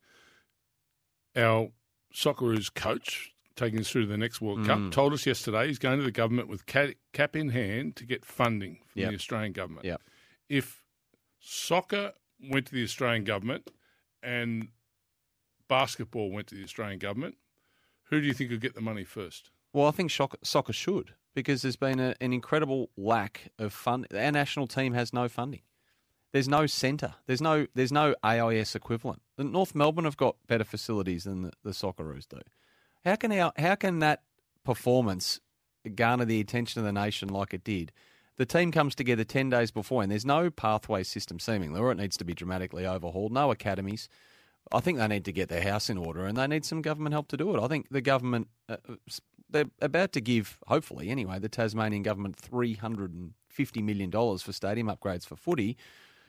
Our Socceroos coach, taking us through to the next World Cup, Mm. told us yesterday he's going to the government with ca- cap in hand to get funding from Yep. the Australian government. Yep. If soccer went to the Australian government and basketball went to the Australian government, who do you think would get the money first? Well, I think shoc- soccer should, because there's been a, an incredible lack of fund. Our national team has no funding. There's no centre. There's no there's no A I S equivalent. The North Melbourne have got better facilities than the, the Socceroos do. How can our, how can that performance garner the attention of the nation like it did? The team comes together ten days before, and there's no pathway system seemingly, or it needs to be dramatically overhauled. No academies. I think they need to get their house in order, and they need some government help to do it. I think the government, uh, they're about to give, hopefully anyway, the Tasmanian government three hundred fifty million dollars for stadium upgrades for footy.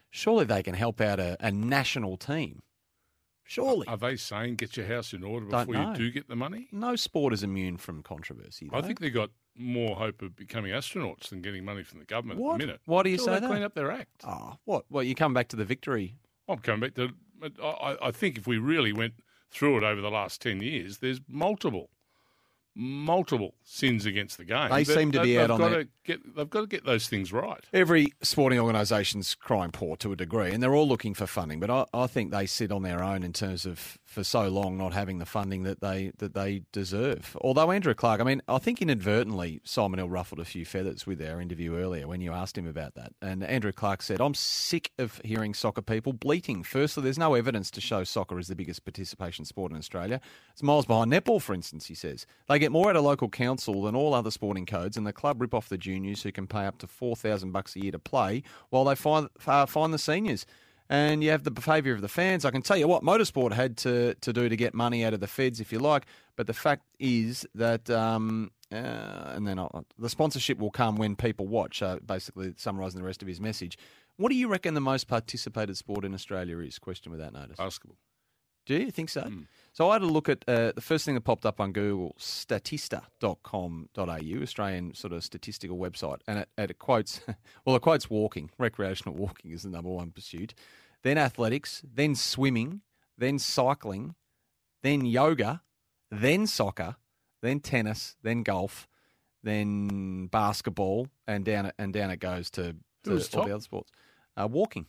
surely they can help out a, a national team. Surely. Are they saying get your house in order Don't before know. you do get the money? No sport is immune from controversy. I though. think they got more hope of becoming astronauts than getting money from the government What? at the minute. Why do you Until say they that? clean up their act. Oh, what? Well, you come back to the victory. I'm coming back to. I, I think if we really went through it over the last ten years, there's multiple, multiple sins against the game. They seem to be they've out on got their- to get. They've got to get those things right. Every sporting organisation's crying poor to a degree, and they're all looking for funding. But I, I think they sit on their own in terms of for so long not having the funding that they that they deserve. Although Andrew Clark, I mean, I think inadvertently Simon Hill ruffled a few feathers with our interview earlier when you asked him about that. And Andrew Clark said, "I'm sick of hearing soccer people bleating. Firstly, there's no evidence to show soccer is the biggest participation sport in Australia. It's miles behind netball, for instance." He says they get more out of local council than all other sporting codes, and the club rip off the juniors who can pay up to four thousand bucks a year to play, while they find uh, find the seniors. And you have the behaviour of the fans. I can tell you what motorsport had to, to do to get money out of the feds, if you like. But the fact is that, um, uh, and then I'll, the sponsorship will come when people watch, uh, basically summarising the rest of his message. What do you reckon the most participated sport in Australia is? Question without notice. Basketball. Do you think so? Mm. So I had a look at uh, the first thing that popped up on Google, statista dot com dot a u, Australian sort of statistical website, and it, it quotes, well, it quotes walking. Recreational walking is the number one pursuit. Then athletics, then swimming, then cycling, then yoga, then soccer, then tennis, then golf, then basketball, and down it and down it goes to, to Who's all top? the other sports. Uh, walking.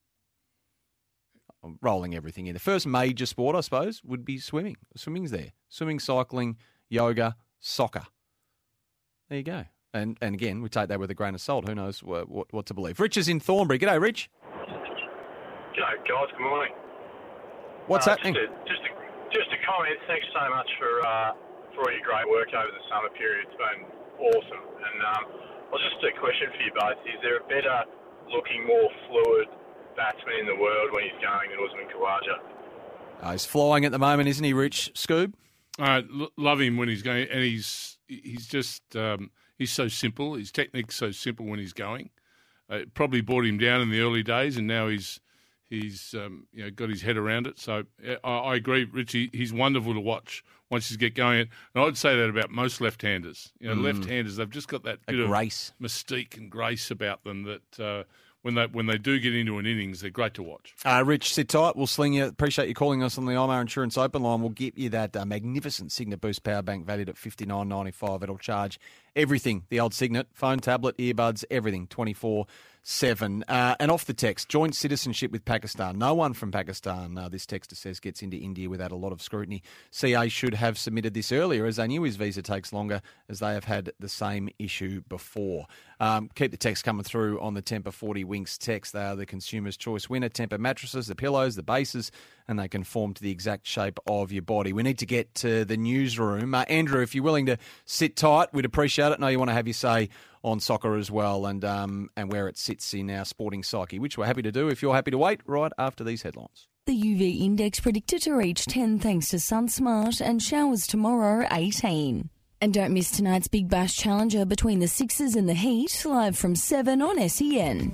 I'm rolling everything in. The first major sport, I suppose, would be swimming. Swimming's there. Swimming, cycling, yoga, soccer. There you go. And and again, we take that with a grain of salt. Who knows what, what, what to believe. Rich is in Thornbury. G'day, Rich. G'day, guys. Good morning. What's Uh, happening? Just a, just, a, just a comment. Thanks so much for uh, for all your great work over the summer period. It's been awesome. And um, well, just a question for you both. Is there a better looking, more fluid batsman in the world when he's going than Usman Khawaja? Oh, he's flying at the moment, isn't he, Rich? Scoob? Uh, l- love him when he's going, and he's he's just um, he's so simple. His technique's so simple when he's going. Uh, it probably brought him down in the early days, and now he's he's um, you know got his head around it. So uh, I, I agree, Richie. He's wonderful to watch once you get going. And I'd say that about most left-handers. You know, Mm. left-handers, they've just got that A bit grace. of mystique and grace about them that uh, when they when they do get into an innings, they're great to watch. Uh, Rich, sit tight. We'll sling you. Appreciate you calling us on the I M A R Insurance Open Line. We'll get you that uh, magnificent Signet Boost power bank valued at fifty-nine ninety-five. It'll charge everything. The old Signet, phone, tablet, earbuds, everything, twenty-four seven. Uh, and off the text, joint citizenship with Pakistan. No one from Pakistan, uh, this texter says, gets into India without a lot of scrutiny. C A should have submitted this earlier as they knew his visa takes longer as they have had the same issue before. Um, keep the text coming through on the Tempur forty Winks text. They are the consumer's choice winner. Tempur mattresses, the pillows, the bases, and they conform to the exact shape of your body. We need to get to the newsroom. Uh, Andrew, if you're willing to sit tight, we'd appreciate it. I know you want to have your say on soccer as well and um, and where it sits in our sporting psyche, which we're happy to do if you're happy to wait right after these headlines. The U V index predicted to reach ten thanks to SunSmart and showers tomorrow eighteen. And don't miss tonight's Big Bash Challenger between the Sixers and the Heat, live from seven on S E N.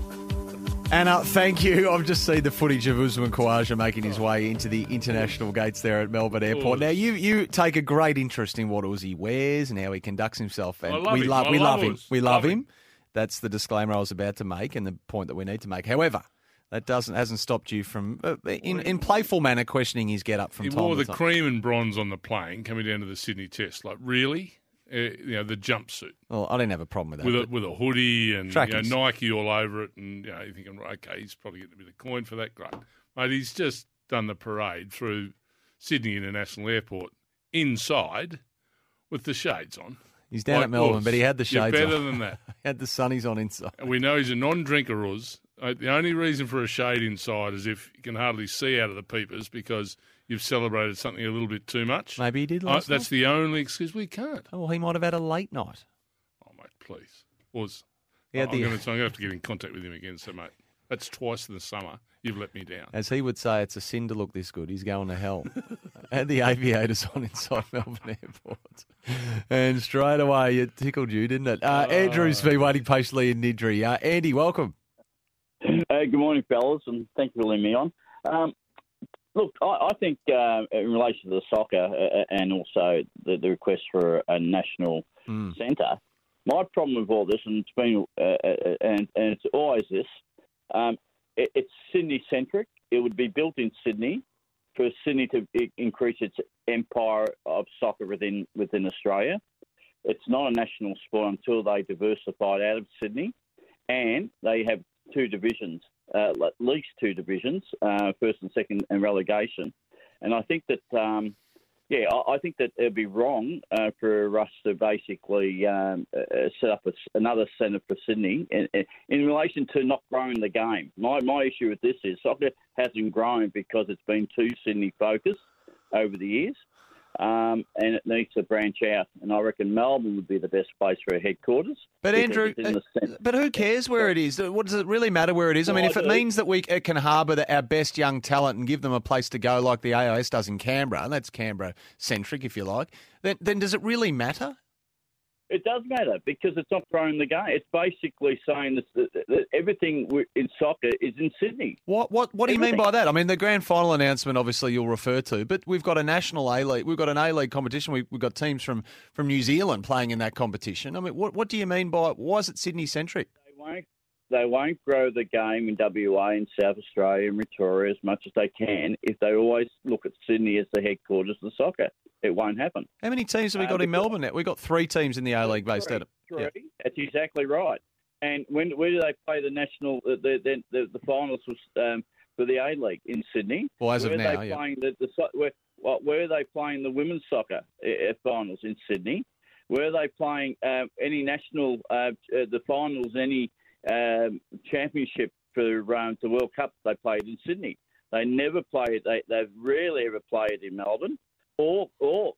Anna, thank you. I've just seen the footage of Usman Khawaja making his way into the international gates there at Melbourne Airport. Now, you you take a great interest in what Uzi wears and how he conducts himself. And I love we him. love I we love love him. Uz. We Love love him. him. That's the disclaimer I was about to make and the point that we need to make. However, that doesn't hasn't stopped you from, uh, in, in playful manner, questioning his get-up from He time wore to the time. cream and bronze on the plane coming down to the Sydney Test. Like, really? Uh, you know, the jumpsuit. Well, I didn't have a problem with that. With a, but- with a hoodie and you know, Trackies. Nike all over it. And, you know, you're thinking, okay, he's probably getting a bit of coin for that. Great. Mate, he's just done the parade through Sydney International Airport inside with the shades on. He's down Like at Melbourne, Uz. but he had the You're shades better on. than that. He had the sunnies on inside. And we know he's a non-drinker, Uz. Uh, The only reason for a shade inside is if you can hardly see out of the peepers because you've celebrated something a little bit too much. Maybe he did Uh, last That's night. the only excuse. We can't. Oh, well, he might have had a late night. Oh, mate, please. Was. He had I'm the- going to have to get in contact with him again. So, mate, that's twice in the summer. You've let me down. As he would say, it's a sin to look this good. He's going to hell. Had the aviators on inside Melbourne Airport. And straight away, it tickled you, didn't it? Uh, Andrew's been waiting patiently in Nidri. Uh, Andy, welcome. Uh, good morning, fellas, and thank you for letting me on. Um, look, I, I think uh, in relation to the soccer uh, and also the, the request for a national mm. centre, my problem with all this, and it's been, uh, uh, and, and it's always this, um, it, it's Sydney-centric. It would be built in Sydney for Sydney to I- increase its empire of soccer within within Australia. It's not a national sport until they diversified out of Sydney, and they have two divisions, uh, at least two divisions, uh, first and second, and relegation. And I think that, um, yeah, I, I think that it'd be wrong uh, for us to basically um, uh, set up a, another centre for Sydney in, in relation to not growing the game. My my issue with this is soccer hasn't grown because it's been too Sydney focused over the years. Um, and it needs to branch out. And I reckon Melbourne would be the best place for a headquarters. But Andrew, uh, but who cares where it is? What does it really matter where it is? I mean, Well, if I it do. means that we uh, can harbour the, our best young talent and give them a place to go like the A O S does in Canberra, and that's Canberra-centric, if you like, then, then does it really matter? It does matter because it's not growing the game. It's basically saying that, that, that everything we- in soccer is in Sydney. What what what do you mean Everything. by that? I mean, the grand final announcement, obviously, you'll refer to, but we've got a national A League, we've got an A League competition. We, we've got teams from, from New Zealand playing in that competition. I mean, what what do you mean by why is it Sydney centric? They won't, they won't grow the game in W A, in South Australia, and Victoria as much as they can if they always look at Sydney as the headquarters of soccer. It won't happen. How many teams have we Uh, got in because- Melbourne now? We've got three teams in the A League based out of. Three. Yeah. That's exactly right. And when where do they play the national the the the, the finals was, um, for the A League in Sydney? Well, as of where now, are they yeah. playing the, the so- where well, where are they playing the women's soccer uh, finals in Sydney? Where are they playing um, any national uh, uh, the finals any um, championship for um, the World Cup? They played in Sydney. They never played. They they've rarely ever played in Melbourne or or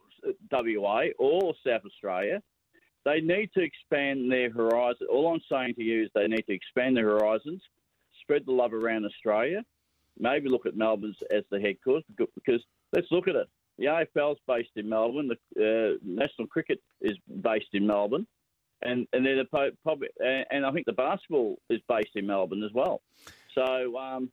W A or South Australia. They need to expand their horizon. All I'm saying to you is they need to expand their horizons, spread the love around Australia, maybe look at Melbourne as the headquarters, because let's look at it. The A F L is based in Melbourne. The uh, National Cricket is based in Melbourne. And and they're the po- probably, and I think the basketball is based in Melbourne as well. So, um,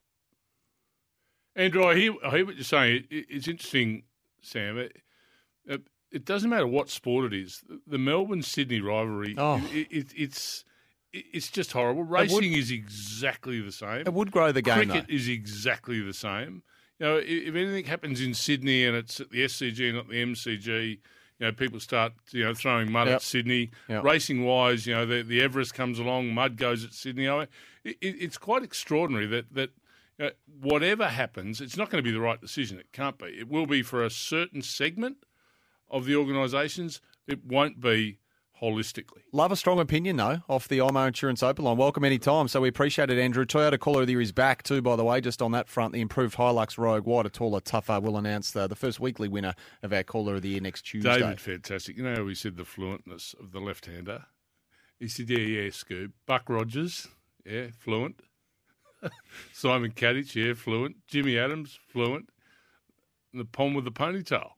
Andrew, I hear, I hear what you're saying. It, it's interesting, Sam. It, it, it doesn't matter what sport it is. The Melbourne-Sydney rivalry, Oh. it, it, it's it, it's just horrible. would- Racing is exactly the same. It would grow the game, Cricket though. is exactly the same. You know, if, if anything happens in Sydney and it's at the S C G, not the M C G, you know, people start, you know, throwing mud Yep. at Sydney. Yep. Racing-wise, you know, the, the Everest comes along, mud goes at Sydney. I mean, it, it, it's quite extraordinary that, that you know, whatever happens, it's not going to be the right decision. It can't be. It will be for a certain segment of the organisations. It won't be holistically. Love a strong opinion, though, off the I M O Insurance Open line. Welcome any time, so we appreciate it, Andrew. Toyota Caller of the Year is back, too, by the way, just on that front. The improved Hilux Rogue, wider, taller, tougher, will announce the, the first weekly winner of our Caller of the Year next Tuesday. David, fantastic. You know how he said the fluentness of the left-hander? He said, yeah, yeah, Scoob. Buck Rogers, yeah, fluent. Simon Kadich, yeah, fluent. Jimmy Adams, fluent. And the Pom with the ponytail.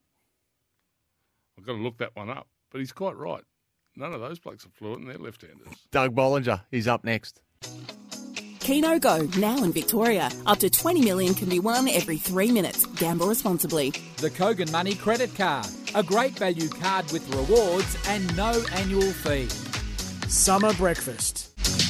I've got to look that one up. But he's quite right. None of those blokes are fluent and they're left-handers. Doug Bollinger, he's up next. Keno Go, now in Victoria. Up to twenty million can be won every three minutes. Gamble responsibly. The Kogan Money Credit Card. A great value card with rewards and no annual fee. Summer breakfast.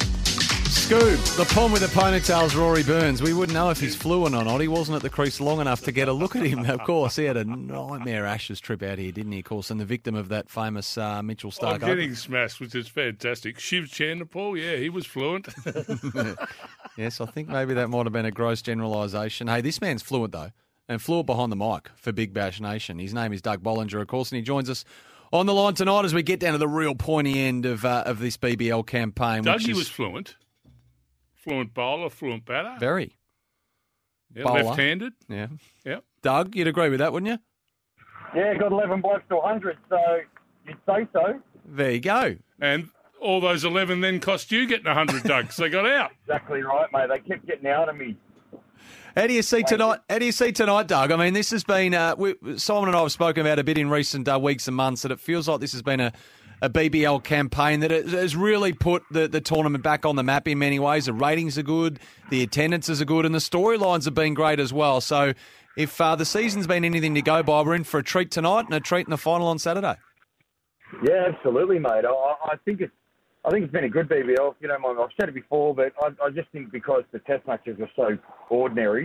Scoob, the Pom with the ponytail's Rory Burns. We wouldn't know if he's fluent or not. He wasn't at the crease long enough to get a look at him. Of course, he had a nightmare Ashes trip out here, didn't he, of course, and the victim of that famous uh, Mitchell I'm Stark getting smashed, which is fantastic. Shiv Chandapal, yeah, he was fluent. Yes, I think maybe that might have been a gross generalisation. Hey, this man's fluent, though, and fluent behind the mic for Big Bash Nation. His name is Doug Bollinger, of course, and he joins us on the line tonight as we get down to the real pointy end of uh, of this B B L campaign. which Dougie is was fluent. Fluent bowler, fluent batter. very Yeah, bowler. left-handed. Yeah. Yep. Doug, you'd agree with that, wouldn't you? Yeah, got eleven blokes to one hundred, so you'd say so. There you go. And all those eleven then cost you getting one hundred, Doug, because they got out. Exactly right, mate. They kept getting out of me. How do you see tonight? How do you see tonight, Doug? I mean, this has been uh, we, Simon and I have spoken about a bit in recent uh, weeks and months that it feels like this has been a a B B L campaign that has really put the, the tournament back on the map in many ways. The ratings are good, the attendances are good, and the storylines have been great as well. So if uh, the season's been anything to go by, we're in for a treat tonight and a treat in the final on Saturday. Yeah, absolutely, mate. I, I think it's I think it's been a good B B L. You know, I've said it before, but I, I just think because the Test matches were so ordinary,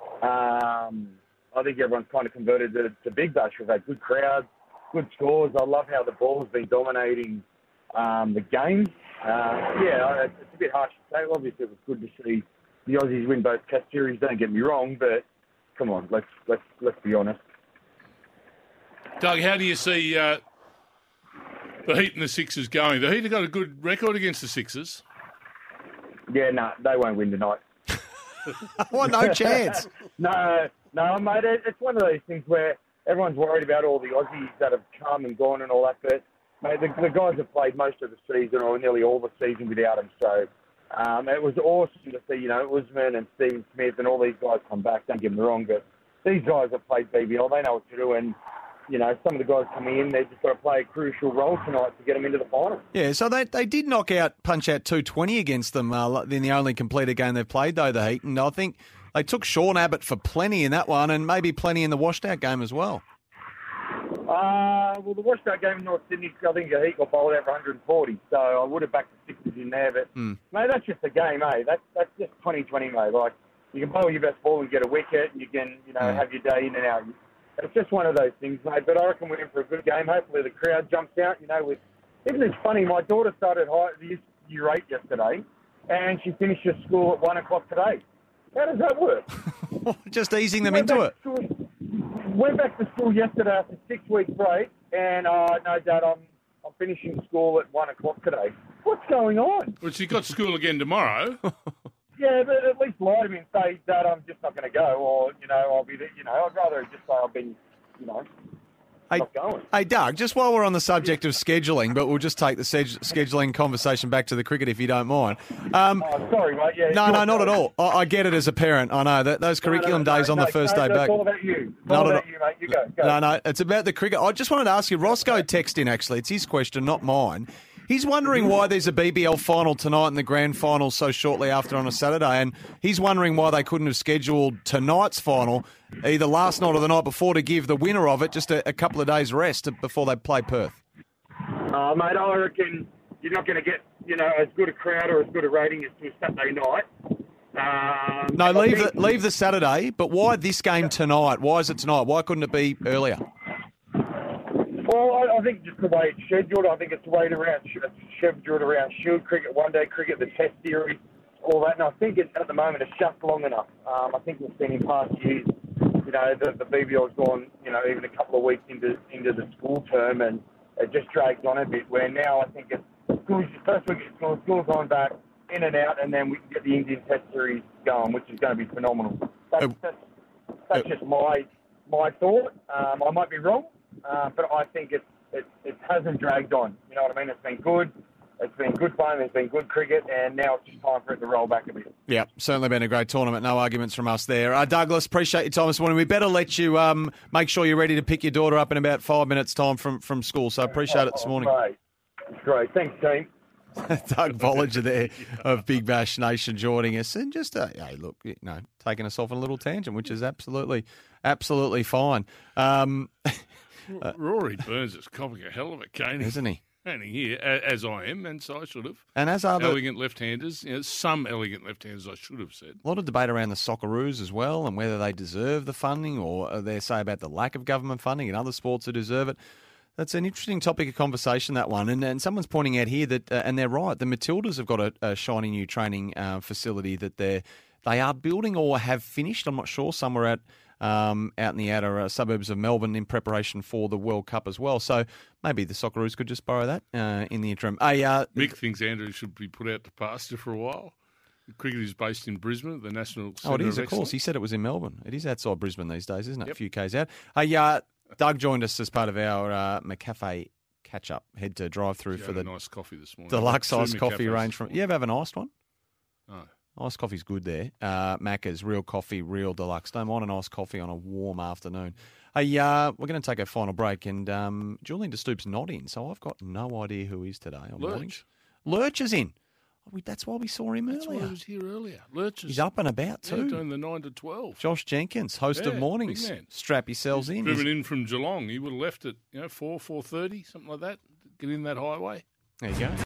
um, I think everyone's kind of converted to, to Big Bash. We've had good crowds, good scores. I love how the ball's been dominating um, the game. Uh, yeah, it's a bit harsh to say. Obviously, it was good to see the Aussies win both Test series. Don't get me wrong, but come on, let's let's let's be honest. Doug, how do you see uh, the Heat and the Sixers going? The Heat have got a good record against the Sixers. Yeah, no, they won't win tonight. What? No chance. no, no, mate. It, it's one of those things where everyone's worried about all the Aussies that have come and gone and all that, but mate, the, the guys have played most of the season or nearly all the season without them. So um, it was awesome to see, you know, Usman and Steve Smith and all these guys come back. Don't get me wrong, but these guys have played B B L. They know what to do, and you know, some of the guys coming in, they've just got to play a crucial role tonight to get them into the final. Yeah, so they they did knock out, punch out two twenty against them uh, in the only completed game they've played, though, the Heat. And I think they took Sean Abbott for plenty in that one and maybe plenty in the washed-out game as well. Uh, well, the washed-out game in North Sydney, I think the Heat got bowled out for one hundred forty, so I would have backed the Sixers in there. But, mm. mate, that's just a game, eh? That's, that's just twenty twenty, mate. Like, you can bowl your best ball and get a wicket, and you can, you know, mm. have your day in and out. It's just one of those things, mate. But I reckon we're in for a good game. Hopefully the crowd jumps out. You know, with isn't it funny? My daughter started high, year eight yesterday, and she finished her school at one o'clock today. How does that work? Just easing them into it. School, went back to school yesterday after six weeks break, and uh, no, Dad, I'm I'm finishing school at one o'clock today. What's going on? Well, she got school again tomorrow. Yeah, but at least lie to me and say that I'm just not going to go, or, you know, I'll be there. You know, I'd rather just say I've been, you know, hey, not going. Hey, Doug, just while we're on the subject of scheduling, but we'll just take the seg- scheduling conversation back to the cricket if you don't mind. Um, oh, sorry, mate. Yeah, no, no, not at all. I, I get it as a parent. I know that those curriculum no, no, no, days no, on the no, first no, day no, back. It's all about you. It's not all about at, you, mate. You go, go. No, no, it's about the cricket. I just wanted to ask you, Roscoe texted in, actually. It's his question, not mine. He's wondering why there's a B B L final tonight and the grand final so shortly after on a Saturday, and he's wondering why they couldn't have scheduled tonight's final either last night or the night before to give the winner of it just a, a couple of days' rest before they play Perth. Uh, mate, I reckon you're not going to get, you know, as good a crowd or as good a rating as to a Saturday night. Um, no, leave think, the, leave the Saturday, but why this game tonight? Why is it tonight? Why couldn't it be earlier? Well, I, I think just the way it's scheduled. I think it's weighed around, it's scheduled around Shield cricket, one day cricket, the Test series, all that. And I think it, at the moment it's just long enough. Um, I think we've seen in past years, you know, the, the B B L's gone, you know, even a couple of weeks into into the school term, and it just drags on a bit. Where now I think it's school, first week of school, school's gone back in and out, and then we can get the Indian Test series going, which is going to be phenomenal. That's, uh, that's, that's uh, just my my thought. Um, I might be wrong. Uh, but I think it, it it hasn't dragged on. You know what I mean? It's been good. It's been good fun. It's been good cricket, and now it's just time for it to roll back a bit. Yeah, certainly been a great tournament. No arguments from us there. Uh, Douglas, appreciate your time this morning. We better let you um, make sure you're ready to pick your daughter up in about five minutes' time from, from school. So appreciate oh, it this morning. Great, great. Thanks, team. Doug Bollinger there of Big Bash Nation joining us, and just uh, hey, look, you know, taking us off on a little tangent, which is absolutely, absolutely fine. Um, Uh, Rory Burns is copying a hell of a caning, isn't he? Caning here, as I am, and so I should have. And as are the elegant left-handers, you know, some elegant left-handers, I should have said. A lot of debate around the Socceroos as well, and whether they deserve the funding, or they say about the lack of government funding in other sports that deserve it. That's an interesting topic of conversation, that one. And, and someone's pointing out here that, uh, and they're right, the Matildas have got a, a shiny new training uh, facility that they're they are building or have finished. I'm not sure. Somewhere at. Um, out in the outer uh, suburbs of Melbourne in preparation for the World Cup as well. So maybe the Socceroos could just borrow that uh, in the interim. Hey, uh, Mick thinks Andrew should be put out to pasture for a while. The cricket is based in Brisbane, the National Centre Oh, it is, of, of course. He said it was in Melbourne. It is outside Brisbane these days, isn't it? Yep. A few Ks out. Hey, uh, Doug joined us as part of our uh, McCafe catch-up. Head to drive-through for the nice coffee this morning. deluxe Two iced coffee McCafes. range. From You ever have an iced one? No. Iced coffee's good there. Uh, Macca's, real coffee, real deluxe. Don't mind an iced coffee on a warm afternoon. Hey, uh, we're going to take a final break, and um, Julian De Stoop's not in, so I've got no idea who he is today. On Lurch. mornings. Lurch is in. Oh, we, that's why we saw him That's earlier. why he was here earlier. Lurch is He's up and about yeah, too. doing the nine to twelve. Josh Jenkins, host Yeah, of Mornings. big man. Strap yourselves in. Driven in from Geelong. He would have left at you know four, four thirty, something like that. Get in that highway. There you go.